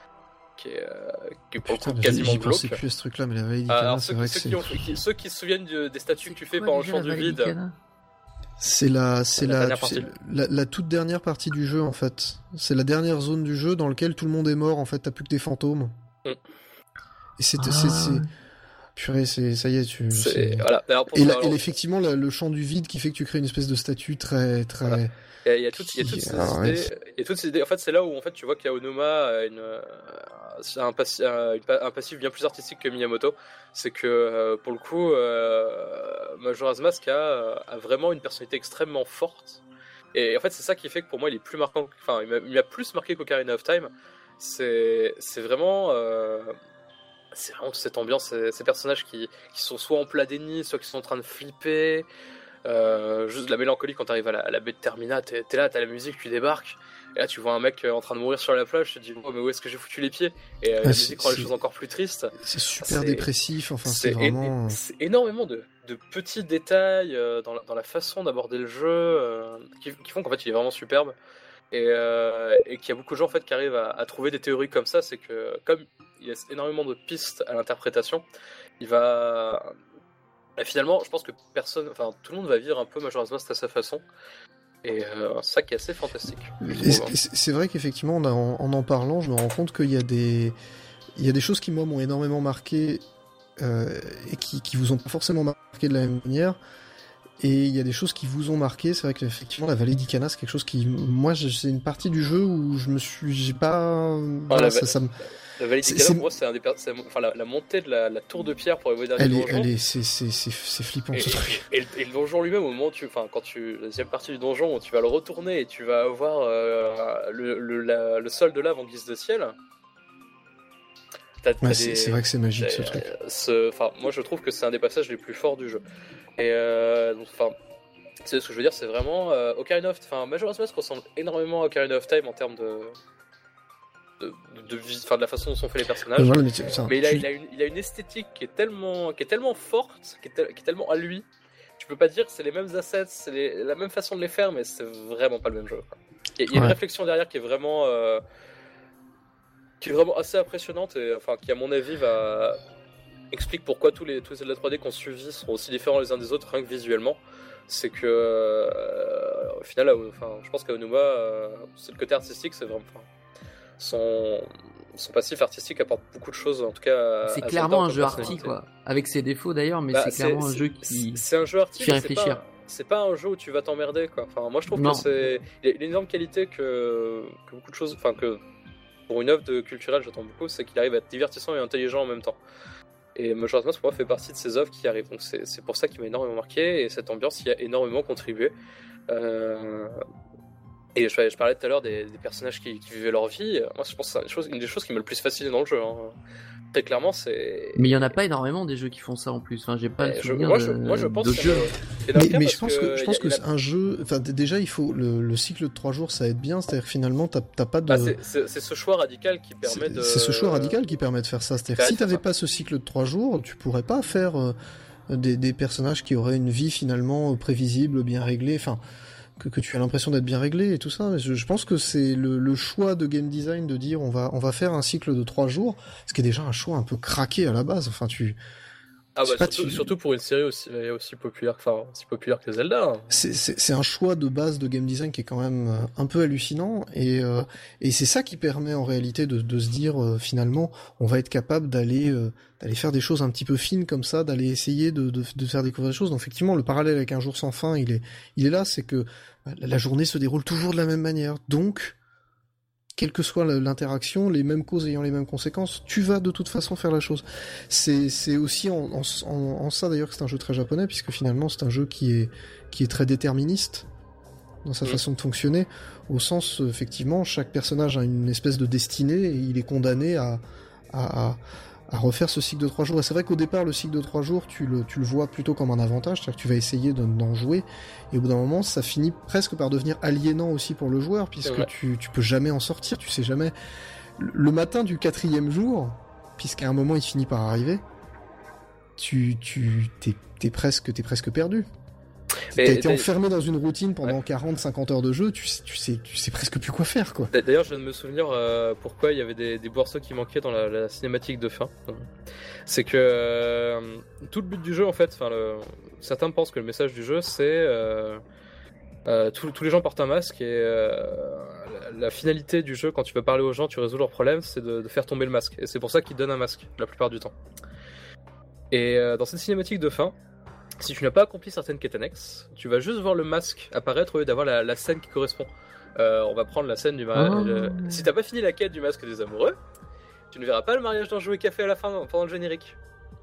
qui est, euh, qui est pour Putain, le coup j'y quasiment j'y pensais glauque. plus à ce truc-là, mais la vallée Ah, d'Ikana, alors, c'est ceux, vrai ceux que qui c'est... ont- qui- ceux qui se souviennent de- des statues que tu fais Quoi, pendant le déjà, champ du la vallée vide, d'Ikana C'est la, c'est La la, dernière tu sais, partie. la, la toute dernière partie du jeu en fait. C'est la dernière zone du jeu dans laquelle tout le monde est mort. En fait, t'as plus que des fantômes. Mm. Et c'est, Ah. c'est, c'est, purée, c'est, ça y est, tu. c'est, c'est- voilà. Alors, pour Et, ça, la- alors, et effectivement, la- le champ du vide qui fait que tu crées une espèce de statue très, très. Voilà. Il y a, il y a toutes, il y a toutes Qui- ces alors, ouais, idées. Il y a toutes ces idées. En fait, c'est là où en fait tu vois qu'Aonuma a une, euh, un, passi- un, une pa- un passif bien plus artistique que Miyamoto. C'est que euh, pour le coup, euh, Majora's Mask a, a vraiment une personnalité extrêmement forte. Et en fait, c'est ça qui fait que pour moi, il est plus marquant. Enfin, il m'a- il m'a plus marqué qu'Ocarina of Time. C'est, c'est vraiment. Euh, c'est vraiment toute cette ambiance, ces, ces personnages qui, qui sont soit en plein déni, soit qui sont en train de flipper. Euh, juste de la mélancolie quand t'arrives à la, à la baie de Termina, t'es, t'es là, t'as la musique, tu débarques, et là tu vois un mec euh, en train de mourir sur la plage, tu te dis oh, mais où est-ce que j'ai foutu les pieds? Et euh, la Ah, musique c'est- rend les c'est- choses encore plus tristes. C'est super C'est- dépressif. Enfin, c'est, C'est, vraiment. é- c'est énormément de, de petits détails euh, dans, la, dans la façon d'aborder le jeu euh, qui, qui font qu'en fait il est vraiment superbe. Et, euh, et qu'il y a beaucoup de gens en fait qui arrivent à, à trouver des théories comme ça, c'est que comme il y a énormément de pistes à l'interprétation, il va et finalement, je pense que personne, enfin tout le monde va vivre un peu Majora's Mask à sa façon, et euh, ça qui est assez fantastique. je Et trouve, hein. c'est, c'est vrai qu'effectivement, on a- en, en en parlant, je me rends compte qu'il y a des, il y a des choses qui moi m'ont énormément marqué euh, et qui, qui vous ont pas forcément marqué de la même manière. Et il y a des choses qui vous ont marqué. C'est vrai qu'effectivement, la vallée d'Ikana, c'est quelque chose qui, moi, je- c'est une partie du jeu où je me suis, j'ai pas, voilà, la ça, va- ça me- La vallée c'est- d'Ikana, c'est- pour moi, c'est un des per- c'est- enfin la, la montée de la, la tour de pierre pour arriver au dernier elle est, donjon. elle est, c'est, c'est, c'est, c'est flippant Et, ce truc. et- et le- et le donjon lui-même, au moment où tu, enfin, quand tu, la deuxième partie du donjon, où tu vas le retourner et tu vas avoir euh, le, le, la- le sol de lave en guise de ciel. T'as, t'as Ouais, c'est, des- c'est vrai que c'est magique ce Euh, truc. ce- Enfin, moi je trouve que c'est un des passages les plus forts du jeu. Et euh, donc, enfin, c'est ce que je veux dire, c'est vraiment euh, Ocarina of, enfin, Majora's Mask ressemble énormément à Ocarina of Time en termes de de, de, vie, enfin, de la façon dont sont faits les personnages. Euh, voilà, mais tu- enfin, Mais il a, tu- il, a une, il a une esthétique qui est tellement, qui est tellement forte, qui est, tel- qui est tellement à lui. Tu peux pas dire que c'est les mêmes assets, c'est les- la même façon de les faire, mais c'est vraiment pas le même jeu. quoi. Il y a, il y a une Ouais. réflexion derrière qui est vraiment, euh, qui est vraiment assez impressionnante et enfin qui à mon avis va explique pourquoi tous les tous les Zelda trois D qu'on suivi sont aussi différents les uns des autres rien que visuellement. C'est que euh, au final, euh, enfin, je pense qu'Aonuma, euh, c'est le côté artistique, c'est vraiment. enfin, son, son passif artistique apporte beaucoup de choses, en tout cas. à- C'est à clairement Zelda en un jeu tant que arty, personnalité. quoi. Avec ses défauts d'ailleurs, mais Bah, c'est clairement un jeu qui. C'est un jeu arty, qui fait mais c'est réfléchir. pas- C'est pas un jeu où tu vas t'emmerder, quoi. Enfin, moi je trouve Non. que c'est. Il y a une énorme qualité que, que beaucoup de choses. Enfin, que pour une œuvre de culturelle, j'attends beaucoup, c'est qu'il arrive à être divertissant et intelligent en même temps. Et Majora's Mask pour moi fait partie de ces œuvres qui arrivent, donc c'est, c'est pour ça qu'il m'a énormément marqué, et cette ambiance y a énormément contribué. Euh... Et je, je parlais tout à l'heure des, des personnages qui, qui vivaient leur vie. Moi, je pense que c'est une, chose, une des choses qui m'a le plus fasciné dans le jeu. Hein. Très clairement, c'est. Mais il y en a pas énormément des jeux qui font ça en plus. Enfin, j'ai pas le souvenir moi, de, je, moi, je pense d'autres jeux. Mais, mais je pense que, je pense que c'est un jeu. Enfin, déjà, il faut le, le cycle de trois jours, ça aide bien. C'est-à-dire que finalement, t'as, t'as pas de. Bah, c'est, c'est, c'est ce choix radical qui permet c'est, de. C'est ce choix radical qui permet de faire ça. C'est-à-dire que si t'avais pas ce cycle de trois jours, tu pourrais pas faire euh, des, des personnages qui auraient une vie finalement prévisible, bien réglée. Enfin. Que, que tu as l'impression d'être bien réglé et tout ça. Je, je pense que c'est le, le choix de game design de dire on va on va faire un cycle de trois jours, ce qui est déjà un choix un peu craqué à la base. Enfin, tu. Ah bah pas, surtout, tu... surtout pour une série aussi aussi populaire, enfin aussi populaire que Zelda. Hein. C'est, c'est c'est un choix de base de game design qui est quand même un peu hallucinant et euh, et c'est ça qui permet en réalité de de se dire euh, finalement on va être capable d'aller euh, d'aller faire des choses un petit peu fines comme ça, d'aller essayer de de de faire découvrir des choses. Donc effectivement le parallèle avec Un jour sans fin, il est il est là, c'est que la journée se déroule toujours de la même manière. Donc quelle que soit l'interaction, les mêmes causes ayant les mêmes conséquences, tu vas de toute façon faire la chose. C'est, c'est aussi en, en, en, en ça d'ailleurs que c'est un jeu très japonais, puisque finalement c'est un jeu qui est, qui est très déterministe dans sa mmh. façon de fonctionner, au sens, effectivement, chaque personnage a une espèce de destinée, et il est condamné à, à, à, à refaire ce cycle de trois jours. Et c'est vrai qu'au départ, le cycle de trois jours, tu le, tu le vois plutôt comme un avantage, c'est-à-dire que tu vas essayer de, d'en jouer, et au bout d'un moment, ça finit presque par devenir aliénant aussi pour le joueur, puisque tu, tu peux jamais en sortir, tu sais jamais. Le matin du quatrième jour, puisqu'à un moment il finit par arriver, tu, tu, t'es, t'es presque, t'es presque perdu. T'as été enfermé dans une routine pendant ouais. quarante à cinquante heures de jeu, tu sais, tu sais, tu sais presque plus quoi faire, quoi. D'ailleurs, je viens de me souvenir euh, pourquoi il y avait des, des morceaux qui manquaient dans la, la cinématique de fin. C'est que euh, tout le but du jeu, en fait, enfin, le, certains pensent que le message du jeu, c'est euh, euh, tous, tous les gens portent un masque et euh, la, la finalité du jeu, quand tu veux parler aux gens, tu résous leurs problèmes, c'est de, de faire tomber le masque. Et c'est pour ça qu'ils donnent un masque la plupart du temps. Et euh, dans cette cinématique de fin, si tu n'as pas accompli certaines quêtes annexes, tu vas juste voir le masque apparaître au lieu d'avoir la, la scène qui correspond. Euh, on va prendre la scène du mariage. Oh. Si t'as pas fini la quête du masque des amoureux, tu ne verras pas le mariage d'un jouet café à la fin pendant le générique.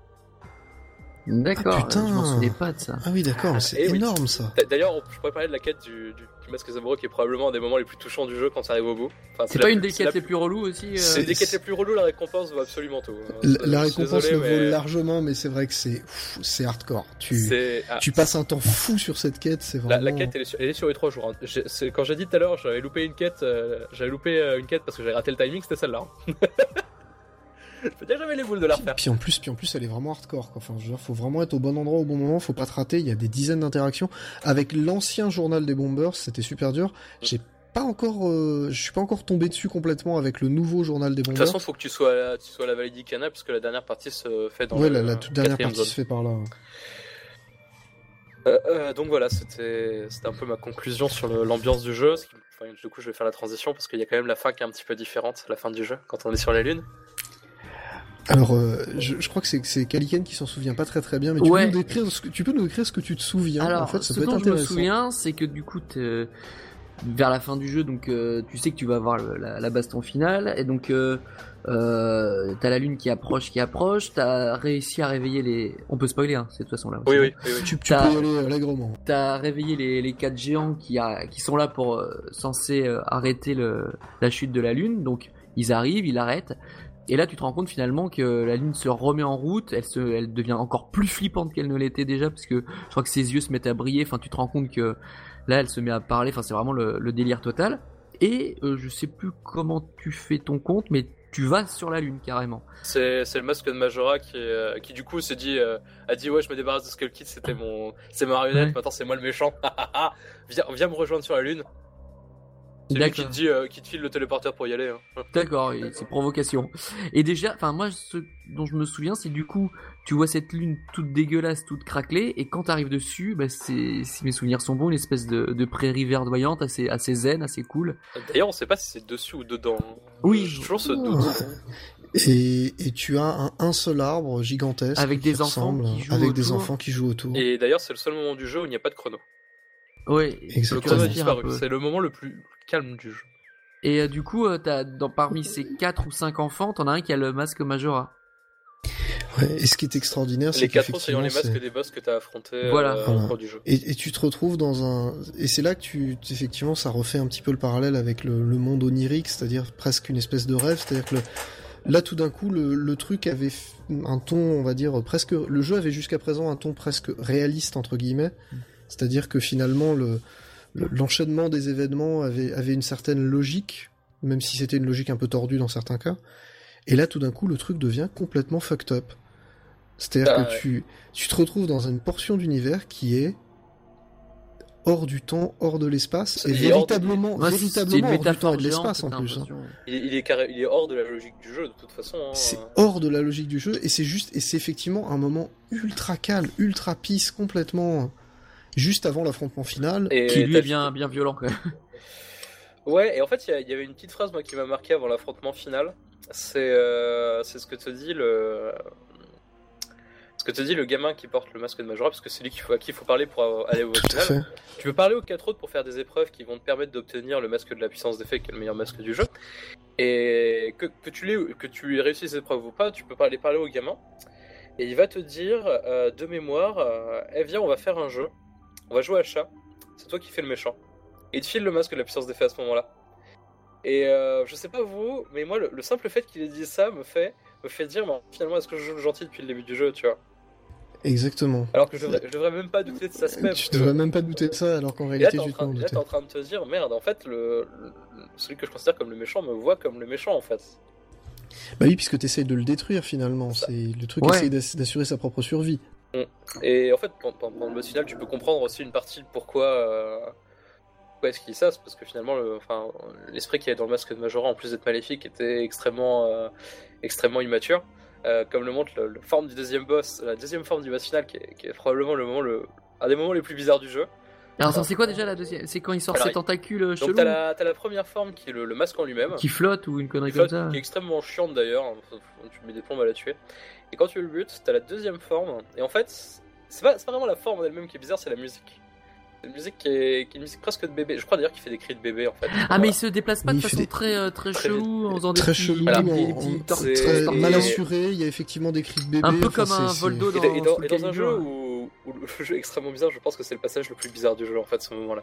D'accord, ah, putain. Je m'en souvenais pas de ça. Ah oui, d'accord, c'est Et énorme oui. ça. D'ailleurs, je pourrais parler de la quête du, du, du masque des amoureux qui est probablement un des moments les plus touchants du jeu quand ça arrive au bout. Enfin, c'est, c'est pas la, une des quêtes les plus reloues aussi euh... C'est des quêtes les plus reloues, la récompense vaut absolument tout. La, la récompense désolé, le mais... vaut largement, mais c'est vrai que c'est, pff, c'est hardcore. Tu, c'est... Ah, tu passes un temps fou sur cette quête, c'est vraiment... La, la quête, elle est, sur, elle est sur les trois jours. Hein. J'ai, c'est, quand j'ai dit tout à l'heure, j'avais loupé une quête, euh, j'avais loupé euh, une quête parce que j'avais raté le timing, c'était celle-là. Hein. Je peux dire jamais les boules de la refaire. Puis, puis en plus, puis en plus, elle est vraiment hardcore. Quoi. Enfin, je veux dire, faut vraiment être au bon endroit au bon moment. Faut pas te rater. Il y a des dizaines d'interactions avec l'ancien journal des bombers. C'était super dur. J'ai pas encore, euh, je suis pas encore tombé dessus complètement avec le nouveau journal des bombers. De toute façon, faut que tu sois, à la, tu sois à la vallée d'Ikana parce que la dernière partie se fait dans. Ouais, le, la, la toute dernière partie zone. se fait par là. Euh, euh, donc voilà, c'était, c'était un peu ma conclusion sur le, l'ambiance du jeu. Enfin, du coup, je vais faire la transition parce qu'il y a quand même la fin qui est un petit peu différente, la fin du jeu, quand on est sur la Lune. Alors, euh, je, je crois que c'est, c'est Caliken qui s'en souvient pas très très bien, mais tu, ouais. peux, nous décrire ce que, tu peux nous décrire ce que tu te souviens. Alors, en fait, ça ce peut dont être je me souviens, c'est que du coup, vers la fin du jeu, donc euh, tu sais que tu vas avoir le, la, la baston finale, et donc euh, euh, t'as la lune qui approche, qui approche, t'as réussi à réveiller les... On peut spoiler, hein, cette façon-là. Oui, oui, oui, oui. Tu, tu peux y aller allègrement. T'as réveillé les, les quatre géants qui, a, qui sont là pour euh, censés euh, arrêter le, la chute de la lune, donc ils arrivent, ils l'arrêtent. Et là, tu te rends compte finalement que la lune se remet en route, elle, se, elle devient encore plus flippante qu'elle ne l'était déjà, parce que je crois que ses yeux se mettent à briller, enfin tu te rends compte que là, elle se met à parler, enfin c'est vraiment le, le délire total. Et euh, je sais plus comment tu fais ton compte, mais tu vas sur la lune carrément. C'est, c'est le masque de Majora qui, euh, qui du coup s'est dit, euh, a dit ouais je me débarrasse de Skull Kid, c'était mon, c'est ma marionnette, ouais. Maintenant c'est moi le méchant, viens, viens me rejoindre sur la lune. C'est lui qui te dit, euh, qui te file le téléporteur pour y aller. Hein. D'accord, c'est provocation. Et déjà, enfin moi, ce dont je me souviens, c'est du coup, tu vois cette lune toute dégueulasse, toute craquelée, et quand t'arrives dessus, bah c'est, si mes souvenirs sont bons, une espèce de, de prairie verdoyante, assez, assez zen, assez cool. D'ailleurs, on sait pas si c'est dessus ou dedans. Oui. J'ai toujours ce doute. Et, et tu as un, un seul arbre gigantesque avec des enfants ressemble, qui jouent avec autour. des enfants qui jouent autour. Et d'ailleurs, c'est le seul moment du jeu où il n'y a pas de chrono. Ouais, exactement. Le chrono a disparu. C'est le moment le plus calme du jeu. Et euh, du coup, euh, t'as, dans, parmi ces quatre ou cinq enfants, t'en as un qui a le masque Majora. Ouais, et ce qui est extraordinaire, c'est les quatre autres qu'effectivement, ayant les masques c'est... des boss que t'as affrontés Voilà. euh, Voilà. au cours du jeu. Et, et tu te retrouves dans un... Et c'est là que tu... Effectivement, ça refait un petit peu le parallèle avec le, le monde onirique, c'est-à-dire presque une espèce de rêve, c'est-à-dire que le... là, tout d'un coup, le, le truc avait un ton, on va dire, presque... Le jeu avait jusqu'à présent un ton presque réaliste, entre guillemets, c'est-à-dire que finalement, le... le... l'enchaînement des événements avait... avait une certaine logique, même si c'était une logique un peu tordue dans certains cas, et là, tout d'un coup, le truc devient complètement fucked up. C'est-à-dire Ah, que ouais. tu, tu te retrouves dans une portion d'univers qui est hors du temps, hors de l'espace, et Il est hors de- véritablement, Ouais, c'est une véritablement hors du temps métaphore et de géante, l'espace en t'as plus. hein. l'impression. Il, est- il est carré... il est hors de la logique du jeu de toute façon. Hein. C'est hors de la logique du jeu, et c'est juste, et c'est effectivement un moment ultra calme, ultra peace, complètement, juste avant l'affrontement final. Et Qui lui t'as- est bien, bien violent quand même. Ouais, et en fait, il y, a- il y avait une petite phrase moi qui m'a marqué avant l'affrontement final. C'est euh, c'est ce que te dit le ce que te dit le gamin qui porte le masque de Majora, parce que c'est lui qu'il faut, à qui il faut parler pour aller au vote Tout à final. fait. Tu peux parler aux quatre autres pour faire des épreuves qui vont te permettre d'obtenir le masque de la puissance d'effet, qui est le meilleur masque du jeu. Et que, que tu l'aies, que tu aies réussi ces épreuves ou pas, tu peux aller parler au gamin. Et il va te dire euh, de mémoire, euh, eh viens, on va faire un jeu. On va jouer à chat. C'est toi qui fais le méchant. Et il te file le masque de la puissance d'effet à ce moment-là. Et euh, je sais pas vous, mais moi, le, le simple fait qu'il ait dit ça me fait, me fait dire, mais finalement, est-ce que je joue le gentil depuis le début du jeu, tu vois? Exactement. Alors que je devrais, je devrais même pas douter de ça. Euh, Tu devrais même pas douter de ça, alors qu'en Et là, réalité, t'es en, tu te train, en là, doutais. t'es en train de te dire, merde, en fait, le, le- celui que je considère comme le méchant me voit comme le méchant, en fait. Bah oui, puisque t'essayes de le détruire finalement, Ça. c'est le truc Ouais. essaye d'ass- d'assurer sa propre survie. Et en fait, pendant, pendant le boss final, tu peux comprendre aussi une partie de pourquoi, euh, pourquoi est-ce qu'il ça, c'est parce que finalement, le, enfin, l'esprit qui est dans le masque de Majora, en plus d'être maléfique, était extrêmement, euh, extrêmement immature. Euh, comme le montre le, le forme du deuxième boss, la deuxième forme du boss final, qui est, qui est probablement le moment, le, un des moments les plus bizarres du jeu. Alors, attends, c'est quoi déjà la deuxième? C'est quand il sort Alors, ses il- tentacules euh, Donc chelous t'as la, t'as la première forme qui est le, le masque en lui-même. qui flottent ou une connerie Qui comme flotte, ça. qui est extrêmement chiante d'ailleurs, tu mets des plombs à la tuer. Et quand tu le butes, t'as la deuxième forme, et en fait, c'est pas, c'est pas vraiment la forme en elle-même qui est bizarre, c'est la musique. C'est une musique qui est, qui est une musique presque de bébé. Je crois d'ailleurs qu'il fait des cris de bébé en fait. Ah, Voilà. mais il se déplace pas Oui, de il fait façon des- très, euh, très Très chelou en faisant des Très petits, chelou, Voilà. des, en- des en- petits tor- c'est- très tor- mal et- assuré, il y a effectivement des cris de bébé. Un peu enfin, comme un c'est- c'est- Voldo Et, dans, dans- et dans, Soul et dans un Calibur. jeu où, où le jeu est extrêmement bizarre, je pense que c'est le passage le plus bizarre du jeu en fait, ce moment-là.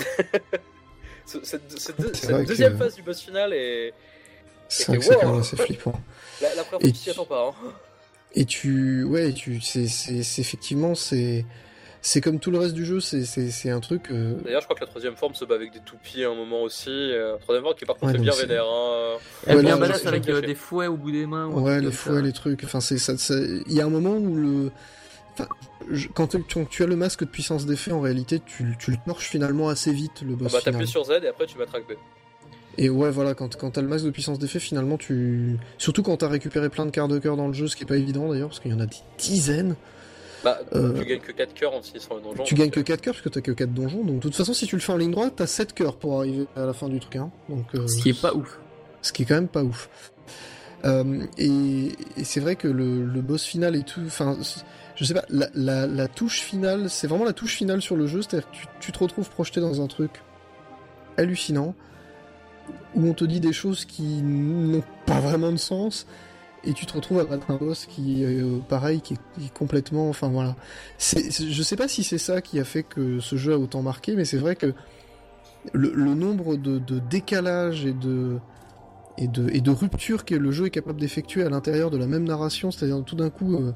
Ce- cette cette, deux- C'est cette vrai deuxième que- phase du boss final est. C'est Et vrai que que, c'est wow. quand même assez flippant. La, la première Et fois, tu t'y tu- attends pas. Hein. Et tu, ouais, tu, c'est, c'est, c'est effectivement, c'est, c'est comme tout le reste du jeu, c'est, c'est, c'est un truc. euh, D'ailleurs, je crois que la troisième forme se bat avec des toupies à un moment aussi. Euh, troisième forme qui par contre Ouais, est donc bien c'est- vénère. Hein. Elle Ouais, vient non, badass je- avec je- euh, des fouets au bout des mains. ou un Ouais, truc les comme fouets, ça. les trucs. Enfin, c'est ça. ça- Il y a un moment où le, enfin, je- quand tu, quand tu as le masque de puissance d'effet, en réalité, tu, tu le torches finalement assez vite le Ah boss bah, final. t'appuies sur Z et après tu vas track B. Et ouais, voilà, quand, quand t'as le masque de puissance d'effet, finalement, tu, surtout quand t'as récupéré plein de quarts de cœur dans le jeu, ce qui est pas évident d'ailleurs, parce qu'il y en a des dizaines. Bah, Euh, tu gagnes que quatre cœurs en finissant le donjon. Tu donc, gagnes que euh, quatre cœurs parce que t'as que quatre donjons, donc de toute façon, si tu le fais en ligne droite, t'as sept cœurs pour arriver à la fin du truc, hein. Donc, euh, Ce qui est pas ouf. ce qui est quand même pas ouf. Euh, et et c'est vrai que le, le boss final et tout, enfin, c'est- je sais pas, la, la, la touche finale, c'est vraiment la touche finale sur le jeu, c'est-à-dire que tu, tu te retrouves projeté dans un truc hallucinant, où on te dit des choses qui n'ont pas vraiment de sens, et tu te retrouves à battre un boss qui, euh, pareil, qui est, qui est complètement, enfin voilà. C'est, c'est- je sais pas si c'est ça qui a fait que ce jeu a autant marqué, mais c'est vrai que le, le nombre de, de décalages et de et de, et de rupture que le jeu est capable d'effectuer à l'intérieur de la même narration, c'est-à-dire tout d'un coup, euh,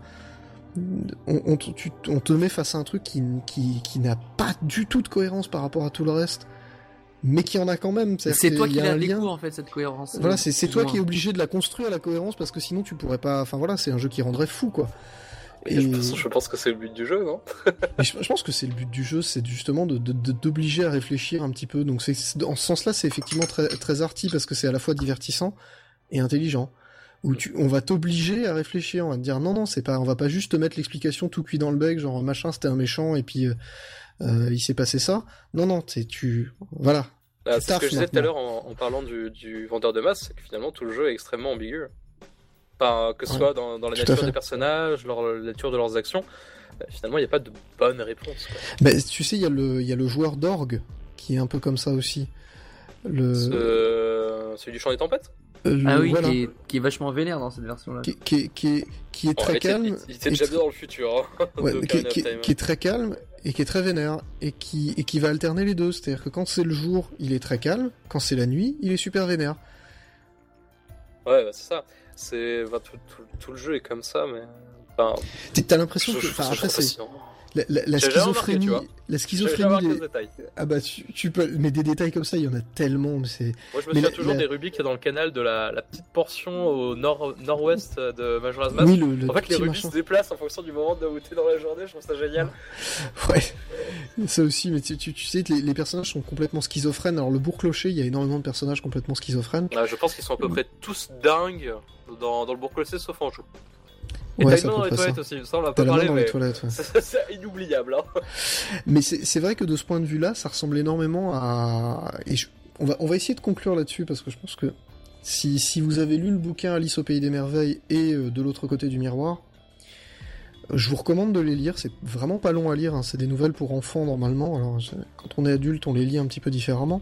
on, on, te- tu- on te met face à un truc qui, qui, qui n'a pas du tout de cohérence par rapport à tout le reste, mais qui en a quand même. C'est-à-dire C'est qu'il toi y qui a la un lien. découvre en fait cette cohérence. Voilà, c'est, c'est Plus toi ou qui es moins. obligé de la construire la cohérence, parce que sinon tu pourrais pas. Enfin voilà, c'est un jeu qui rendrait fou, quoi. Et je, pense, je pense que c'est le but du jeu, non? Mais je, je pense que c'est le but du jeu, c'est justement de, de, de- d'obliger à réfléchir un petit peu. Donc c'est, c'est- en ce sens-là, c'est effectivement très, très arty parce que c'est à la fois divertissant et intelligent. Où tu, on va t'obliger à réfléchir, on va te dire non non, c'est pas, on va pas juste te mettre l'explication tout cuit dans le bec, genre machin, c'était un méchant et puis euh, euh, il s'est passé ça. Non non, c'est tu, voilà. Ah, Tu c'est ce que taffes je disais tout à maintenant. l'heure en, en parlant du, du vendeur de masse, c'est que finalement tout le jeu est extrêmement ambigu. Enfin, que ce Ouais, soit dans, dans la tout à nature fait. des personnages, leur, la nature de leurs actions, euh, finalement il n'y a pas de bonne réponse. Quoi. Mais tu sais, il y a le, il y a le joueur d'orgue qui est un peu comme ça aussi. Le, Ce- Celui du champ des tempêtes? Euh, le- Ah oui, voilà. qui, est, qui est vachement vénère dans cette version-là. Qui, qui est- qui est, qui est Bon, très il était- calme. Il, il était et déjà tr- bien dans le futur. Hein, Ouais, de mais qui, Ocarina of qui- Time. qui est très calme et qui est très vénère et qui, et qui va alterner les deux. C'est-à-dire que quand c'est le jour, il est très calme, quand c'est la nuit, il est super vénère. Ouais, bah, c'est ça. C'est, bah, tout, tout, tout le jeu est comme ça, mais. Enfin, T'as- T'as l'impression je- que, je enfin, trouve ça après c'est fascinant. la, la, la J'ai jamais remarqué, schizophrénie, tu vois. la J'ai schizophrénie. jamais remarqué des- ce détail. Ah bah tu, tu peux, mais des détails comme ça, il y en a tellement. Mais c'est. Moi, je me Mais souviens la- toujours la- des rubis qu'il y a dans le canal de la, la petite portion au nord, nord-ouest de Majora's Mask. Oui, le, le En fait, les petit rubis machin. se déplacent en fonction du moment de où t'es dans la journée. Je trouve ça génial. Ouais, ça aussi, mais tu, tu, tu sais, les, les personnages sont complètement schizophrènes. Alors, le bourg-clocher, il y a énormément de personnages complètement schizophrènes. Ah, je pense qu'ils sont à peu près tous dingues dans, dans le bourg-clocher sauf en jeu. Et Ouais, t'as c'est une à main dans peu les près toilettes ça. aussi, ça on l'a T'as pas la main parlé, dans les mais toilettes, ouais. c'est c'est inoubliable. Hein. Mais c'est c'est vrai que de ce point de vue-là, ça ressemble énormément à. Et je- on, va, on va essayer de conclure là-dessus parce que je pense que si, si vous avez lu le bouquin Alice au Pays des Merveilles et euh, De l'autre côté du miroir, euh, je vous recommande de les lire. C'est vraiment pas long à lire. Hein. C'est des nouvelles pour enfants normalement. Alors je- quand on est adulte, on les lit un petit peu différemment.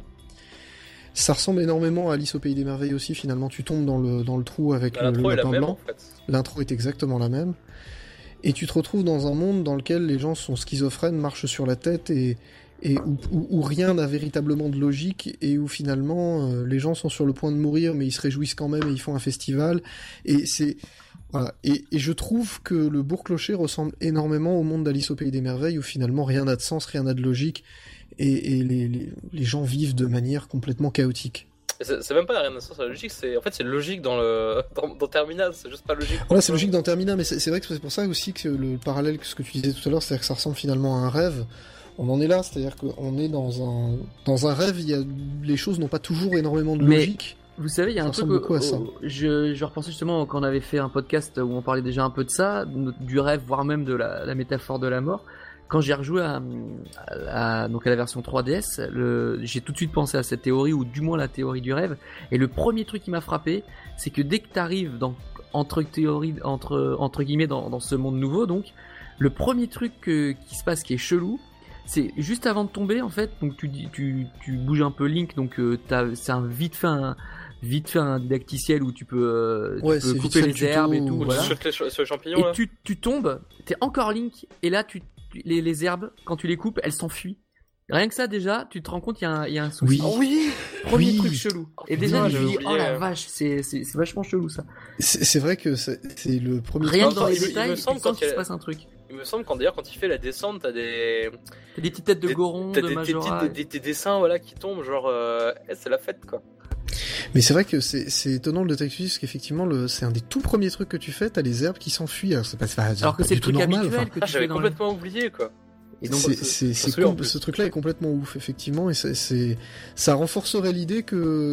Ça ressemble énormément à Alice au Pays des Merveilles aussi. Finalement, tu tombes dans le, dans le trou avec le, le L'intro est la lapin même blanc. en fait. L'intro est exactement la même. Et tu te retrouves dans un monde dans lequel les gens sont schizophrènes, marchent sur la tête et, et où, où- où rien n'a véritablement de logique et où finalement euh, les gens sont sur le point de mourir mais ils se réjouissent quand même et ils font un festival. Et c'est voilà. Et, et je trouve que le Bourg-Clocher ressemble énormément au monde d'Alice au Pays des Merveilles où finalement rien n'a de sens, rien n'a de logique et, et les, les, les gens vivent de manière complètement chaotique. Et C'est c'est même pas la rien de sens, la logique, c'est en fait c'est logique dans le dans, dans Terminal, c'est juste pas logique. Voilà, c'est logique dans Termina, mais c'est c'est vrai que c'est pour ça aussi que le parallèle que ce que tu disais tout à l'heure, c'est-à-dire que ça ressemble finalement à un rêve. On en est là, c'est-à-dire qu'on est dans un dans un rêve, il y a les choses n'ont pas toujours énormément de Mais- logique. Vous savez, il y a Ça un truc. ressemble beaucoup à ça. au- je, je repensais justement quand on avait fait un podcast où on parlait déjà un peu de ça, du rêve, voire même de la, la métaphore de la mort. Quand j'ai rejoué à, à la, donc à la version trois D S, le, j'ai tout de suite pensé à cette théorie, ou du moins la théorie du rêve. Et le premier truc qui m'a frappé, c'est que dès que tu arrives dans, entre, théories, entre, entre guillemets dans, dans ce monde nouveau, donc, le premier truc que- qui se passe qui est chelou, c'est juste avant de tomber en fait. Donc tu, dis- tu, tu bouges un peu Link, donc euh, t'as, c'est un vite fait un, vite fait un didacticiel où tu peux, euh, tu Ouais, peux c'est vite couper fait le les tuto herbes et tout. où- Ou Voilà. tu sautes les, sur les champignons Et là. tu, tu tombes, t'es encore Link, et là, tu, tu- les, les herbes, quand tu les coupes, elles s'enfuient. Rien que ça, déjà, tu te rends compte qu'il y a un, il y a un souci. Oui. Ah oui. Premier Oui. truc chelou. Et putain, déjà, je me j'avais dis, oublié. oh la vache, c'est, c'est, c'est vachement chelou ça. C'est c'est vrai que c'est c'est le premier. Rien que Enfin, dans les il me- il me détails, tu semble sens quand qu'il il y se a- passe un truc. Il me semble quand d'ailleurs quand il fait la descente, t'as des T'as des petites têtes de Des- Goron, t'as de des, des, Majora. petites- des, des dessins voilà qui tombent genre euh, eh, c'est la fête quoi. Mais c'est vrai que c'est c'est étonnant le détective parce qu'effectivement le c'est un des tout premiers trucs que tu fais. T'as les herbes qui s'enfuient. Alors c'est pas, c'est pas Alors que pas c'est du le tout truc normal. habituel enfin. que Ah, tu j'avais fais dans le... complètement oublié quoi. Et donc, C'est- c'est- c'est- je c'est me souviens, en com- plus. ce truc-là est complètement ouf, effectivement, et c'est, c'est- ça renforcerait l'idée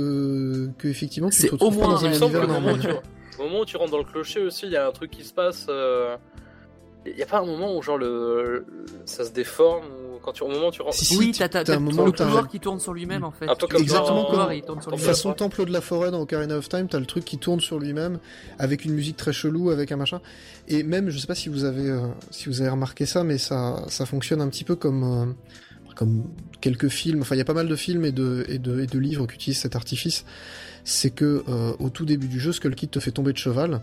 que, que effectivement, tu C'est te retrouves au pas moins dans un un Il me rêve. semble que univers au moment, où normal. tu, au moment où tu rentres dans le clocher aussi, il y a un truc qui se passe. euh, Il y a pas un moment où genre le ça se déforme ou quand tu au moment où tu rentres. Si, si, oui, tu- t'as, t'as, t'as un t'as moment le où t'as- couloir qui tourne sur lui-même en fait. Un peu comme Exactement dans- comme- Couloir, il tourne sur dans lui-même. Façon temple de la forêt dans Ocarina of Time, t'as le truc qui tourne sur lui-même avec une musique très chelou, avec un machin. Et même, je sais pas si vous avez, euh, si vous avez remarqué ça, mais ça, ça fonctionne un petit peu comme, euh, comme quelques films. Enfin, il y a pas mal de films et de, et de, et de livres qui utilisent cet artifice. C'est que euh, au tout début du jeu, Skull Kid te fait tomber de cheval.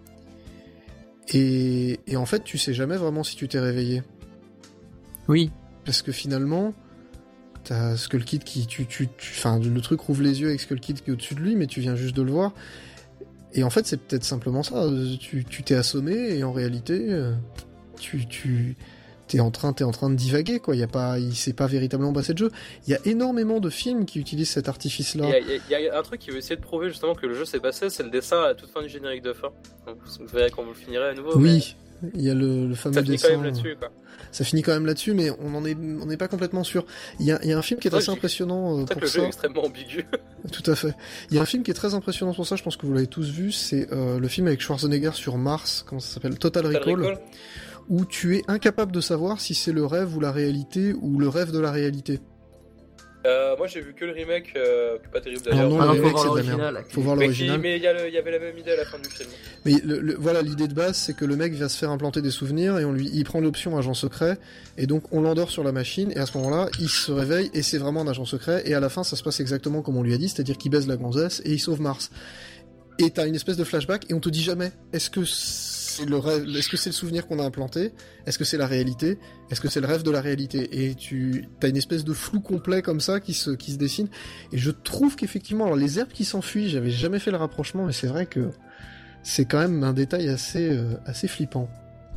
Et, et en fait, tu sais jamais vraiment si tu t'es réveillé. Oui. Parce que finalement, t'as Skull Kid qui, tu, tu, tu, enfin, le truc rouvre les yeux avec Skull Kid qui est au-dessus de lui, mais tu viens juste de le voir. Et en fait, c'est peut-être simplement ça. euh, Tu, tu t'es assommé et en réalité, euh, tu, tu, t'es en train, t'es en train de divaguer, quoi. Il y a pas, il s'est pas véritablement passé de jeu. Il y a énormément de films qui utilisent cet artifice-là. Il y, a, il y a- il y a un truc qui veut essayer de prouver justement que le jeu s'est passé, c'est le dessin à la toute fin du générique de fin. Donc, vous verrez quand vous le finirez à nouveau. Oui. Il y a le, le fameux mais ça finit dessin. quand même là-dessus quoi. Ça finit quand même là-dessus, mais on en est, on n'est pas complètement sûr. Il y a, il y a un film qui est C'est vrai assez que- impressionnant euh, C'est vrai que pour le jeu est ça. extrêmement ambigu. Tout à fait. Il y a un film qui est très impressionnant pour ça, je pense que vous l'avez tous vu, c'est euh, le film avec Schwarzenegger sur Mars, comment ça s'appelle, Total Total Recall, Recall. où tu es incapable de savoir si c'est le rêve ou la réalité, ou le rêve de la réalité. Euh, moi j'ai vu que le remake, euh, qui est pas terrible Alors d'ailleurs. non, Ah non, le faut remake, voir c'est de la l'original, merde. là. Faut voir mais qui- l'original. mais il y, a le- il y avait la même idée à la fin du film. Mais le, le- voilà, l'idée de base, c'est que le mec va se faire implanter des souvenirs et on lui, il prend l'option agent secret et donc on l'endort sur la machine et à ce moment-là, il se réveille et c'est vraiment un agent secret et à la fin, ça se passe exactement comme on lui a dit, c'est-à-dire qu'il baise la gonzesse et il sauve Mars. et t'as une espèce de flashback et on te dit jamais est-ce que c'est le rêve, est-ce que c'est le souvenir qu'on a implanté, est-ce que c'est la réalité, est-ce que c'est le rêve de la réalité, et tu t'as une espèce de flou complet comme ça qui se qui se dessine, et je trouve qu'effectivement alors les herbes qui s'enfuient, j'avais jamais fait le rapprochement, mais c'est vrai que c'est quand même un détail assez euh, assez flippant.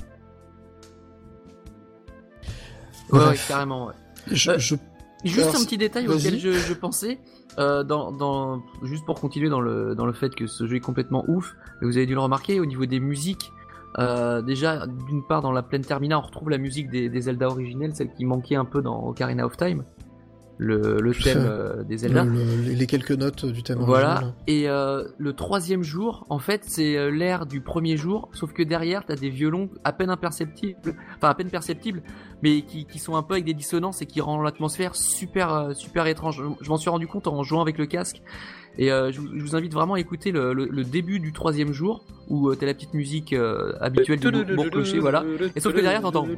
Ouais, ouais, carrément. Ouais. Je, euh, je... Juste alors, un petit détail vas-y. auquel je, je pensais, euh, dans, dans, juste pour continuer dans le, dans le fait que ce jeu est complètement ouf, et vous avez dû le remarquer au niveau des musiques. Euh, déjà, d'une part, dans la plaine Termina, on retrouve la musique des, des Zelda originelles, celle qui manquait un peu dans Ocarina of Time, le, le thème euh, des Zelda. Le, le, les quelques notes du thème voilà. original. Et euh, le troisième jour, en fait, c'est euh, l'air du premier jour, sauf que derrière, t'as des violons à peine imperceptibles, enfin à peine perceptibles, mais qui, qui sont un peu avec des dissonances et qui rendent l'atmosphère super, euh, super étrange. Je, je m'en suis rendu compte en jouant avec le casque. Et euh, je, je vous invite vraiment à écouter le, le, le début du troisième jour où euh, t'as la petite musique euh, habituelle du bourg-clocher, voilà. Et sauf que derrière t'entends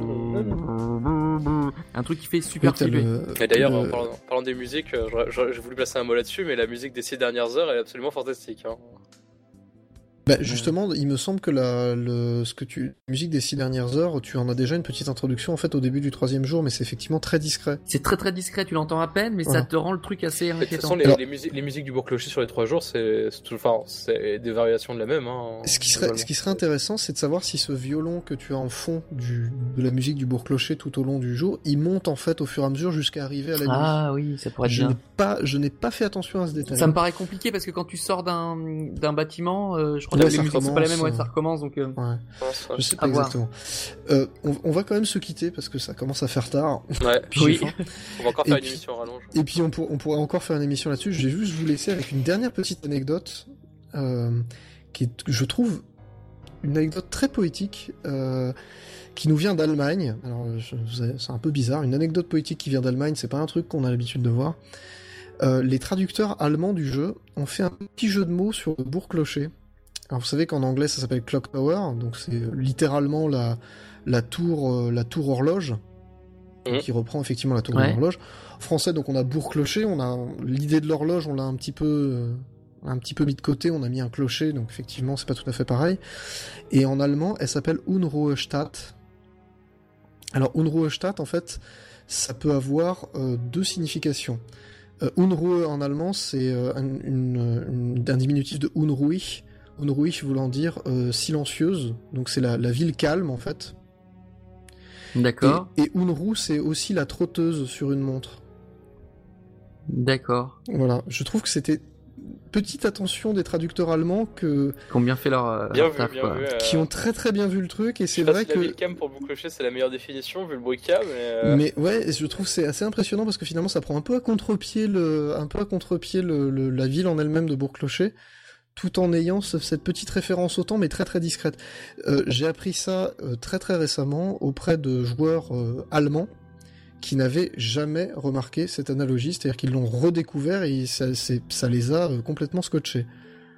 un truc qui fait super Oui, flipper. le... Et d'ailleurs, le... en parlant, en parlant des musiques, j'ai voulu placer un mot là-dessus, mais la musique des six dernières heures est absolument fantastique. Hein. Bah, justement, il me semble que la, le, ce que tu, la musique des six dernières heures, tu en as déjà une petite introduction en fait au début du troisième jour, mais c'est effectivement très discret. C'est très très discret, tu l'entends à peine, mais voilà. ça te rend le truc assez inquiétant. De toute façon, les, Alors, les, musiques, les musiques du bourg-clocher sur les trois jours, c'est, c'est, enfin, c'est des variations de la même. Hein, ce, qui serait, ce qui serait intéressant, c'est de savoir si ce violon que tu as en fond du, de la musique du bourg-clocher tout au long du jour, il monte en fait au fur et à mesure jusqu'à arriver à la nuit. Ah oui, ça pourrait être je bien. N'ai pas, je n'ai pas fait attention à ce détail. Ça me paraît compliqué parce que quand tu sors d'un, d'un bâtiment, euh, je crois Ouais, que les ça musiques c'est pas la même, ouais, ça recommence donc. Euh... Ouais. Je sais pas à exactement. Euh, on, on va quand même se quitter parce que ça commence à faire tard. Ouais. Puis oui. j'ai faim. On va encore faire Et une puis, émission en rallonge. Et puis on, pour, on pourrait encore faire une émission là-dessus. Je vais juste vous laisser avec une dernière petite anecdote euh, qui est, je trouve, une anecdote très poétique euh, qui nous vient d'Allemagne. Alors je, c'est un peu bizarre. Une anecdote poétique qui vient d'Allemagne, c'est pas un truc qu'on a l'habitude de voir. Euh, les traducteurs allemands du jeu ont fait un petit jeu de mots sur le bourg-clocher. Alors vous savez qu'en anglais ça s'appelle Clock Tower, donc c'est littéralement la, la tour euh, la tour horloge, mmh. qui reprend effectivement la tour ouais. de l'horloge. En français donc on a bourg-clocher, on a l'idée de l'horloge, on l'a un petit peu euh, un petit peu mis de côté, on a mis un clocher, donc effectivement c'est pas tout à fait pareil. Et en allemand elle s'appelle Unruhestadt. Alors Unruhestadt en fait ça peut avoir euh, deux significations. Euh, Unruhe en allemand c'est euh, un, une, une, un diminutif de unruhig. Unruhig voulant dire euh, silencieuse, donc c'est la, la ville calme en fait. D'accord. Et, et Unruh c'est aussi la trotteuse sur une montre. D'accord. Voilà, je trouve que c'était petite attention des traducteurs allemands que qui ont bien fait leur, euh, bien leur vu, taf, bien quoi. vu, euh... qui ont très très bien vu le truc et c'est je sais vrai pas si que la ville calme pour bourg-clocher c'est la meilleure définition vu le bruit qu'il y a, mais euh... mais ouais, je trouve que c'est assez impressionnant parce que finalement ça prend un peu à contre-pied le un peu à contre-pied le, le, la ville en elle-même de Bourg-Clocher, tout en ayant ce, cette petite référence au temps, mais très très discrète. Euh, j'ai appris ça euh, très très récemment auprès de joueurs euh, allemands qui n'avaient jamais remarqué cette analogie, c'est-à-dire qu'ils l'ont redécouvert et ça, c'est, ça les a euh, complètement scotchés.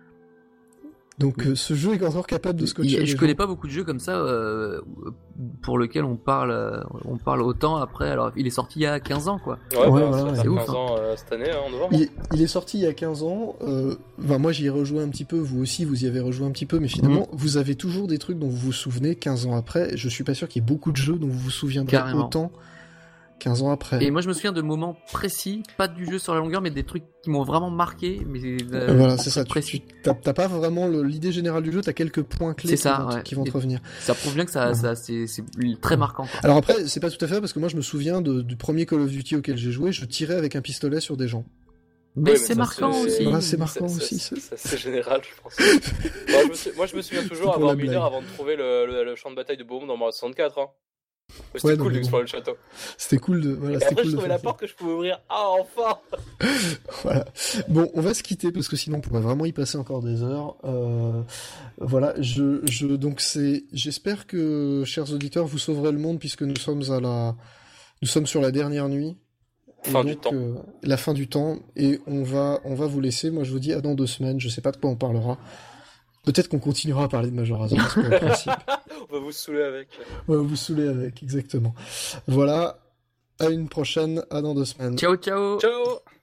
Donc euh, ce jeu est encore capable de scotcher. Il, les je gens. connais pas beaucoup de jeux comme ça euh, pour lequel on parle, euh, on parle autant après. Alors il est sorti il y a quinze ans quoi. Ouais, ouais, bah, voilà, ça ouais. fait quinze ans euh, cette année hein, en novembre. Il, il est sorti il y a quinze ans. Euh, ben moi j'y ai rejoué un petit peu, vous aussi vous y avez rejoué un petit peu, mais finalement mmh. vous avez toujours des trucs dont vous vous souvenez quinze ans après. Je suis pas sûr qu'il y ait beaucoup de jeux dont vous vous souviendrez Carrément. autant quinze ans après. Et moi je me souviens de moments précis, pas du jeu sur la longueur, mais des trucs qui m'ont vraiment marqué. Mais euh, voilà, c'est ça. Tu, tu t'as, t'as pas vraiment le, l'idée générale du jeu, t'as quelques points clés qui, ça, vont, ouais. qui vont te revenir. Ça prouve bien que ça, ouais. ça c'est, c'est très marquant. Quoi. Alors après, c'est pas tout à fait parce que moi je me souviens de, du premier Call of Duty auquel j'ai joué, je tirais avec un pistolet sur des gens. Mais, oui, c'est mais marquant c'est... aussi. Voilà, c'est marquant c'est, aussi. C'est, c'est, c'est général, je pense. moi, je me suis... moi, je me souviens toujours avoir mis une heure avant de trouver le, le, le champ de bataille de Beaumont dans Mario soixante-quatre. Hein. C'était ouais, cool non, d'explorer bon. le château. C'était cool de. Voilà, et c'était après, cool je trouvais la porte que je pouvais ouvrir. Ah, enfin. Voilà. Bon, on va se quitter parce que sinon on pourrait vraiment y passer encore des heures. Euh, voilà, je, je, donc c'est. J'espère que, chers auditeurs, vous sauverez le monde puisque nous sommes à la, nous sommes sur la dernière nuit. Fin donc, du temps. Euh, la fin du temps et on va, on va vous laisser. Moi, je vous dis à dans deux semaines. Je sais pas de quoi on parlera. Peut-être qu'on continuera à parler de Majora's Mask pour le principe. On va vous saouler avec. On va vous saouler avec, exactement. Voilà, à une prochaine, à dans deux semaines. Ciao, ciao. Ciao.